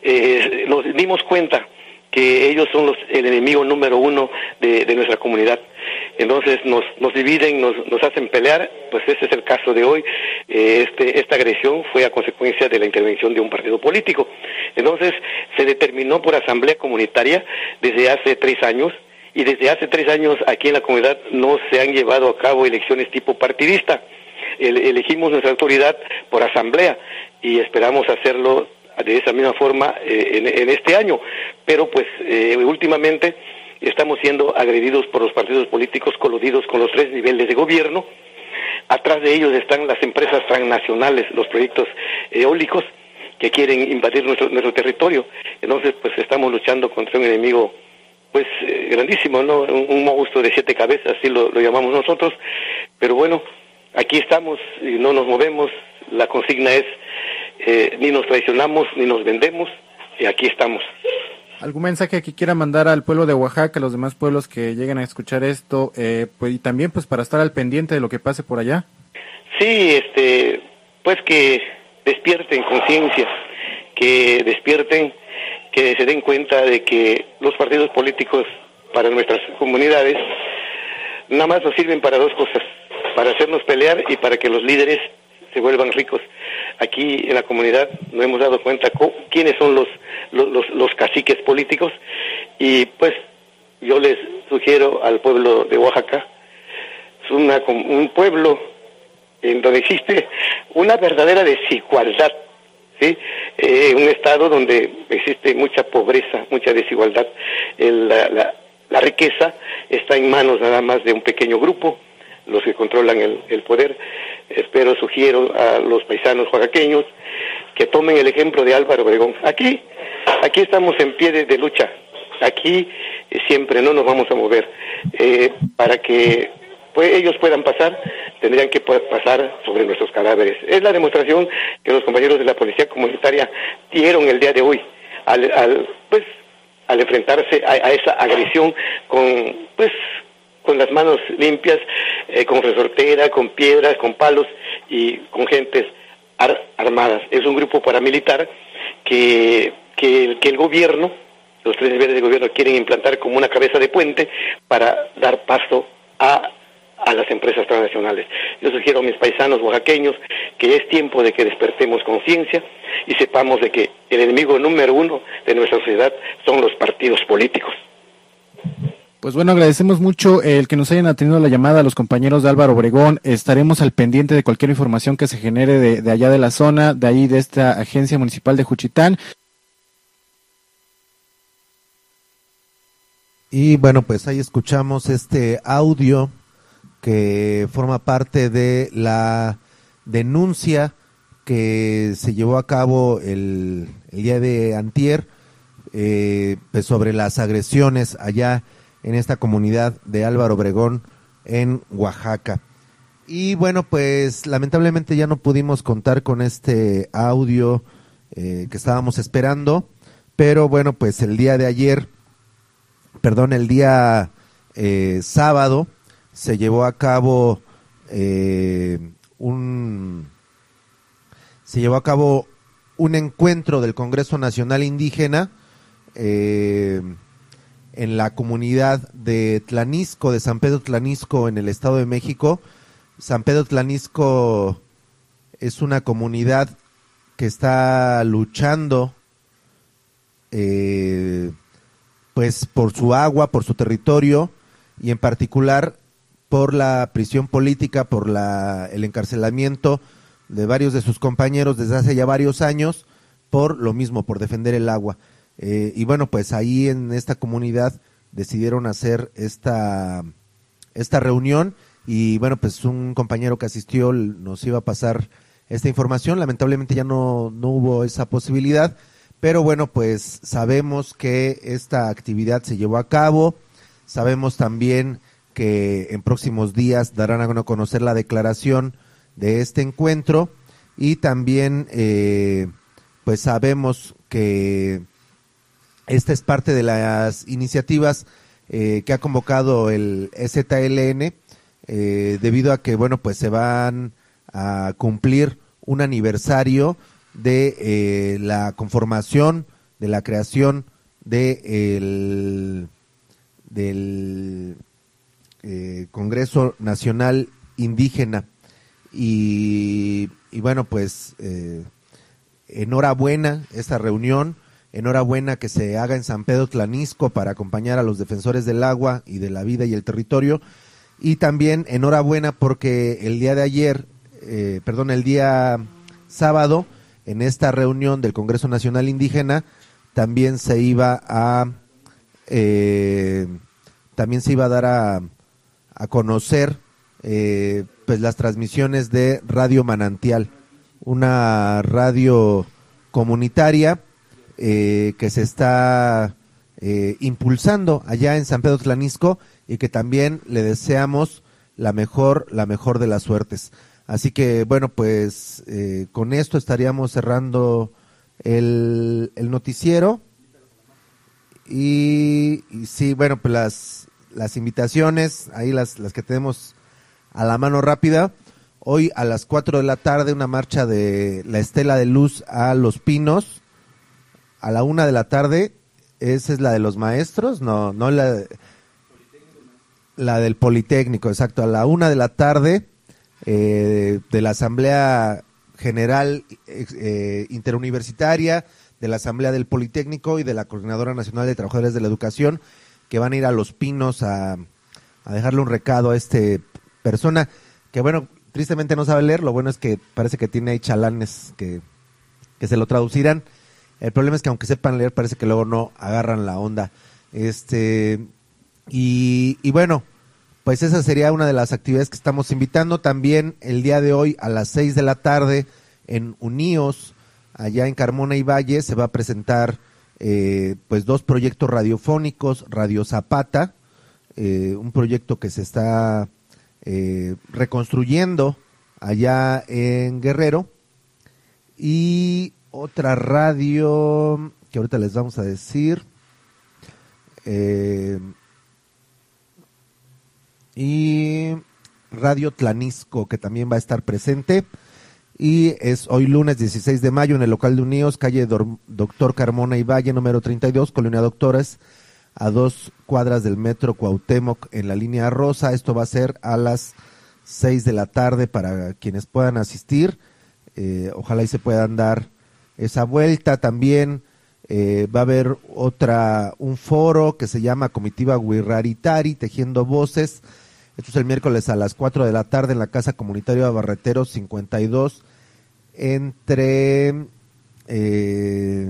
eh, nos dimos cuenta que ellos son los, el enemigo número uno de, de nuestra comunidad. Entonces nos, nos dividen, nos, nos hacen pelear, pues ese es el caso de hoy. Eh, este, esta agresión fue a consecuencia de la intervención de un partido político. Entonces se determinó por asamblea comunitaria desde hace tres años, y desde hace tres años aquí en la comunidad no se han llevado a cabo elecciones tipo partidista. El, elegimos nuestra autoridad por asamblea y esperamos hacerlo de esa misma forma eh, en, en este año, pero pues eh, últimamente estamos siendo agredidos por los partidos políticos coludidos con los tres niveles de gobierno. Atrás de ellos están las empresas transnacionales, los proyectos eólicos que quieren invadir nuestro, nuestro territorio. Entonces pues estamos luchando contra un enemigo pues eh, grandísimo, ¿no? Un, un monstruo de siete cabezas, así lo, lo llamamos nosotros, pero bueno, aquí estamos y no nos movemos. La consigna es eh, ni nos traicionamos ni nos vendemos, y aquí estamos. ¿Algún mensaje que quiera mandar al pueblo de Oaxaca, a los demás pueblos que lleguen a escuchar esto, eh, pues y también pues para estar al pendiente de lo que pase por allá? Sí, este, pues que despierten conciencia, que despierten, que se den cuenta de que los partidos políticos para nuestras comunidades nada más nos sirven para dos cosas: para hacernos pelear y para que los líderes se vuelvan ricos. Aquí en la comunidad nos hemos dado cuenta co- quiénes son los, los, los, los caciques políticos, y pues yo les sugiero al pueblo de Oaxaca, es una, un pueblo en donde existe una verdadera desigualdad, ¿sí? Eh, un estado donde existe mucha pobreza, mucha desigualdad. El, la, la, la riqueza está en manos nada más de un pequeño grupo, los que controlan el, el poder. Espero, sugiero a los paisanos oaxaqueños que tomen el ejemplo de Álvaro Obregón. Aquí, aquí estamos en pie de, de lucha. Aquí eh, siempre no nos vamos a mover. Eh, para que pues, ellos puedan pasar, tendrían que pasar sobre nuestros cadáveres. Es la demostración que los compañeros de la policía comunitaria dieron el día de hoy al, al pues al enfrentarse a, a esa agresión con pues con las manos limpias, eh, con resortera, con piedras, con palos y con gentes ar- armadas. Es un grupo paramilitar que, que, el, que el gobierno, los tres niveles de gobierno quieren implantar como una cabeza de puente para dar paso a, a las empresas transnacionales. Yo sugiero a mis paisanos oaxaqueños que es tiempo de que despertemos conciencia y sepamos de que el enemigo número uno de nuestra sociedad son los partidos políticos. Pues bueno, agradecemos mucho el que nos hayan atendido la llamada a los compañeros de Álvaro Obregón. Estaremos al pendiente de cualquier información que se genere de, de allá de la zona, de ahí de esta agencia municipal de Juchitán. Y bueno, pues ahí escuchamos este audio que forma parte de la denuncia que se llevó a cabo el, el día de antier, eh, pues sobre las agresiones allá en esta comunidad de Álvaro Obregón en Oaxaca. Y bueno, pues lamentablemente ya no pudimos contar con este audio eh, que estábamos esperando, pero bueno, pues el día de ayer, perdón, el día eh, sábado se llevó a cabo eh, un se llevó a cabo un encuentro del Congreso Nacional Indígena eh, en la comunidad de Tlanisco, de San Pedro Tlanisco, en el Estado de México. San Pedro Tlanisco es una comunidad que está luchando eh, pues por su agua, por su territorio, y en particular por la prisión política, por la el encarcelamiento de varios de sus compañeros desde hace ya varios años, por lo mismo, por defender el agua. Eh, y bueno, pues ahí en esta comunidad decidieron hacer esta, esta reunión y bueno, pues un compañero que asistió nos iba a pasar esta información. Lamentablemente ya no, no hubo esa posibilidad, pero bueno, pues sabemos que esta actividad se llevó a cabo. Sabemos también que en próximos días darán a conocer la declaración de este encuentro, y también eh, pues sabemos que esta es parte de las iniciativas eh, que ha convocado el E Z L N, eh, debido a que bueno, pues se van a cumplir un aniversario de eh, la conformación, de la creación de el, del eh, Congreso Nacional Indígena. Y, y bueno, pues eh, enhorabuena esta reunión, enhorabuena que se haga en San Pedro Tlanisco para acompañar a los defensores del agua y de la vida y el territorio, y también enhorabuena porque el día de ayer, eh, perdón, el día sábado, en esta reunión del Congreso Nacional Indígena, también se iba a, eh, también se iba a dar a, a conocer eh, pues las transmisiones de Radio Manantial, una radio comunitaria eh, que se está eh, impulsando allá en San Pedro Tlanisco, y que también le deseamos la mejor, la mejor de las suertes. Así que bueno, pues eh, con esto estaríamos cerrando el, el noticiero, y, y sí, bueno, pues las, las invitaciones, ahí las, las que tenemos a la mano rápida. Hoy a las cuatro de la tarde una marcha de la Estela de Luz a Los Pinos. A la una de la tarde, esa es la de los maestros, no, no la, la del Politécnico, exacto. A la una de la tarde eh, de la Asamblea General eh, Interuniversitaria, de la Asamblea del Politécnico y de la Coordinadora Nacional de Trabajadores de la Educación, que van a ir a Los Pinos a, a dejarle un recado a este persona que bueno, tristemente no sabe leer. Lo bueno es que parece que tiene ahí chalanes que, que se lo traducirán. El problema es que aunque sepan leer, parece que luego no agarran la onda. Este y, y bueno, pues esa sería una de las actividades que estamos invitando. También el día de hoy a las seis de la tarde en Uníos, allá en Carmona y Valle, se va a presentar eh, pues dos proyectos radiofónicos. Radio Zapata, eh, un proyecto que se está Eh, reconstruyendo allá en Guerrero, y otra radio que ahorita les vamos a decir, eh, y Radio Tlanisco, que también va a estar presente, y es hoy lunes dieciséis de mayo en el local de Unidos, calle Dor- Doctor Carmona y Valle, número treinta y dos, Colonia Doctores, a dos cuadras del metro Cuauhtémoc, en la línea rosa. Esto va a ser a las seis de la tarde para quienes puedan asistir. Eh, ojalá y se puedan dar esa vuelta. También eh, va a haber otra, un foro que se llama Comitiva Huirraritari, Tejiendo Voces. Esto es el miércoles a las cuatro de la tarde en la Casa Comunitaria de Barreteros cincuenta y dos, entre eh,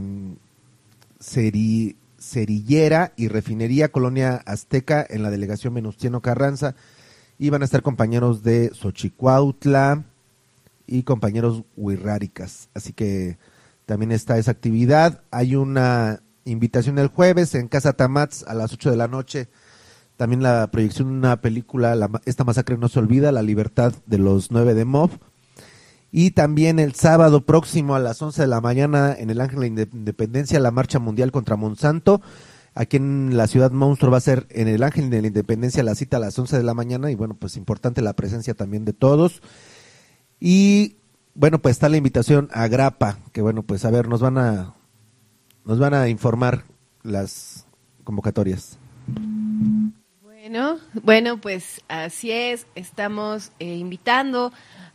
Seri... Cerillera y Refinería, Colonia Azteca, en la delegación Venustiano Carranza, y van a estar compañeros de Xochicuautla y compañeros huirráricas. Así que también está esa actividad. Hay una invitación el jueves en Casa Tamats a las ocho de la noche, también la proyección de una película, la, Esta masacre no se olvida, La libertad de los nueve de Mob. Y también el sábado próximo a las once de la mañana en el Ángel de la Independencia, la marcha mundial contra Monsanto. Aquí en la ciudad monstruo va a ser en el Ángel de la Independencia la cita a las once de la mañana, y bueno, pues importante la presencia también de todos. Y bueno, pues está la invitación a Grapa, que bueno, pues a ver, nos van a nos van a informar las convocatorias. Bueno, bueno, pues así es, estamos eh, invitando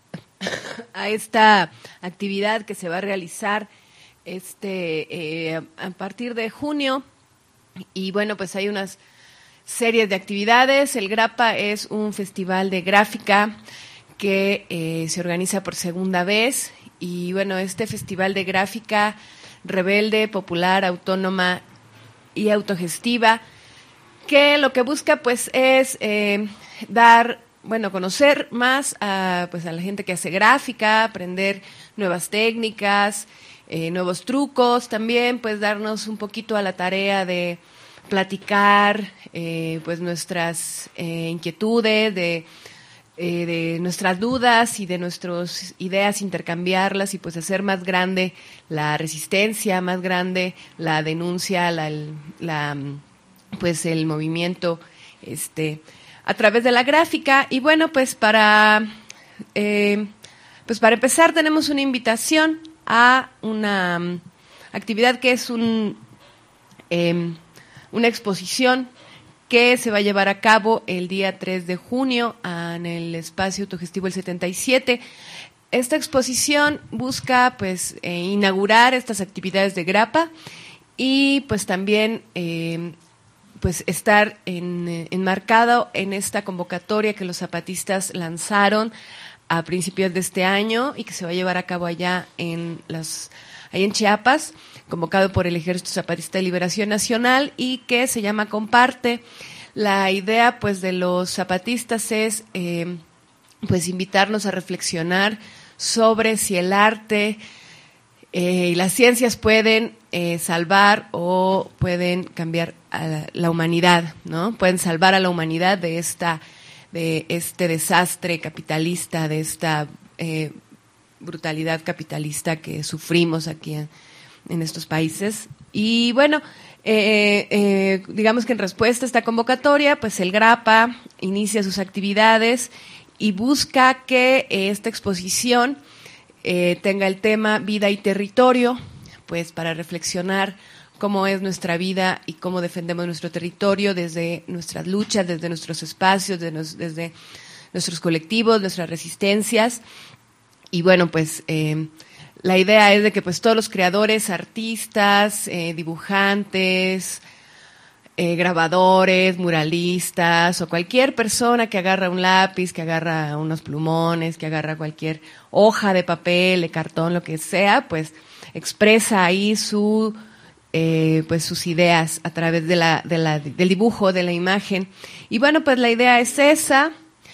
a esta actividad que se va a realizar este eh, a partir de junio, y bueno, pues hay unas series de actividades. El Grapa es un festival de gráfica que eh, se organiza por segunda vez, y bueno, este festival de gráfica rebelde, popular, autónoma y autogestiva, que lo que busca pues es eh, dar bueno, conocer más a, pues, a la gente que hace gráfica, aprender nuevas técnicas, eh, nuevos trucos, también pues darnos un poquito a la tarea de platicar eh, pues nuestras eh, inquietudes, de, eh, de nuestras dudas y de nuestras ideas, intercambiarlas y pues hacer más grande la resistencia, más grande la denuncia, la, la pues el movimiento este a través de la gráfica. Y bueno, pues para eh, pues para empezar tenemos una invitación a una um, actividad que es un eh, una exposición que se va a llevar a cabo el día tres de junio en el espacio autogestivo El setenta y siete. Esta exposición busca pues eh, inaugurar estas actividades de Grappa y pues también eh, pues estar en, enmarcado en esta convocatoria que los zapatistas lanzaron a principios de este año y que se va a llevar a cabo allá en las ahí en Chiapas, convocado por el Ejército Zapatista de Liberación Nacional y que se llama Comparte. La idea pues de los zapatistas es eh, pues invitarnos a reflexionar sobre si el arte eh, y las ciencias pueden eh, salvar o pueden cambiar a la, la humanidad, ¿no? Pueden salvar a la humanidad de esta de este desastre capitalista, de esta eh, brutalidad capitalista que sufrimos aquí en, en estos países. Y bueno, eh, eh, digamos que en respuesta a esta convocatoria, pues el Grappa inicia sus actividades y busca que eh, esta exposición eh, tenga el tema vida y territorio, pues para reflexionar cómo es nuestra vida y cómo defendemos nuestro territorio desde nuestras luchas, desde nuestros espacios, desde, nos, desde nuestros colectivos, nuestras resistencias. Y bueno, pues eh, la idea es de que pues todos los creadores, artistas, eh, dibujantes, eh, grabadores, muralistas o cualquier persona que agarra un lápiz, que agarra unos plumones, que agarra cualquier hoja de papel, de cartón, lo que sea, pues expresa ahí su eh, pues sus ideas a través de la, de la, del dibujo, de la imagen. Y bueno, pues la idea es esa.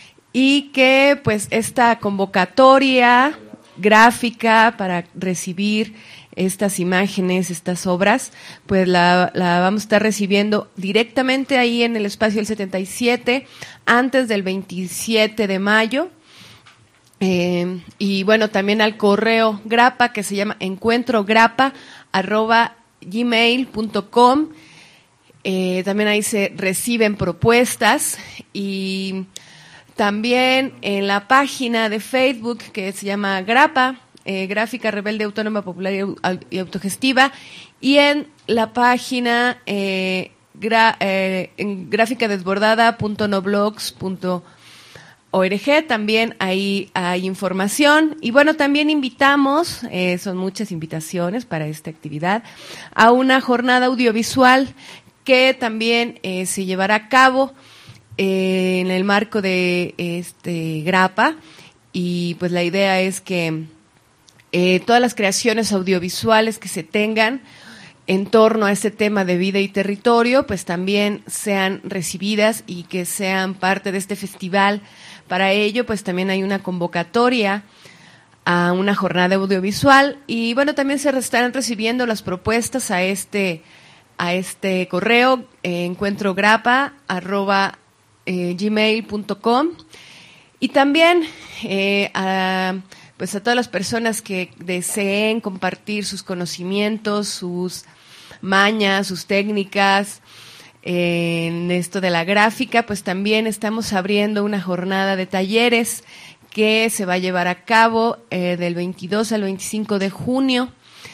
Y que pues esta convocatoria gráfica para recibir estas imágenes, estas obras, pues la, la vamos a estar recibiendo directamente ahí en el espacio del setenta y siete antes del veintisiete de mayo. Eh, y bueno, también al correo Grappa que se llama encuentrograppa arroba gmail punto com. Eh, también ahí se reciben propuestas y también en la página de Facebook que se llama Grappa, eh, Gráfica Rebelde Autónoma Popular y Autogestiva, y en la página eh, gra, eh, en gráfica desbordada punto noblogs punto org también ahí hay información. Y bueno, también invitamos, eh, son muchas invitaciones para esta actividad, a una jornada audiovisual que también eh, se llevará a cabo Eh, en el marco de este Grappa y pues la idea es que eh, todas las creaciones audiovisuales que se tengan en torno a este tema de vida y territorio pues también sean recibidas y que sean parte de este festival. Para ello pues también hay una convocatoria a una jornada audiovisual y bueno, también se estarán recibiendo las propuestas a este a este correo eh, encuentrograppa arroba Eh, gmail punto com y también eh, a, pues a todas las personas que deseen compartir sus conocimientos, sus mañas, sus técnicas eh, en esto de la gráfica, pues también estamos abriendo una jornada de talleres que se va a llevar a cabo eh, del veintidós al veinticinco de junio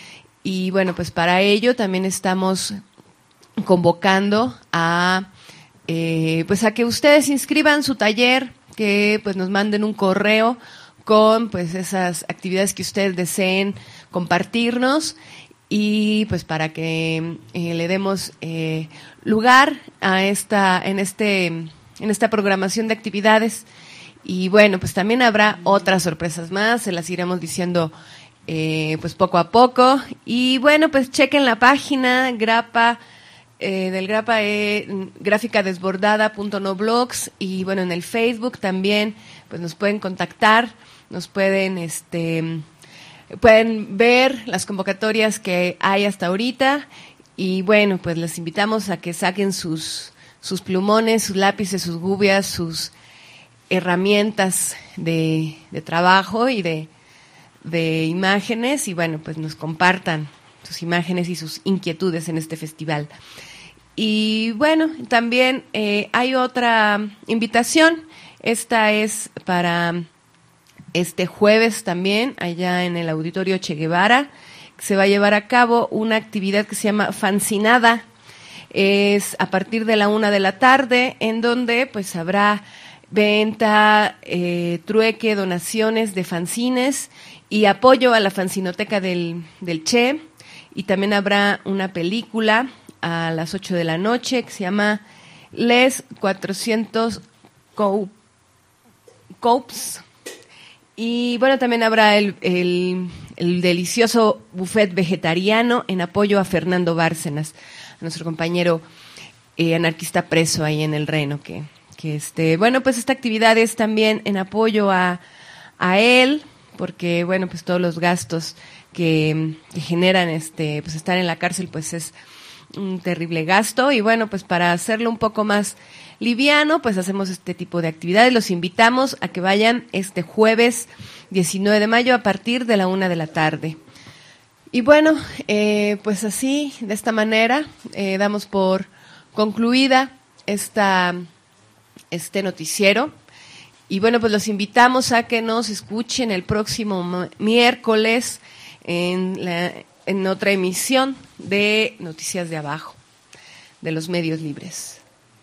y bueno, pues para ello también estamos convocando a Eh, pues a que ustedes inscriban su taller, que pues nos manden un correo con pues esas actividades que ustedes deseen compartirnos y pues para que eh, le demos eh, lugar a esta en este en esta programación de actividades. Y bueno, pues también habrá otras sorpresas más, se las iremos diciendo eh, pues poco a poco. Y bueno, pues chequen la página Grappa eh, del Grapa es gráfica desbordada punto no blogs, y bueno, en el Facebook también pues nos pueden contactar, nos pueden este pueden ver las convocatorias que hay hasta ahorita, y bueno, pues les invitamos a que saquen sus sus plumones, sus lápices, sus gubias, sus herramientas de, de trabajo y de, de imágenes, y bueno, pues nos compartan sus imágenes y sus inquietudes en este festival. Y bueno, también eh, hay otra invitación, esta es para este jueves también, allá en el Auditorio Che Guevara, se va a llevar a cabo una actividad que se llama Fancinada. Es a partir de la una de la tarde, en donde pues habrá venta, eh, trueque, donaciones de fanzines y apoyo a la fanzinoteca del, del Che, y también habrá una película a las ocho de la noche que se llama Les cuatrocientos Coupes, y bueno, también habrá el, el, el delicioso buffet vegetariano en apoyo a Fernando Bárcenas, nuestro compañero eh, anarquista preso ahí en el Reno, que, que este, bueno, pues esta actividad es también en apoyo a, a él, porque bueno, pues todos los gastos que, que generan este, pues estar en la cárcel, pues es un terrible gasto, y bueno, pues para hacerlo un poco más liviano, pues hacemos este tipo de actividades. Los invitamos a que vayan este jueves diecinueve de mayo a partir de la una de la tarde. Y bueno, eh, pues así, de esta manera, eh, damos por concluida esta, este noticiero. Y bueno, pues los invitamos a que nos escuchen el próximo miércoles en, la, en otra emisión de Noticias de Abajo, de los medios libres.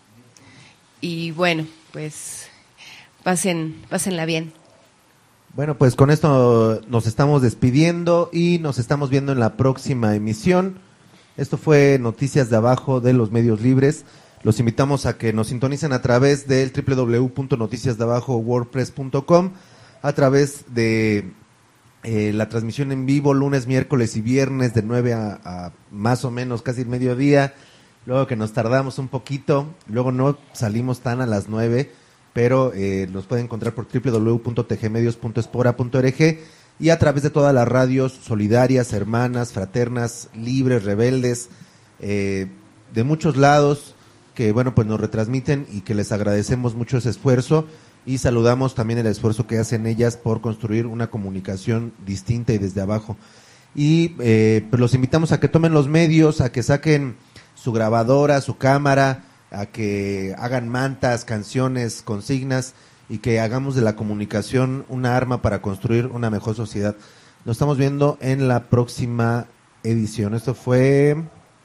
Y bueno, pues pasen, pásenla bien. Bueno, pues con esto nos estamos despidiendo y nos estamos viendo en la próxima emisión. Esto fue Noticias de Abajo de los Medios Libres. Los invitamos a que nos sintonicen a través del doble u doble u doble u punto noticias de abajo punto wordpress punto com, a través de eh, la transmisión en vivo lunes, miércoles y viernes de nueve a, a más o menos casi el mediodía. Luego que nos tardamos un poquito, luego no salimos tan a las nueve, pero eh, nos pueden encontrar por doble u doble u doble u punto t g medios punto espora punto org y a través de todas las radios solidarias, hermanas, fraternas, libres, rebeldes, eh, de muchos lados, que bueno, pues nos retransmiten y que les agradecemos mucho ese esfuerzo, y saludamos también el esfuerzo que hacen ellas por construir una comunicación distinta y desde abajo. Y eh, pues los invitamos a que tomen los medios, a que saquen su grabadora, su cámara, a que hagan mantas, canciones, consignas, y que hagamos de la comunicación una arma para construir una mejor sociedad. Nos estamos viendo en la próxima edición. Esto fue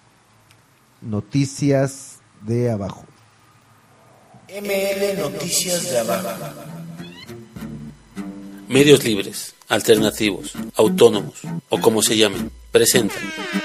Noticias de Abajo. M L Noticias de Abajo. Medios libres, alternativos, autónomos o como se llamen, presentan